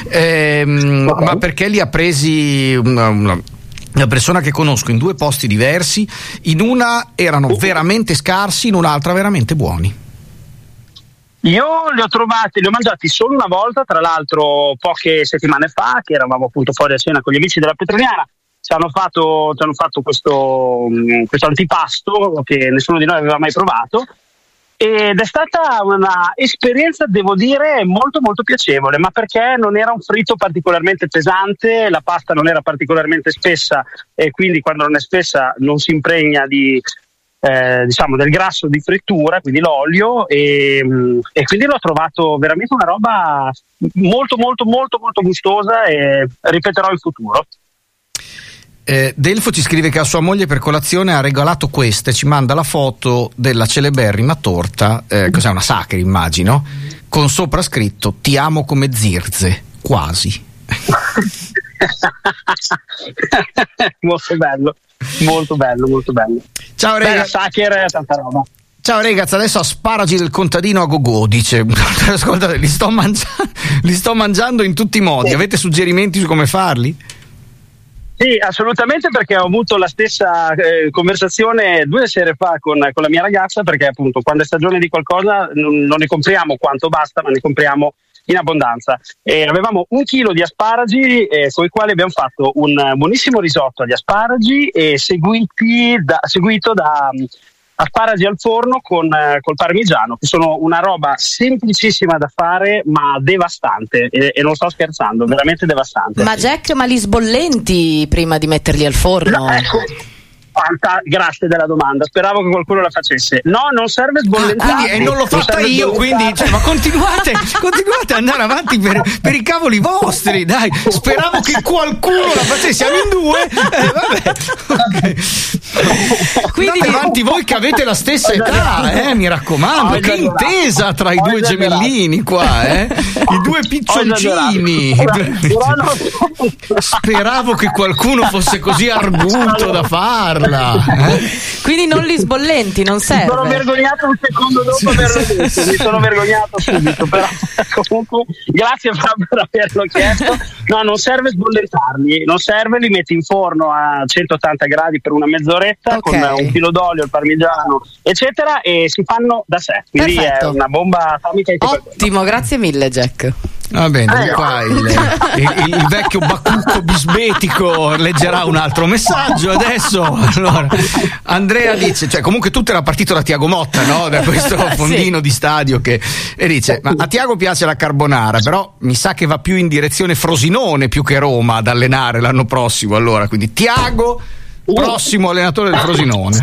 ma perché li ha presi una persona che conosco in 2 posti diversi. In una erano veramente scarsi, in un'altra veramente buoni. Io li ho mangiati solo una volta, tra l'altro poche settimane fa, che eravamo appunto fuori a cena con gli amici della Petroliana. Ci hanno fatto questo antipasto che nessuno di noi aveva mai provato, ed è stata una esperienza, devo dire, molto molto piacevole, ma perché non era un fritto particolarmente pesante, la pasta non era particolarmente spessa, e quindi quando non è spessa non si impregna del grasso di frittura, quindi l'olio, e quindi l'ho trovato veramente una roba molto molto molto molto gustosa, e ripeterò in futuro. Delfo ci scrive che a sua moglie per colazione ha regalato queste, ci manda la foto della celeberrima torta, cos'è, una sacra immagino, con sopra scritto "ti amo come Zirze", quasi. Molto bello. Ciao ragazzi, sacra, tanta roba. Ciao ragazzi, adesso asparagi del contadino a go-go, dice. Ascoltate, li sto mangiando in tutti i modi. Avete suggerimenti su come farli? Sì, assolutamente, perché ho avuto la stessa conversazione 2 sere fa con la mia ragazza, perché appunto quando è stagione di qualcosa non ne compriamo quanto basta, ma ne compriamo in abbondanza. E avevamo 1 chilo di asparagi, con i quali abbiamo fatto un buonissimo risotto agli asparagi, e seguito da asparagi al forno col parmigiano, che sono una roba semplicissima da fare ma devastante, e non sto scherzando, veramente devastante. Ma Jack, ma li sbollenti prima di metterli al forno? No, ecco. Grazie della domanda, speravo che qualcuno la facesse. No, non serve sbollentare. E non l'ho fatta io, quindi ma continuate ad andare avanti per i cavoli vostri, dai. Speravo che qualcuno la facesse. Siamo in 2, vabbè. Okay. Quindi andate avanti voi che avete la stessa età, mi raccomando. Che intesa tra i 2 gemellini qua, I due piccioncini. Speravo che qualcuno fosse così arguto da farla. Quindi non li sbollenti, non serve. Mi sono vergognato un secondo dopo averlo detto, mi sono vergognato subito, però comunque grazie per averlo chiesto. No, non serve sbollentarli, non serve, li metti in forno a 180 gradi per una mezz'oretta, con un filo d'olio, il parmigiano, eccetera, e si fanno da sé. Quindi perfetto. È una bomba atomica. Ottimo, grazie mille Jack. Va bene, qua il vecchio bacucco bisbetico leggerà un altro messaggio adesso. Allora, Andrea dice, cioè comunque tutto era partito da Tiago Motta, no? Da questo fondino di stadio e dice, ma a Tiago piace la carbonara, però mi sa che va più in direzione Frosinone più che Roma ad allenare l'anno prossimo, allora, quindi Tiago, prossimo allenatore del Frosinone.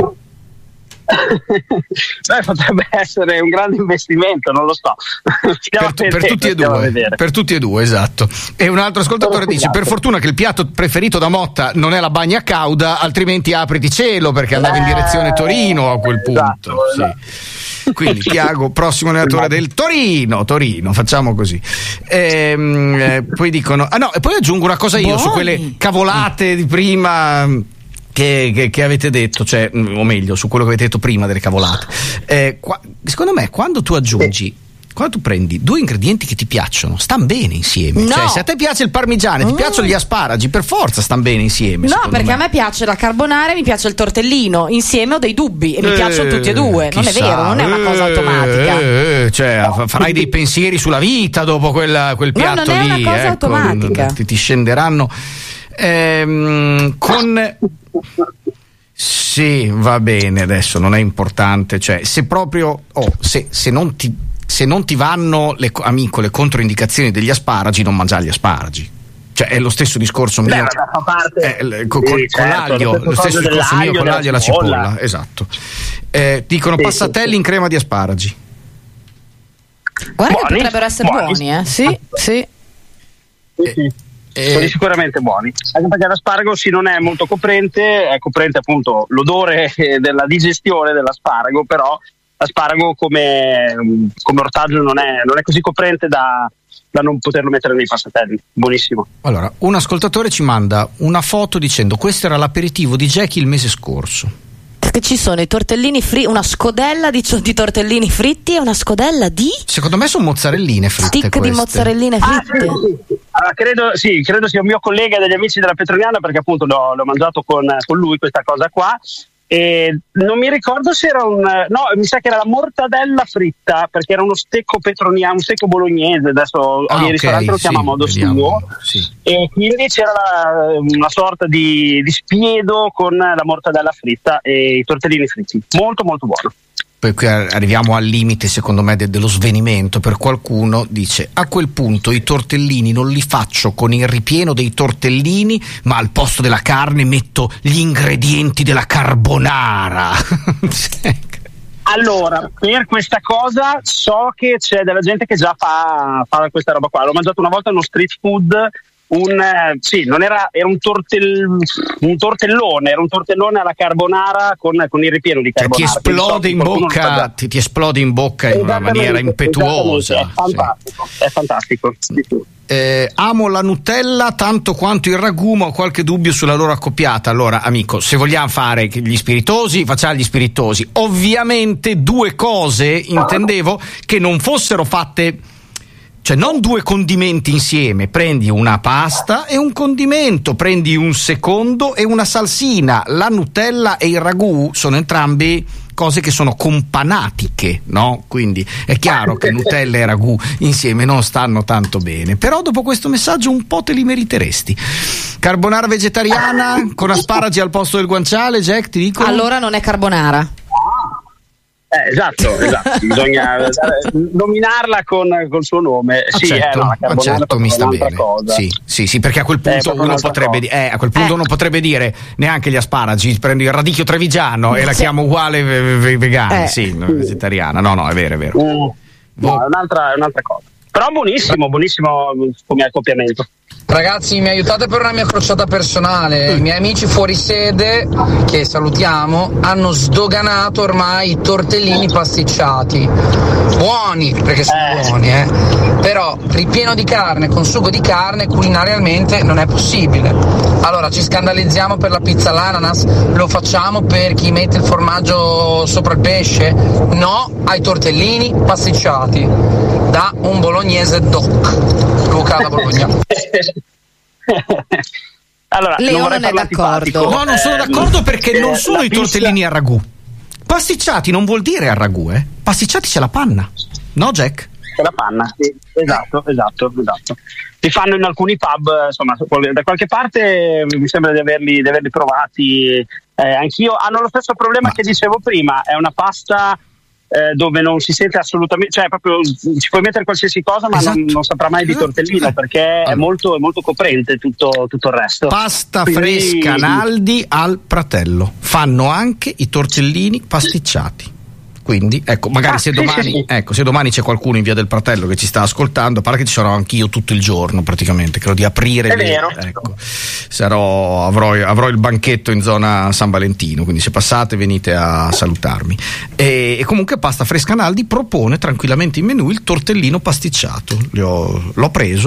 Potrebbe essere un grande investimento, non lo so. Per tutti e due, esatto. E un altro ascoltatore dice: per fortuna che il piatto preferito da Motta non è la bagna cauda, altrimenti apriti cielo, perché andava in direzione Torino a quel punto. Esatto. Sì. Quindi Tiago, prossimo allenatore del Torino, facciamo così. Poi dicono e poi aggiungo una cosa io su quelle cavolate di prima che avete detto, cioè, o meglio, su quello che avete detto prima delle cavolate. Secondo me, quando tu prendi due ingredienti che ti piacciono, stanno bene insieme. No. Cioè, se a te piace il parmigiano, ti piacciono gli asparagi, per forza stanno bene insieme. No, perché a me piace la carbonara e mi piace il tortellino. Insieme ho dei dubbi e mi piacciono tutti e due. Non è vero, non è una cosa automatica. Cioè, farai dei pensieri sulla vita dopo quel piatto lì. Non è una cosa automatica. Ti scenderanno. Sì, va bene, adesso non è importante, cioè se proprio se non ti vanno le controindicazioni degli asparagi, non mangiare gli asparagi. Cioè è lo stesso discorso mio con l'aglio, lo stesso discorso mio con l'aglio e la cipolla, esatto. Dicono passatelli in crema di asparagi. Guarda che potrebbero essere buoni, sì. Sono sicuramente buoni, anche perché l'aspargo non è molto coprente, è coprente appunto l'odore della digestione dell'asparago, però l'asparago come ortaggio non è così coprente da non poterlo mettere nei passatelli. Buonissimo. Allora, un ascoltatore ci manda una foto dicendo: questo era l'aperitivo di Jackie il mese scorso. Perché ci sono i tortellini fritti, una scodella di tortellini fritti e una scodella di? Secondo me sono mozzarelline fritte. Stick di mozzarelline fritte. Sì. Credo sia un mio collega degli amici della Petroniana, perché appunto l'ho mangiato con lui questa cosa qua. E non mi ricordo se era mi sa che era la mortadella fritta, perché era uno stecco petroniano, un stecco bolognese, adesso ogni ristorante lo chiama a modo suo, sì. E quindi c'era una sorta di spiedo con la mortadella fritta e i tortellini fritti, molto molto buono. Poi qui arriviamo al limite, secondo me, dello svenimento. Per qualcuno dice: a quel punto i tortellini non li faccio con il ripieno dei tortellini, ma al posto della carne metto gli ingredienti della carbonara. Allora, per questa cosa so che c'è della gente che già fa questa roba qua. L'ho mangiato una volta uno street food. Era un tortellone alla carbonara con il ripieno di carbonara. Ti esplode in bocca in una maniera impetuosa. È fantastico. Amo la Nutella tanto quanto il ragù, ma ho qualche dubbio sulla loro accoppiata. Allora, amico, se vogliamo fare gli spiritosi, facciamo gli spiritosi. Ovviamente due cose intendevo che non fossero fatte. Cioè non due condimenti insieme, prendi una pasta e un condimento, prendi un secondo e una salsina. La Nutella e il ragù sono entrambi cose che sono companatiche, no? Quindi è chiaro che Nutella e ragù insieme non stanno tanto bene, però dopo questo messaggio un po' te li meriteresti. Carbonara vegetariana con asparagi al posto del guanciale, Jack, ti dico? Allora non è carbonara. Esatto, bisogna nominarla con il suo nome. Mi sta bene. Cosa. Sì, perché a quel punto uno potrebbe dire neanche gli asparagi, prendo il radicchio trevigiano e la chiamo uguale vegana, vegetariana. No, è vero. No, è un'altra cosa. Però buonissimo come accoppiamento. Ragazzi, mi aiutate per una mia crociata personale. I miei amici fuori sede, che salutiamo, hanno sdoganato ormai i tortellini pasticciati. Buoni, perché sono buoni, però ripieno di carne, con sugo di carne, culinariamente non è possibile. Allora, ci scandalizziamo per la pizza all'ananas? Lo facciamo per chi mette il formaggio sopra il pesce? No, ai tortellini pasticciati. Da un bolognese doc. Luca da Bologna. Allora, Leo non è d'accordo. No, non sono d'accordo perché non sono i tortellini a ragù. Pasticciati non vuol dire a ragù, Pasticciati c'è la panna, no Jack? C'è la panna, sì. Esatto. Si fanno in alcuni pub, insomma, da qualche parte mi sembra di averli provati. Anch'io. Hanno lo stesso problema che dicevo prima, è una pasta dove non si sente assolutamente, cioè proprio ci puoi mettere qualsiasi cosa, ma non saprà mai di tortellino, perché è molto coprente tutto il resto. Pasta fresca Naldi al Pratello, fanno anche i tortellini pasticciati. Quindi ecco, magari se domani c'è qualcuno in via del Pratello che ci sta ascoltando, pare che ci sarò anch'io tutto il giorno praticamente, credo di aprire ecco, avrò il banchetto in zona San Valentino, quindi se passate venite a salutarmi. E comunque Pasta Fresca Naldi propone tranquillamente in menù il tortellino pasticciato. L'ho preso.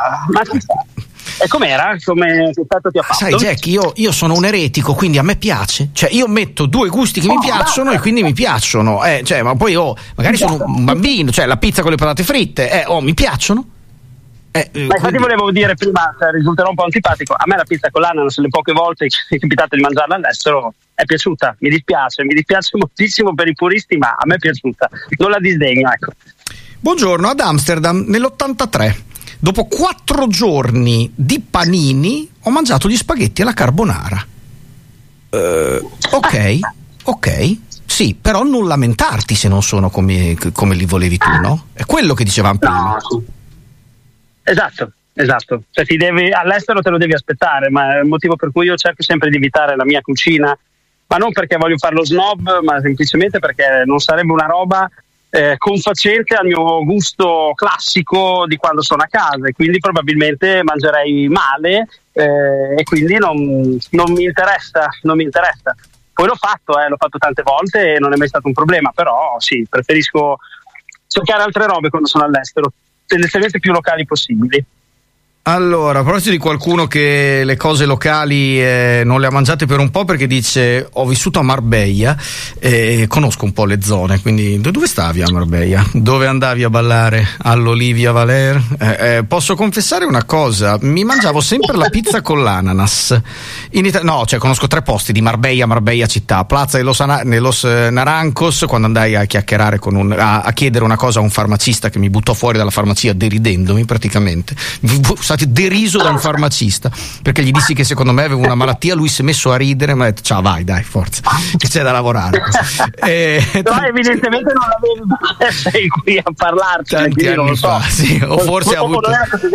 E com'era? Come stato ti ha fatto? Sai Jack, io sono un eretico, quindi a me piace, cioè io metto due gusti che mi piacciono e quindi mi piacciono, cioè, ma poi magari sono un bambino, cioè la pizza con le patate fritte, mi piacciono. Ma infatti volevo dire prima, risulterò un po' antipatico, a me la pizza con l'ananas le poche volte che è capitato di mangiarla all'estero è piaciuta, mi dispiace moltissimo per i puristi, ma a me è piaciuta, non la disdegno, ecco. Buongiorno, ad Amsterdam nell'83 dopo 4 giorni di panini ho mangiato gli spaghetti alla carbonara. Ok, sì, però non lamentarti se non sono come li volevi tu, no? È quello che dicevamo prima. No, sì. Esatto. Cioè all'estero te lo devi aspettare, ma è il motivo per cui io cerco sempre di evitare la mia cucina, ma non perché voglio fare lo snob, ma semplicemente perché non sarebbe una roba confacente al mio gusto classico di quando sono a casa, e quindi probabilmente mangerei male, e quindi non mi interessa. Poi l'ho fatto tante volte e non è mai stato un problema, però sì, preferisco cercare altre robe quando sono all'estero, tendenzialmente più locali possibili. Allora, a proposito di qualcuno che le cose locali non le ha mangiate per un po', perché dice ho vissuto a Marbella e conosco un po' le zone, quindi dove stavi a Marbella? Dove andavi a ballare? All'Olivia Valer? Posso confessare una cosa, mi mangiavo sempre la pizza con l'ananas conosco 3 posti di Marbella città, Plaza de los Naranjos, quando andai a chiacchierare a chiedere una cosa a un farmacista che mi buttò fuori dalla farmacia deridendomi praticamente, deriso da un farmacista perché gli dissi che secondo me avevo una malattia, lui si è messo a ridere e mi ha detto ciao, vai dai, forza che c'è da lavorare. Però evidentemente non l'avevi, sei qui a parlarci tanti anni fa, sì, o forse ha avuto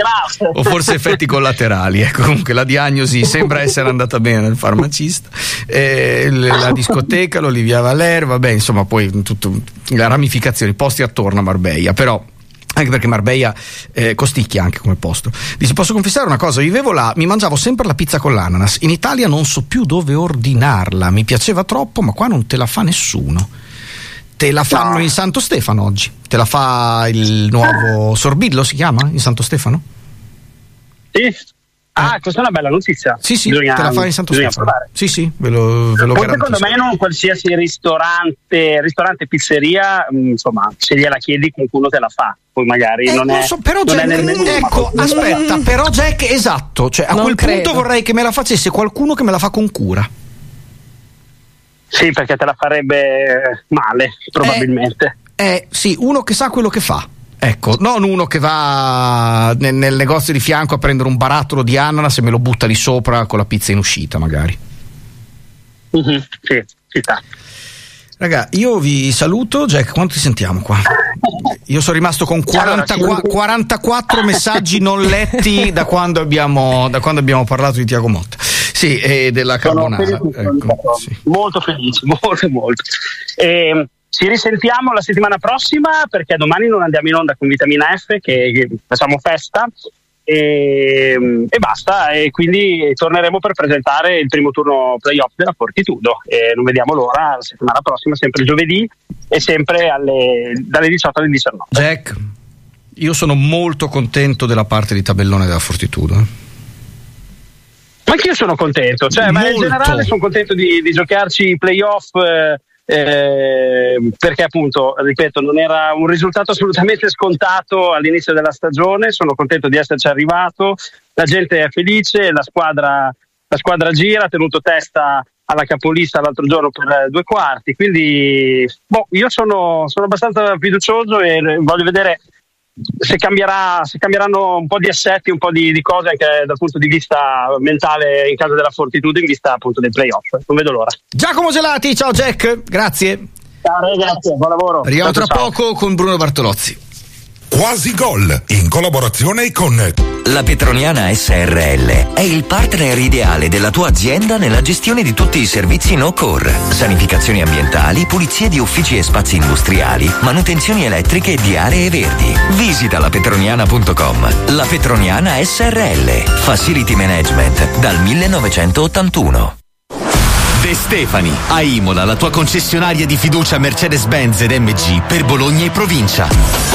o forse effetti collaterali, ecco. Comunque la diagnosi sembra essere andata bene nel farmacista, la discoteca, l'Olivia Valer, vabbè, insomma, poi tutto le ramificazioni, posti attorno a Marbella, però anche perché Marbella costicchia anche come posto. Dice, posso confessare una cosa, vivevo là, mi mangiavo sempre la pizza con l'ananas, in Italia non so più dove ordinarla, mi piaceva troppo, ma qua non te la fa nessuno. Te la fanno in Santo Stefano oggi, te la fa il nuovo Sorbillo, si chiama in Santo Stefano? Sì. Questa è una bella notizia. Sì, te la fai in Santo Stefano. Provare. Sì, ve lo garantisco. Secondo me non qualsiasi ristorante, pizzeria, insomma, se gliela chiedi qualcuno te la fa. Poi magari non è. Però non Jack, è nel menù, ecco, aspetta, però Jack, esatto, cioè a quel punto vorrei che me la facesse qualcuno che me la fa con cura. Sì, perché te la farebbe male, probabilmente. Sì, uno che sa quello che fa. Ecco, non uno che va nel negozio di fianco a prendere un barattolo di ananas e me lo butta lì sopra con la pizza in uscita, magari. Sì, ci sta. Raga, io vi saluto. Jack, quanto ti sentiamo qua? Io sono rimasto con 44 messaggi non letti da quando abbiamo parlato di Tiago Motta. Sì, e della carbonara. Molto felice, molto. Ci risentiamo la settimana prossima, perché domani non andiamo in onda con Vitamina F, che facciamo festa e basta, e quindi torneremo per presentare il primo turno playoff della Fortitudo e non vediamo l'ora la settimana prossima, sempre giovedì e sempre dalle 18 alle 19. Jack, io sono molto contento della parte di tabellone della Fortitudo. Ma anch'io sono contento, ma in generale sono contento di giocarci i playoff, perché appunto, ripeto, non era un risultato assolutamente scontato all'inizio della stagione. Sono contento di esserci arrivato, la gente è felice, la squadra gira, ha tenuto testa alla capolista l'altro giorno per 2 quarti, quindi io sono abbastanza fiducioso e voglio vedere se cambieranno un po' di assetti, un po' di cose anche dal punto di vista mentale in caso della Fortitudo, in vista appunto dei playoff. Non vedo l'ora. Giacomo Gelati, ciao Jack, grazie. Ciao ragazzi, buon lavoro. Arriviamo tra poco con Bruno Bartolozzi. Quasi Gol, in collaborazione con La Petroniana SRL è il partner ideale della tua azienda nella gestione di tutti i servizi no-core, sanificazioni ambientali, pulizie di uffici e spazi industriali, manutenzioni elettriche e di aree verdi. Visita lapetroniana.com. La Petroniana SRL, Facility Management dal 1981. De Stefani, a Imola, la tua concessionaria di fiducia Mercedes-Benz ed MG per Bologna e provincia.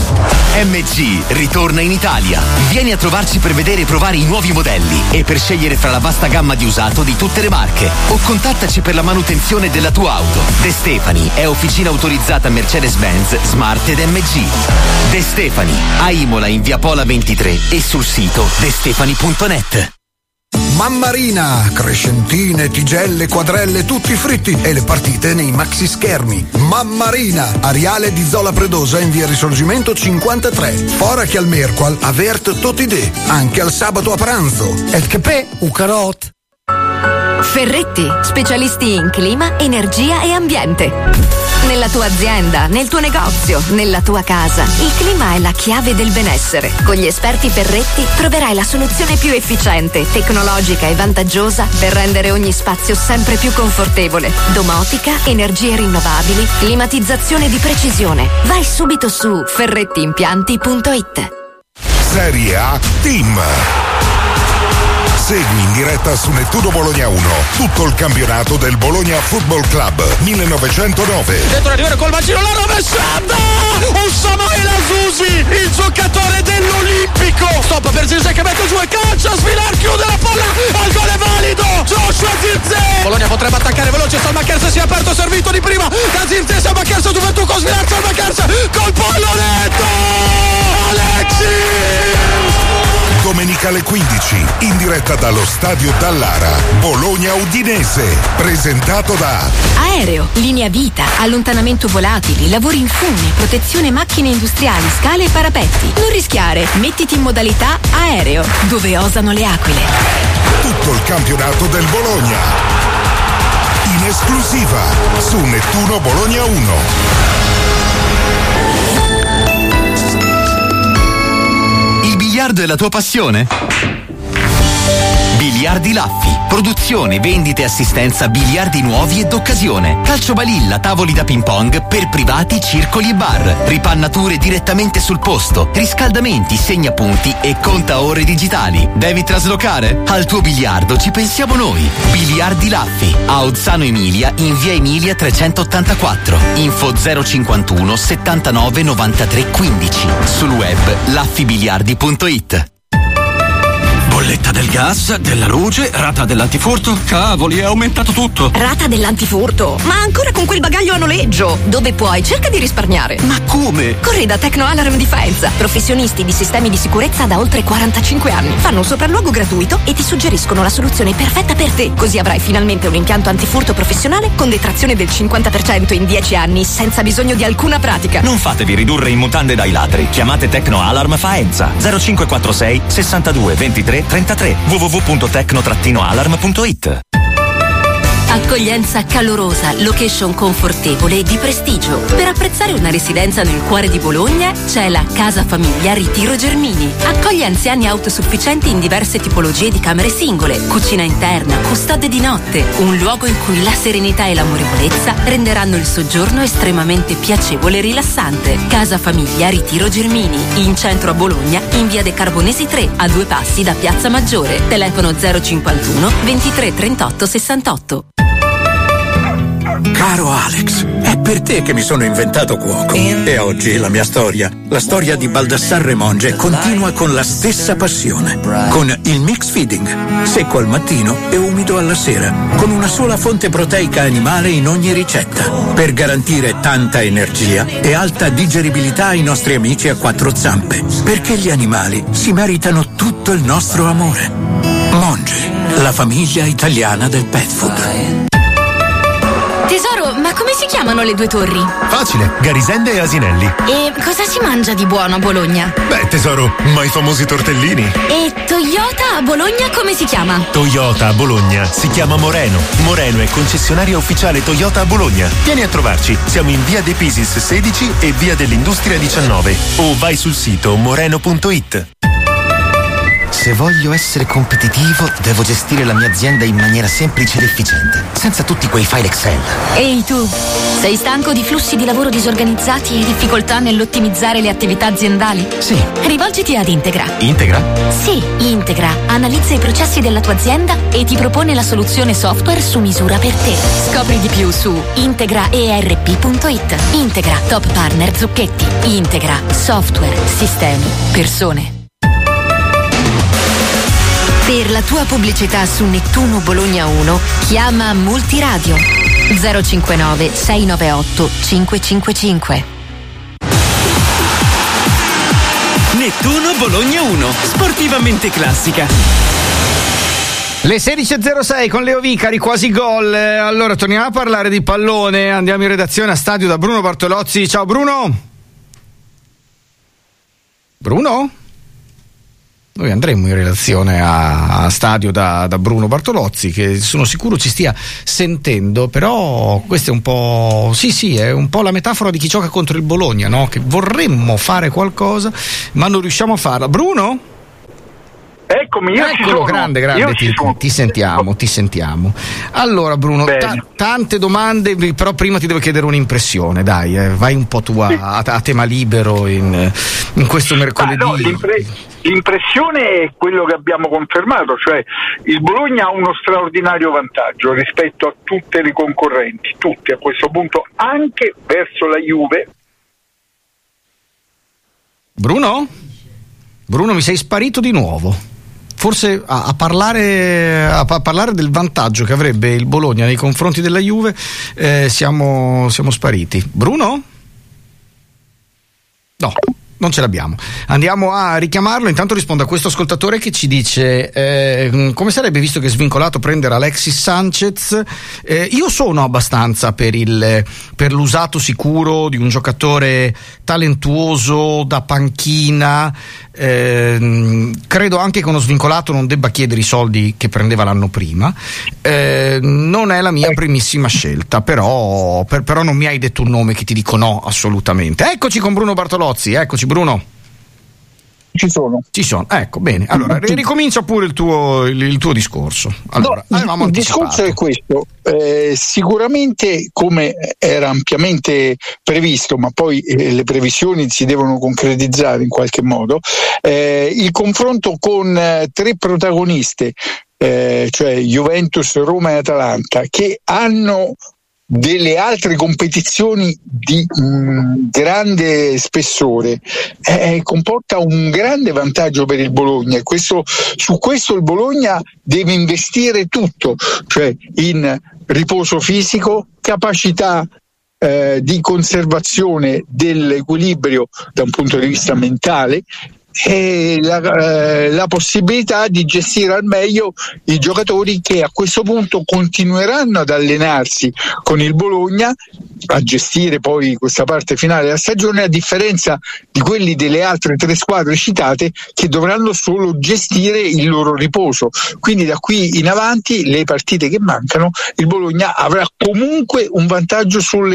MG ritorna in Italia. Vieni a trovarci per vedere e provare i nuovi modelli e per scegliere fra la vasta gamma di usato di tutte le marche, o contattaci per la manutenzione della tua auto. De Stefani è officina autorizzata Mercedes-Benz, Smart ed MG. De Stefani, a Imola in via Pola 23 e sul sito destefani.net. Mammarina, crescentine, tigelle, quadrelle, tutti fritti e le partite nei maxi schermi. Mammarina, Ariale di Zola Predosa in via Risorgimento 53. Fora che al mercoal avert tutti de, anche al sabato a pranzo. Et che pe, u carot. Ferretti, specialisti in clima, energia e ambiente. Nella tua azienda, nel tuo negozio, nella tua casa, il clima è la chiave del benessere. Con gli esperti Ferretti troverai la soluzione più efficiente, tecnologica e vantaggiosa per rendere ogni spazio sempre più confortevole. Domotica, energie rinnovabili, climatizzazione di precisione. Vai subito su ferrettiimpianti.it. Serie A Team. Segui in diretta su Nettuno Bologna 1 tutto il campionato del Bologna Football Club 1909. Dentro arrivare col bacino, la rovesciata! Un Samuel Azusi, il giocatore dell'Olimpico. Stop per Zirze che mette giù e calcia, Svilar chiude la palla, il gol è valido. Joshua Zirze. Bologna potrebbe attaccare veloce, Salmakers si è aperto, servito di prima da Zirze, Salmakers, Gioventù con Svilar, Salmakers col pallonetto. Alexis! Domenica alle 15, in diretta dallo Stadio Dallara, Bologna Udinese, presentato da Aereo, linea vita, allontanamento volatili, lavori in fune, protezione macchine industriali, scale e parapetti. Non rischiare, mettiti in modalità aereo, dove osano le aquile. Tutto il campionato del Bologna, in esclusiva su Nettuno Bologna 1. Biliardo è la tua passione? Biliardi Laffi. Produzione, vendite e assistenza biliardi nuovi e d'occasione. Calcio balilla, tavoli da ping pong per privati, circoli e bar. Ripannature direttamente sul posto. Riscaldamenti, segnapunti e contaore digitali. Devi traslocare? Al tuo biliardo ci pensiamo noi. Biliardi Laffi. A Ozzano Emilia, in via Emilia 384. Info 051 79 93 15. Sul web laffibiliardi.it. Bolletta del gas, della luce, rata dell'antifurto. Cavoli, è aumentato tutto. Rata dell'antifurto? Ma ancora con quel bagaglio a noleggio? Dove puoi? Cerca di risparmiare. Ma come? Corri da Tecno Alarm Difensa. Professionisti di sistemi di sicurezza da oltre 45 anni. Fanno un sopralluogo gratuito e ti suggeriscono la soluzione perfetta per te. Così avrai finalmente un impianto antifurto professionale con detrazione del 50% in 10 anni senza bisogno di alcuna pratica. Non fatevi ridurre in mutande dai ladri. Chiamate Tecno Alarm Faenza 0546 62 23 33 www.tecno-alarm.it. Accoglienza calorosa, location confortevole e di prestigio. Per apprezzare una residenza nel cuore di Bologna c'è la Casa Famiglia Ritiro Germini. Accoglie anziani autosufficienti in diverse tipologie di camere singole, cucina interna, custode di notte, un luogo in cui la serenità e l'amorevolezza renderanno il soggiorno estremamente piacevole e rilassante. Casa Famiglia Ritiro Germini, in centro a Bologna, in via De Carbonesi 3, a 2 passi da Piazza Maggiore. Telefono 051 23 38 68. Caro Alex, è per te che mi sono inventato cuoco. E oggi la mia storia, la storia di Baldassarre Monge, continua con la stessa passione. Con il mix feeding, secco al mattino e umido alla sera, con una sola fonte proteica animale in ogni ricetta, per garantire tanta energia e alta digeribilità ai nostri amici a 4 zampe. Perché gli animali si meritano tutto il nostro amore. Monge, la famiglia italiana del pet food. Tesoro, ma come si chiamano le 2 torri? Facile, Garisende e Asinelli. E cosa si mangia di buono a Bologna? Beh, tesoro, ma i famosi tortellini. E Toyota a Bologna come si chiama? Toyota a Bologna si chiama Moreno. Moreno è concessionaria ufficiale Toyota a Bologna. Vieni a trovarci, siamo in via De Pisis 16 e via dell'Industria 19. O vai sul sito moreno.it. Se voglio essere competitivo, devo gestire la mia azienda in maniera semplice ed efficiente, senza tutti quei file Excel. Ehi tu, sei stanco di flussi di lavoro disorganizzati e difficoltà nell'ottimizzare le attività aziendali? Sì. Rivolgiti ad Integra. Integra? Sì, Integra analizza i processi della tua azienda e ti propone la soluzione software su misura per te. Scopri di più su integraerp.it. Integra, top partner Zucchetti. Integra, software, sistemi, persone. Per la tua pubblicità su Nettuno Bologna 1, chiama Multiradio 059 698 555. Nettuno Bologna 1, sportivamente classica. Le 16.06 con Leo Vicari, quasi gol. Allora torniamo a parlare di pallone. Andiamo in redazione a stadio da Bruno Bartolozzi. Ciao Bruno. Bruno? Noi andremo in relazione a stadio da Bruno Bartolozzi, che sono sicuro ci stia sentendo, però questo è un po', sì, è un po' la metafora di chi gioca contro il Bologna, no? Che vorremmo fare qualcosa ma non riusciamo a farla. Bruno? Eccomi, io ci sono. Grande, ti sentiamo. Allora Bruno, tante domande, però prima ti devo chiedere un'impressione, dai, vai un po' tu a tema libero in questo mercoledì. No, l'impressione è quello che abbiamo confermato, cioè il Bologna ha uno straordinario vantaggio rispetto a tutte le concorrenti, tutte a questo punto, anche verso la Juve. Bruno, mi sei sparito di nuovo. Forse a parlare del vantaggio che avrebbe il Bologna nei confronti della Juve siamo spariti. Bruno? No, non ce l'abbiamo. Andiamo a richiamarlo. Intanto rispondo a questo ascoltatore che ci dice come sarebbe, visto che è svincolato, prendere Alexis Sanchez. Io sono abbastanza per l'usato sicuro di un giocatore talentuoso da panchina. Credo anche che uno svincolato non debba chiedere i soldi che prendeva l'anno prima. Non è la mia primissima scelta, però non mi hai detto un nome che ti dico no assolutamente. Eccoci con Bruno Bartolozzi. Eccoci Bruno. Ci sono, ecco, bene. Allora ricomincia pure il tuo discorso. Allora, il discorso è questo. Sicuramente, come era ampiamente previsto, ma poi le previsioni si devono concretizzare in qualche modo, il confronto con 3 protagoniste, cioè Juventus, Roma e Atalanta, che hanno delle altre competizioni di grande spessore, comporta un grande vantaggio per il Bologna, e su questo il Bologna deve investire tutto, cioè in riposo fisico, capacità di conservazione dell'equilibrio da un punto di vista mentale, e la possibilità di gestire al meglio i giocatori che a questo punto continueranno ad allenarsi con il Bologna, a gestire poi questa parte finale della stagione, a differenza di quelli delle altre 3 squadre citate che dovranno solo gestire il loro riposo. Quindi da qui in avanti, le partite che mancano, il Bologna avrà comunque un vantaggio sui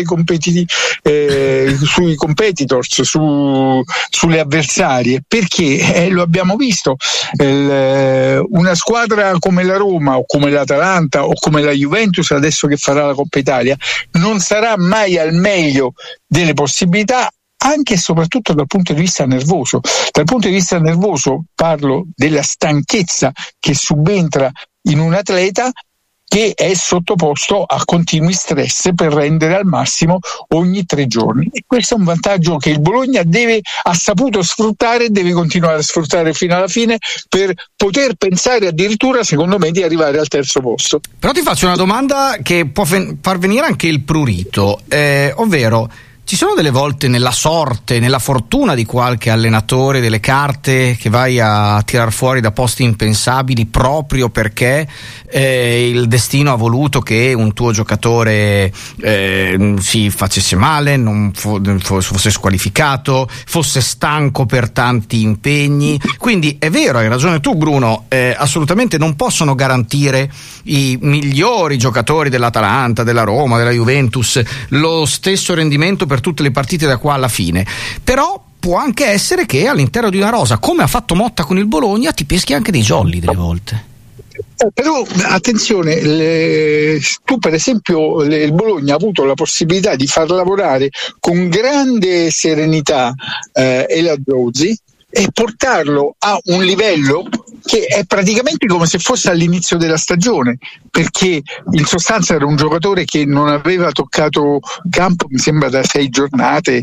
competitors, sulle avversarie, perché lo abbiamo visto, una squadra come la Roma o come l'Atalanta o come la Juventus adesso che farà la Coppa Italia non sarà mai al meglio delle possibilità, anche e soprattutto dal punto di vista nervoso. Dal punto di vista nervoso parlo della stanchezza che subentra in un atleta che è sottoposto a continui stress per rendere al massimo ogni 3 giorni, e questo è un vantaggio che il Bologna ha saputo sfruttare e deve continuare a sfruttare fino alla fine per poter pensare addirittura, secondo me, di arrivare al 3° posto. Però ti faccio una domanda che può far venire anche il prurito, ovvero: ci sono delle volte nella sorte, nella fortuna di qualche allenatore, delle carte che vai a tirar fuori da posti impensabili proprio perché il destino ha voluto che un tuo giocatore si facesse male, non fosse squalificato, fosse stanco per tanti impegni? Quindi è vero, hai ragione tu Bruno, assolutamente non possono garantire i migliori giocatori dell'Atalanta, della Roma, della Juventus lo stesso rendimento per tutte le partite da qua alla fine, però può anche essere che all'interno di una rosa, come ha fatto Motta con il Bologna, ti peschi anche dei jolly delle volte. Però attenzione, tu per esempio il Bologna ha avuto la possibilità di far lavorare con grande serenità Elazzouzi e portarlo a un livello che è praticamente come se fosse all'inizio della stagione, perché in sostanza era un giocatore che non aveva toccato campo, mi sembra, da 6 giornate,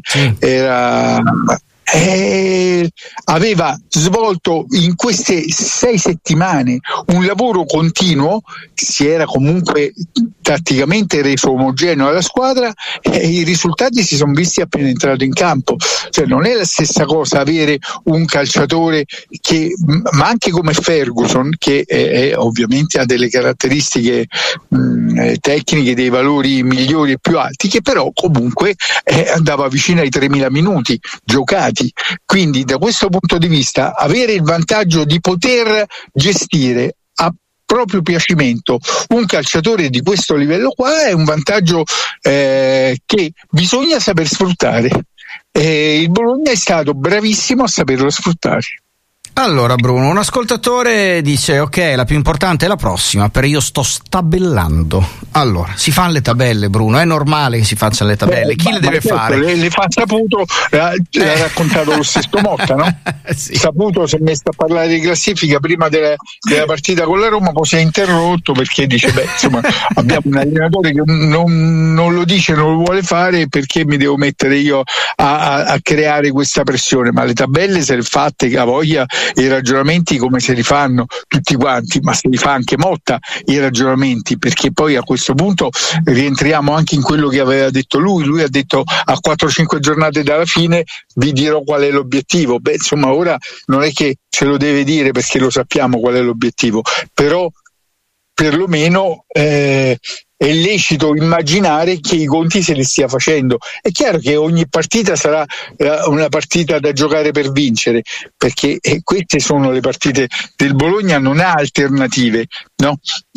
aveva svolto in queste 6 settimane un lavoro continuo, si era comunque tatticamente reso omogeneo alla squadra e i risultati si sono visti appena entrato in campo. Cioè non è la stessa cosa avere un calciatore che, ma anche come Ferguson, che ovviamente ha delle caratteristiche tecniche, dei valori migliori e più alti, che però comunque andava vicino ai 3.000 minuti giocati. Quindi da questo punto di vista avere il vantaggio di poter gestire a proprio piacimento un calciatore di questo livello qua è un vantaggio che bisogna saper sfruttare, e il Bologna è stato bravissimo a saperlo sfruttare. Allora Bruno, un ascoltatore dice: ok, la più importante è la prossima, però io sto stabellando. Allora, si fanno le tabelle, Bruno, è normale che si facciano le tabelle, chi le deve fare? Le fa Saputo, l'ha raccontato lo stesso Motta, no? Sì. Saputo si è messo a parlare di classifica prima della partita con la Roma, poi si è interrotto perché dice insomma abbiamo un allenatore che non lo dice, non lo vuole fare, perché mi devo mettere io a creare questa pressione? Ma le tabelle se le fatte che ha voglia, i ragionamenti come se li fanno tutti quanti, ma se li fa anche Motta i ragionamenti, perché poi a questo punto rientriamo anche in quello che aveva detto lui ha detto a 4-5 giornate dalla fine vi dirò qual è l'obiettivo. Insomma ora non è che ce lo deve dire perché lo sappiamo qual è l'obiettivo, però perlomeno è lecito immaginare che i conti se li stia facendo. È chiaro che ogni partita sarà una partita da giocare per vincere, perché queste sono le partite del Bologna, non ha alternative, no?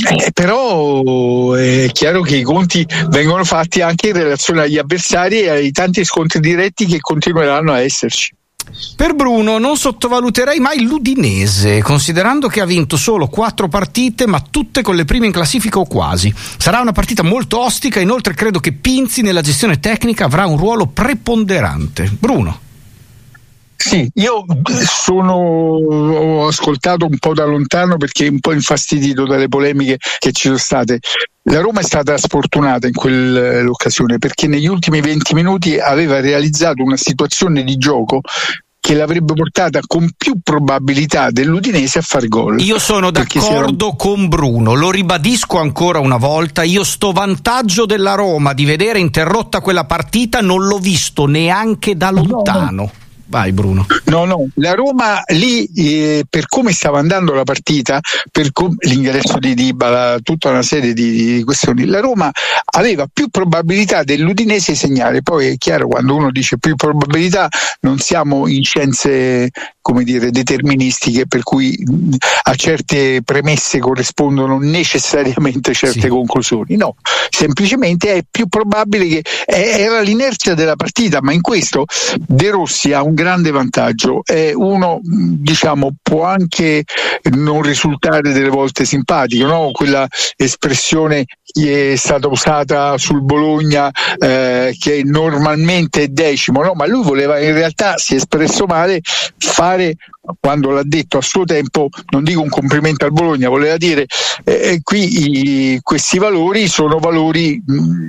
Però è chiaro che i conti vengono fatti anche in relazione agli avversari e ai tanti scontri diretti che continueranno a esserci. Per Bruno non sottovaluterei mai l'Udinese, considerando che ha vinto solo 4 partite, ma tutte con le prime in classifica o quasi. Sarà una partita molto ostica, inoltre credo che Pinzi nella gestione tecnica avrà un ruolo preponderante. Bruno. Sì, io ho ascoltato un po' da lontano perché un po' infastidito dalle polemiche che ci sono state. La Roma è stata sfortunata in quell'occasione perché negli ultimi 20 minuti aveva realizzato una situazione di gioco che l'avrebbe portata con più probabilità dell'Udinese a far gol. Io sono d'accordo con Bruno, lo ribadisco ancora una volta, io sto vantaggio della Roma di vedere interrotta quella partita non l'ho visto neanche da lontano. Vai Bruno. No, la Roma lì, per come stava andando la partita, per l'ingresso di Dybala, tutta una serie di questioni, la Roma aveva più probabilità dell'Udinese di segnare. Poi è chiaro, quando uno dice più probabilità, non siamo in scienze, come dire, deterministiche, per cui a certe premesse corrispondono necessariamente certe conclusioni. No, semplicemente è più probabile che era l'inerzia della partita, ma in questo De Rossi ha un grande vantaggio. Uno, diciamo, può anche non risultare delle volte simpatico, no? Quella espressione che è stata usata sul Bologna, che normalmente è decimo, no? Ma lui voleva, in realtà si è espresso male, fare, quando l'ha detto a suo tempo, non dico un complimento al Bologna, voleva dire questi valori sono valori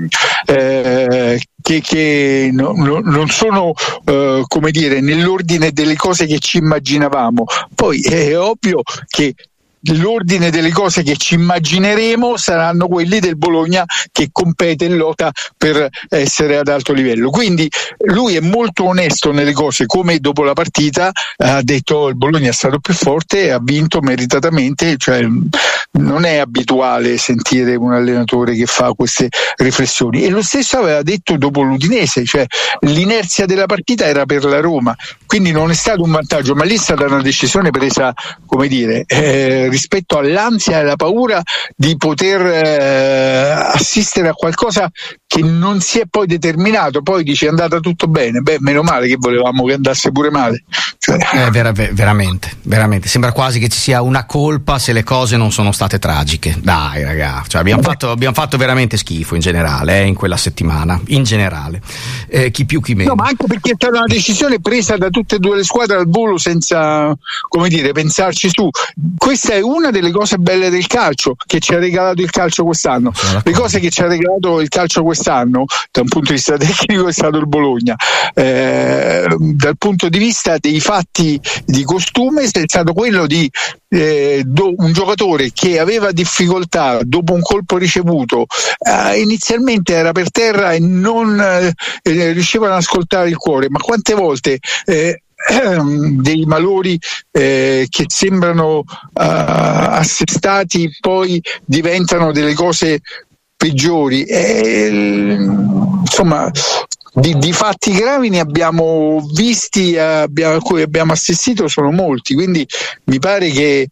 che non sono come dire, nell'ordine delle cose che ci immaginavamo. Poi è ovvio che l'ordine delle cose che ci immagineremo saranno quelli del Bologna, che compete e lotta per essere ad alto livello. Quindi lui è molto onesto nelle cose, come dopo la partita ha detto: il Bologna è stato più forte e ha vinto meritatamente. Cioè, non è abituale sentire un allenatore che fa queste riflessioni, e lo stesso aveva detto dopo l'Udinese, cioè l'inerzia della partita era per la Roma, quindi non è stato un vantaggio, ma lì è stata una decisione presa, come dire, rispetto all'ansia e alla paura di poter assistere a qualcosa che non si è poi determinato. Poi dice: è andata tutto bene, meno male, che volevamo che andasse pure male. Cioè. Veramente sembra quasi che ci sia una colpa se le cose non sono state tragiche. Dai ragazzi, cioè, abbiamo fatto veramente schifo in generale, in quella settimana, in generale, chi più chi meno. No, ma anche perché è stata una decisione presa da tutte e due le squadre al volo, senza, come dire, pensarci su. Questa è una delle cose belle del calcio, che ci ha regalato il calcio quest'anno. Le cose che ci ha regalato il calcio quest'anno, da un punto di vista tecnico, è stato il Bologna. Dal punto di vista dei fatti di costume, è stato quello di un giocatore che aveva difficoltà dopo un colpo ricevuto, inizialmente era per terra e non riuscivano ad ascoltare il cuore, ma quante volte dei malori che sembrano assestati poi diventano delle cose peggiori. Insomma, di fatti gravi ne abbiamo visti, a cui abbiamo assistito, sono molti, quindi mi pare che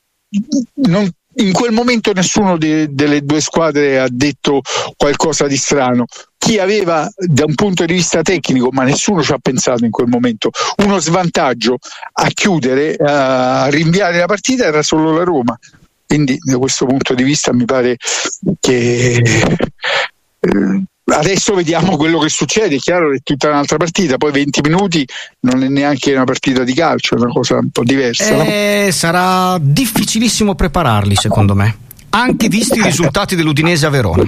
in quel momento nessuno delle due squadre ha detto qualcosa di strano. Chi aveva, da un punto di vista tecnico, ma nessuno ci ha pensato in quel momento, uno svantaggio a chiudere, a rinviare la partita, era solo la Roma. Quindi da questo punto di vista mi pare che adesso vediamo quello che succede. È chiaro che è tutta un'altra partita, poi 20 minuti non è neanche una partita di calcio, è una cosa un po' diversa, no? Sarà difficilissimo prepararli, secondo me, anche visti i risultati dell'Udinese a Verona.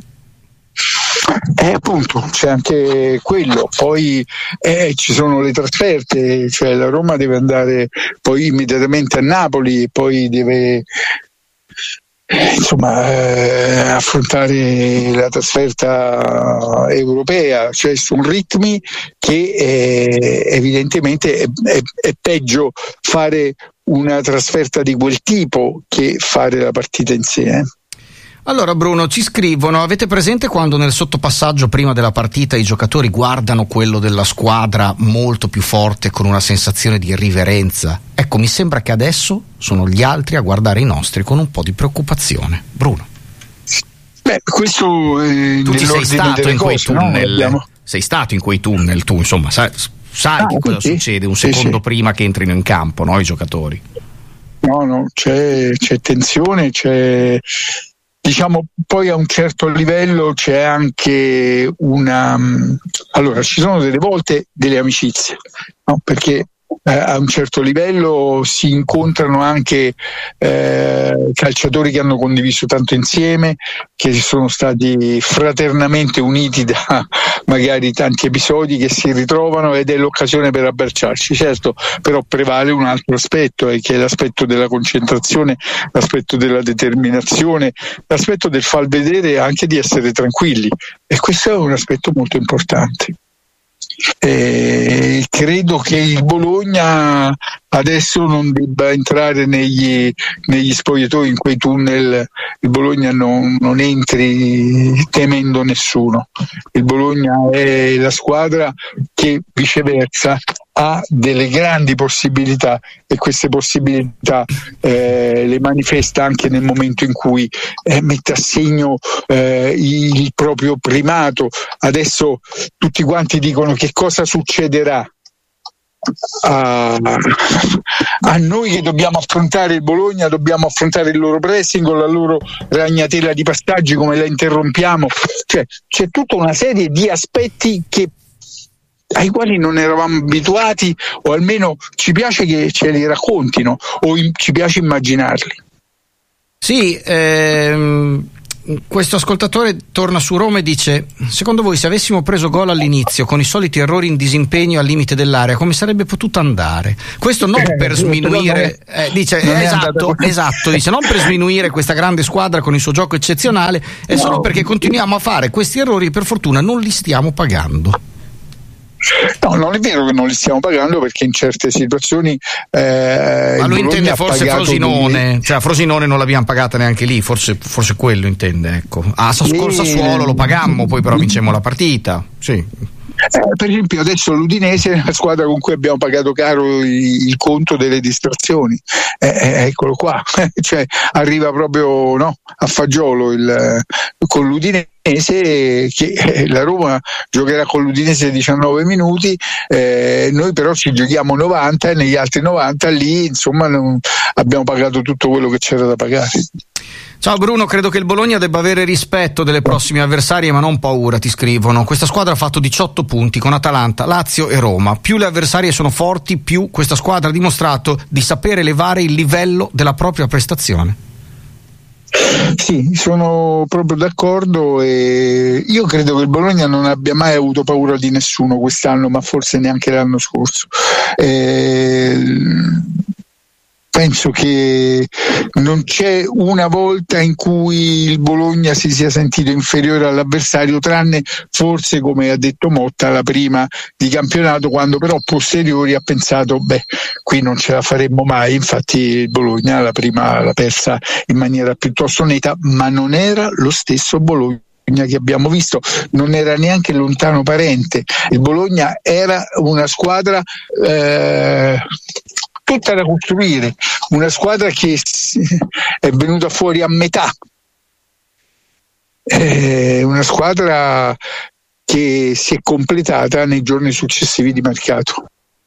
Appunto, c'è anche quello. Poi ci sono le trasferte, cioè la Roma deve andare poi immediatamente a Napoli, poi deve affrontare la trasferta europea, cioè sono ritmi che evidentemente è peggio fare una trasferta di quel tipo che fare la partita in sé. Allora Bruno, ci scrivono: avete presente quando nel sottopassaggio prima della partita i giocatori guardano quello della squadra molto più forte con una sensazione di riverenza? Ecco, mi sembra che adesso sono gli altri a guardare i nostri con un po' di preoccupazione. Bruno. Questo tu ci sei stato in quei tunnel, no? Sei stato in quei tunnel, tu insomma sai che cosa succede un secondo prima che entrino in campo, no, i giocatori? No, c'è tensione, c'è, diciamo, poi a un certo livello c'è anche allora ci sono delle volte delle amicizie, no? Perché a un certo livello si incontrano anche calciatori che hanno condiviso tanto insieme, che sono stati fraternamente uniti da magari tanti episodi, che si ritrovano ed è l'occasione per abbracciarci. Certo, però prevale un altro aspetto, che è l'aspetto della concentrazione, l'aspetto della determinazione, l'aspetto del far vedere anche di essere tranquilli, e questo è un aspetto molto importante. Credo che il Bologna adesso non debba entrare negli spogliatoi, in quei tunnel. Il Bologna non entri temendo nessuno. Il Bologna è la squadra che viceversa ha delle grandi possibilità, e queste possibilità le manifesta anche nel momento in cui mette a segno il proprio primato. Adesso tutti quanti dicono che cosa succederà a noi che dobbiamo affrontare il Bologna, dobbiamo affrontare il loro pressing con la loro ragnatela di passaggi, come la interrompiamo. Cioè, c'è tutta una serie di aspetti ai quali non eravamo abituati, o almeno ci piace che ce li raccontino, o ci piace immaginarli. Sì, questo ascoltatore torna su Roma e dice: secondo voi, se avessimo preso gol all'inizio con i soliti errori in disimpegno al limite dell'area, come sarebbe potuto andare? Questo non per sminuire, dice esatto, dice non per sminuire questa grande squadra con il suo gioco eccezionale, è solo perché continuiamo a fare questi errori e per fortuna non li stiamo pagando. No, non è vero che non li stiamo pagando, perché in certe situazioni ma lui intende forse Frosinone, cioè a Frosinone non l'abbiamo pagata neanche lì, forse quello intende, ecco. A Sassuolo lo pagammo, poi però vincemmo la partita, sì. Per esempio adesso l'Udinese è una squadra con cui abbiamo pagato caro il conto delle distrazioni, eccolo qua, cioè arriva proprio a fagiolo con l'Udinese, che la Roma giocherà con l'Udinese 19 minuti, noi però ci giochiamo 90 e negli altri 90 lì insomma abbiamo pagato tutto quello che c'era da pagare. Ciao Bruno, credo che il Bologna debba avere rispetto delle prossime avversarie, ma non paura, ti scrivono. Questa squadra ha fatto 18 punti con Atalanta, Lazio e Roma. Più le avversarie sono forti, più questa squadra ha dimostrato di sapere elevare il livello della propria prestazione. Sì, sono proprio d'accordo, e io credo che il Bologna non abbia mai avuto paura di nessuno quest'anno, ma forse neanche l'anno scorso. Penso che non c'è una volta in cui il Bologna si sia sentito inferiore all'avversario, tranne forse, come ha detto Motta, la prima di campionato, quando però posteriori ha pensato qui non ce la faremmo mai. Infatti il Bologna la prima l'ha persa in maniera piuttosto netta, ma non era lo stesso Bologna che abbiamo visto, non era neanche lontano parente. Il Bologna era una squadra tutta da costruire, una squadra che è venuta fuori a metà, una squadra che si è completata nei giorni successivi di mercato.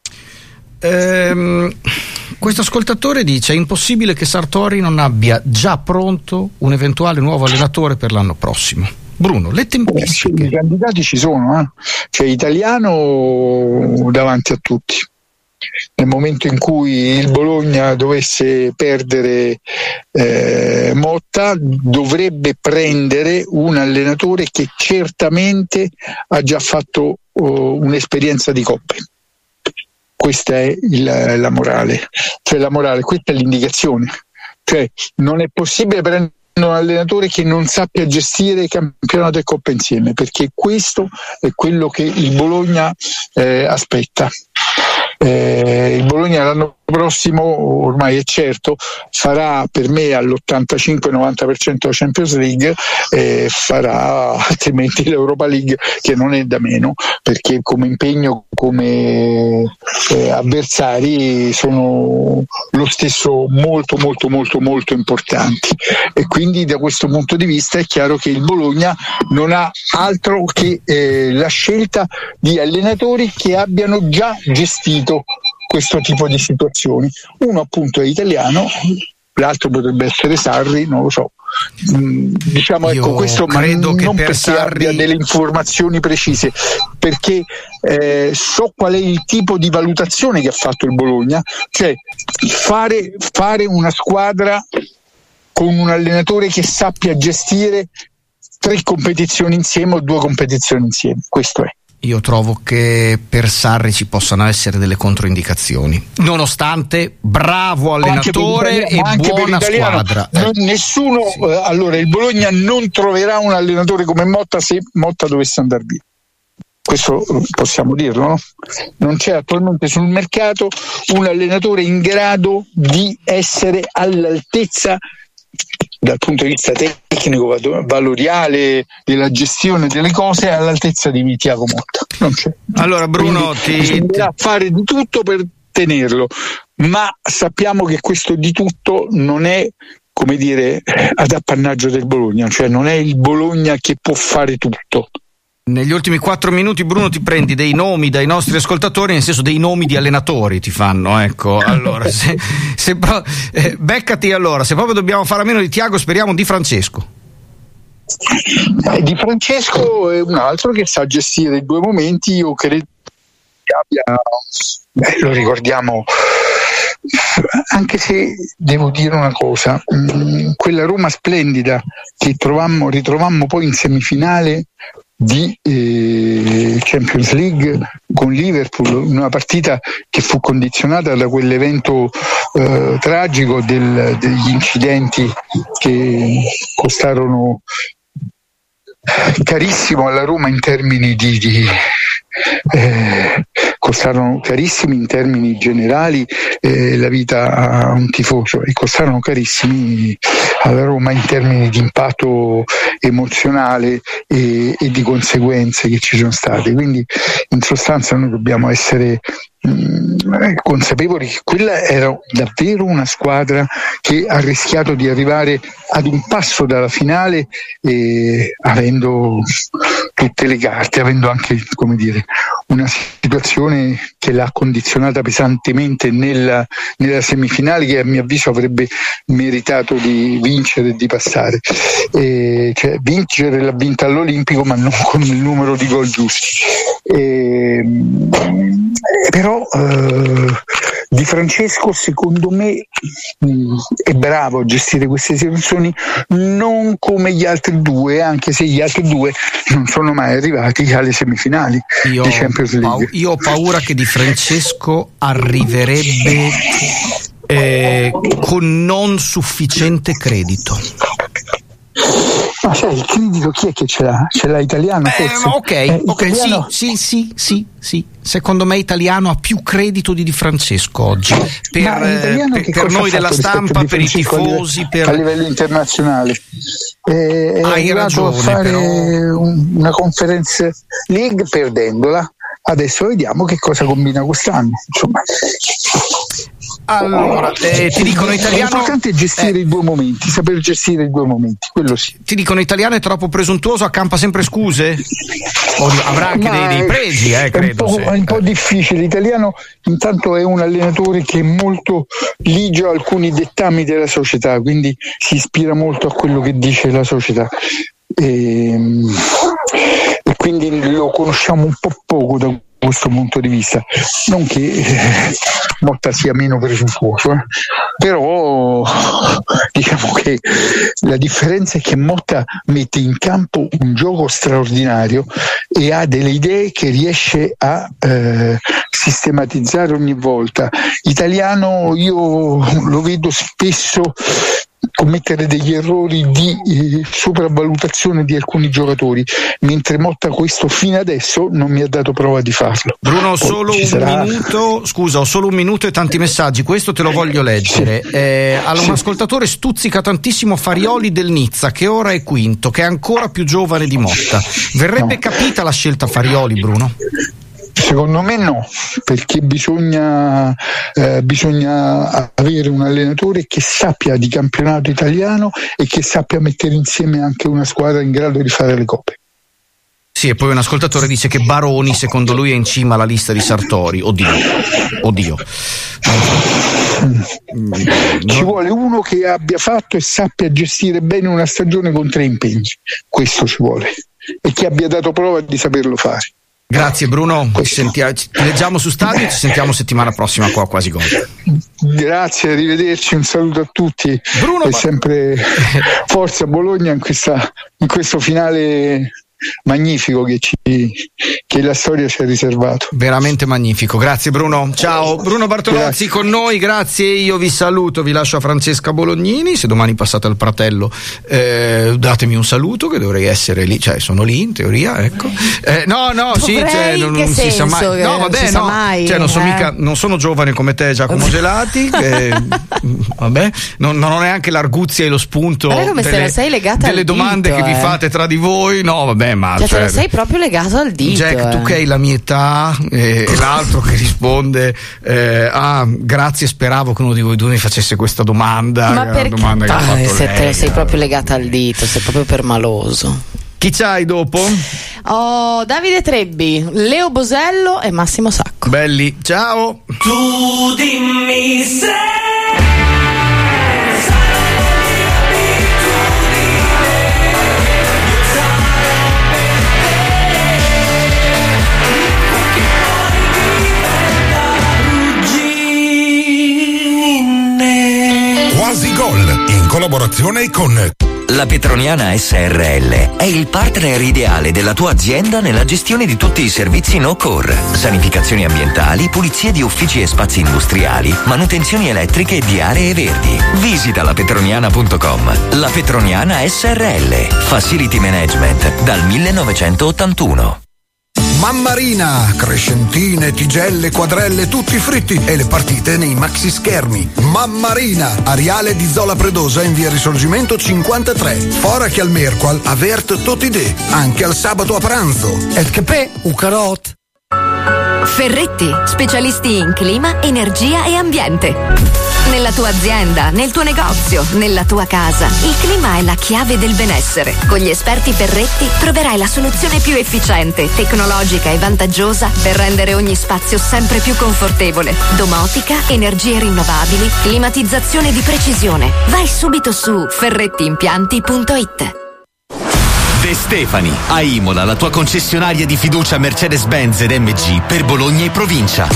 Questo ascoltatore dice: è impossibile che Sartori non abbia già pronto un eventuale nuovo allenatore per l'anno prossimo. Bruno, le tempistiche. I candidati ci sono, c'è Italiano davanti a tutti. Nel momento in cui il Bologna dovesse perdere Motta, dovrebbe prendere un allenatore che certamente ha già fatto un'esperienza di coppe. Questa è la morale, questa è l'indicazione. Cioè, non è possibile prendere un allenatore che non sappia gestire campionato e coppa insieme, perché questo è quello che il Bologna aspetta. Il Bologna l'anno prossimo, ormai è certo, farà per me all'85-90% la Champions League, farà altrimenti l'Europa League, che non è da meno, perché come impegno, come avversari sono lo stesso molto molto molto molto importanti, e quindi da questo punto di vista è chiaro che il Bologna non ha altro che la scelta di allenatori che abbiano già gestito questo tipo di situazioni. Uno appunto è italiano, l'altro potrebbe essere Sarri, non lo so. Diciamo, ecco, questo credo che non per perché Sarri abbia delle informazioni precise, perché so qual è il tipo di valutazione che ha fatto il Bologna, cioè fare una squadra con un allenatore che sappia gestire 3 competizioni insieme o 2 competizioni insieme. Questo è. Io trovo che per Sarri ci possano essere delle controindicazioni, nonostante bravo allenatore e buona squadra. Nessuno, allora il Bologna non troverà un allenatore come Motta se Motta dovesse andare via. questo possiamo dirlo, no? Non c'è attualmente sul mercato un allenatore in grado di essere all'altezza dal punto di vista tecnico, valoriale, della gestione delle cose, all'altezza di Thiago Motta. Non c'è. Allora Bruno, bisognerà fare di tutto per tenerlo, ma sappiamo che questo di tutto non è, come dire, ad appannaggio del Bologna, cioè non è il Bologna che può fare tutto. Negli ultimi 4 minuti, Bruno, ti prendi dei nomi dai nostri ascoltatori, nel senso dei nomi di allenatori ti fanno, ecco. Allora, beccati, allora, se proprio dobbiamo fare a meno di Thiago, speriamo Di Francesco. Di Francesco è un altro che sa gestire i due momenti, io credo che abbia, lo ricordiamo, anche se devo dire una cosa, quella Roma splendida che ritrovammo poi in semifinale di Champions League con Liverpool, una partita che fu condizionata da quell'evento tragico degli incidenti che costarono carissimo alla Roma in termini costarono carissimi in termini generali la vita a un tifoso, e costarono carissimi alla Roma in termini di impatto emozionale e di conseguenze che ci sono state. Quindi in sostanza noi dobbiamo essere consapevoli che quella era davvero una squadra che ha rischiato di arrivare ad un passo dalla finale, avendo tutte le carte, avendo anche, come dire, una situazione che l'ha condizionata pesantemente nella semifinale, che a mio avviso avrebbe meritato di vincere e di passare, cioè vincere l'ha vinta all'Olimpico ma non con il numero di gol giusti, però Di Francesco secondo me è bravo a gestire queste situazioni, non come gli altri due, anche se gli altri due non sono mai arrivati alle semifinali di Champions League. Io ho paura che Di Francesco arriverebbe con non sufficiente credito. Ma sai, il credito chi è che ce l'ha? Ce l'ha Italiano? Ok, Italiano? Sì. Secondo me Italiano ha più credito di Francesco oggi. Per noi della stampa, per i tifosi, a livello internazionale. È Hai ragione, a fare però una Conference League perdendola. Adesso vediamo che cosa combina quest'anno. Insomma. Allora, ti dicono Italiano. È importante gestire i due momenti, saper gestire i due momenti, quello sì. Ti dicono Italiano è troppo presuntuoso, accampa sempre scuse? O avrà anche dei pregi, credo. È un po' difficile. Italiano intanto è un allenatore che è molto ligio a alcuni dettami della società, quindi si ispira molto a quello che dice la società. E quindi lo conosciamo un po' poco da questo punto di vista, non che Motta sia meno presuntuoso, però diciamo che la differenza è che Motta mette in campo un gioco straordinario e ha delle idee che riesce a sistematizzare ogni volta. Italiano io lo vedo spesso commettere degli errori di sopravvalutazione di alcuni giocatori, mentre Motta questo fino adesso non mi ha dato prova di farlo. Bruno, ho solo un minuto e tanti messaggi, questo te lo voglio leggere. Un ascoltatore stuzzica tantissimo Farioli del Nizza, che ora è quinto, che è ancora più giovane di Motta. Verrebbe capita la scelta Farioli, Bruno? Secondo me no, perché bisogna avere un allenatore che sappia di campionato italiano e che sappia mettere insieme anche una squadra in grado di fare le coppe. Sì, e poi un ascoltatore dice che Baroni secondo lui è in cima alla lista di Sartori. Oddio. Ci vuole uno che abbia fatto e sappia gestire bene una stagione con 3 impegni, questo ci vuole, e che abbia dato prova di saperlo fare. Grazie Bruno, ti leggiamo su Stadio e ci sentiamo settimana prossima qua a Quasi Gol. Grazie, arrivederci, un saluto a tutti. Bruno, e sempre forza Bologna in questo finale magnifico che la storia ci ha riservato. Veramente magnifico, grazie Bruno. Ciao, Bruno Bartolozzi con noi, grazie, io vi saluto, vi lascio a Francesca Bolognini, se domani passate al Pratello datemi un saluto che dovrei essere lì, cioè sono lì in teoria, ecco. Sì, cioè, non si sa mai. No, vabbè, no, mai, cioè, non sono giovane come te, Giacomo Gelati, vabbè, non ho neanche l'arguzia e lo spunto delle domande che vi fate tra di voi, no vabbè, ma cioè, sei proprio legato al dito. Jack, tu che hai la mia età e l'altro che risponde grazie, speravo che uno di voi due mi facesse questa domanda. Ma perché? Domanda che ha fatto lei. Sei proprio legato al dito, sei proprio permaloso. Chi c'hai dopo? Davide Trebbi, Leo Bosello e Massimo Sacco. Belli, ciao. Tu dimmi se Quasi Gol, in collaborazione con La Petroniana SRL è il partner ideale della tua azienda nella gestione di tutti i servizi no-core, sanificazioni ambientali, pulizie di uffici e spazi industriali, manutenzioni elettriche e di aree verdi. Visita lapetroniana.com. La Petroniana SRL, Facility Management dal 1981. Mammarina, crescentine, tigelle, quadrelle, tutti fritti e le partite nei maxi schermi. Mammarina, Ariale di Zola Predosa in via Risorgimento 53. Fora che al mercoal avert tutti de, anche al sabato a pranzo. Et che pe, u carot. Ferretti, specialisti in clima, energia e ambiente. Nella tua azienda, nel tuo negozio, nella tua casa, il clima è la chiave del benessere. Con gli esperti Ferretti troverai la soluzione più efficiente, tecnologica e vantaggiosa per rendere ogni spazio sempre più confortevole. Domotica, energie rinnovabili, climatizzazione di precisione. Vai subito su ferrettiimpianti.it. De Stefani, a Imola, la tua concessionaria di fiducia Mercedes-Benz ed MG per Bologna e provincia.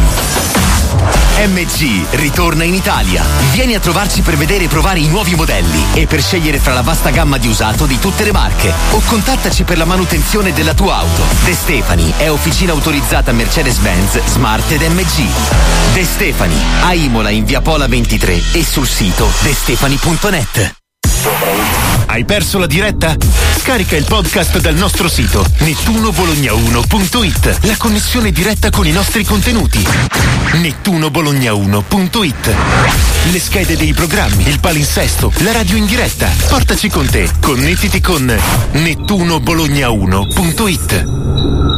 MG ritorna in Italia. Vieni a trovarci per vedere e provare i nuovi modelli e per scegliere fra la vasta gamma di usato di tutte le marche. O contattaci per la manutenzione della tua auto. De Stefani è officina autorizzata Mercedes-Benz, Smart ed MG. De Stefani, a Imola in via Pola 23 e sul sito destefani.net. Hai perso la diretta? Scarica il podcast dal nostro sito nettunobologna1.it. La connessione diretta con i nostri contenuti. nettunobologna1.it. Le schede dei programmi, il palinsesto, la radio in diretta. Portaci con te. Connettiti con nettunobologna1.it.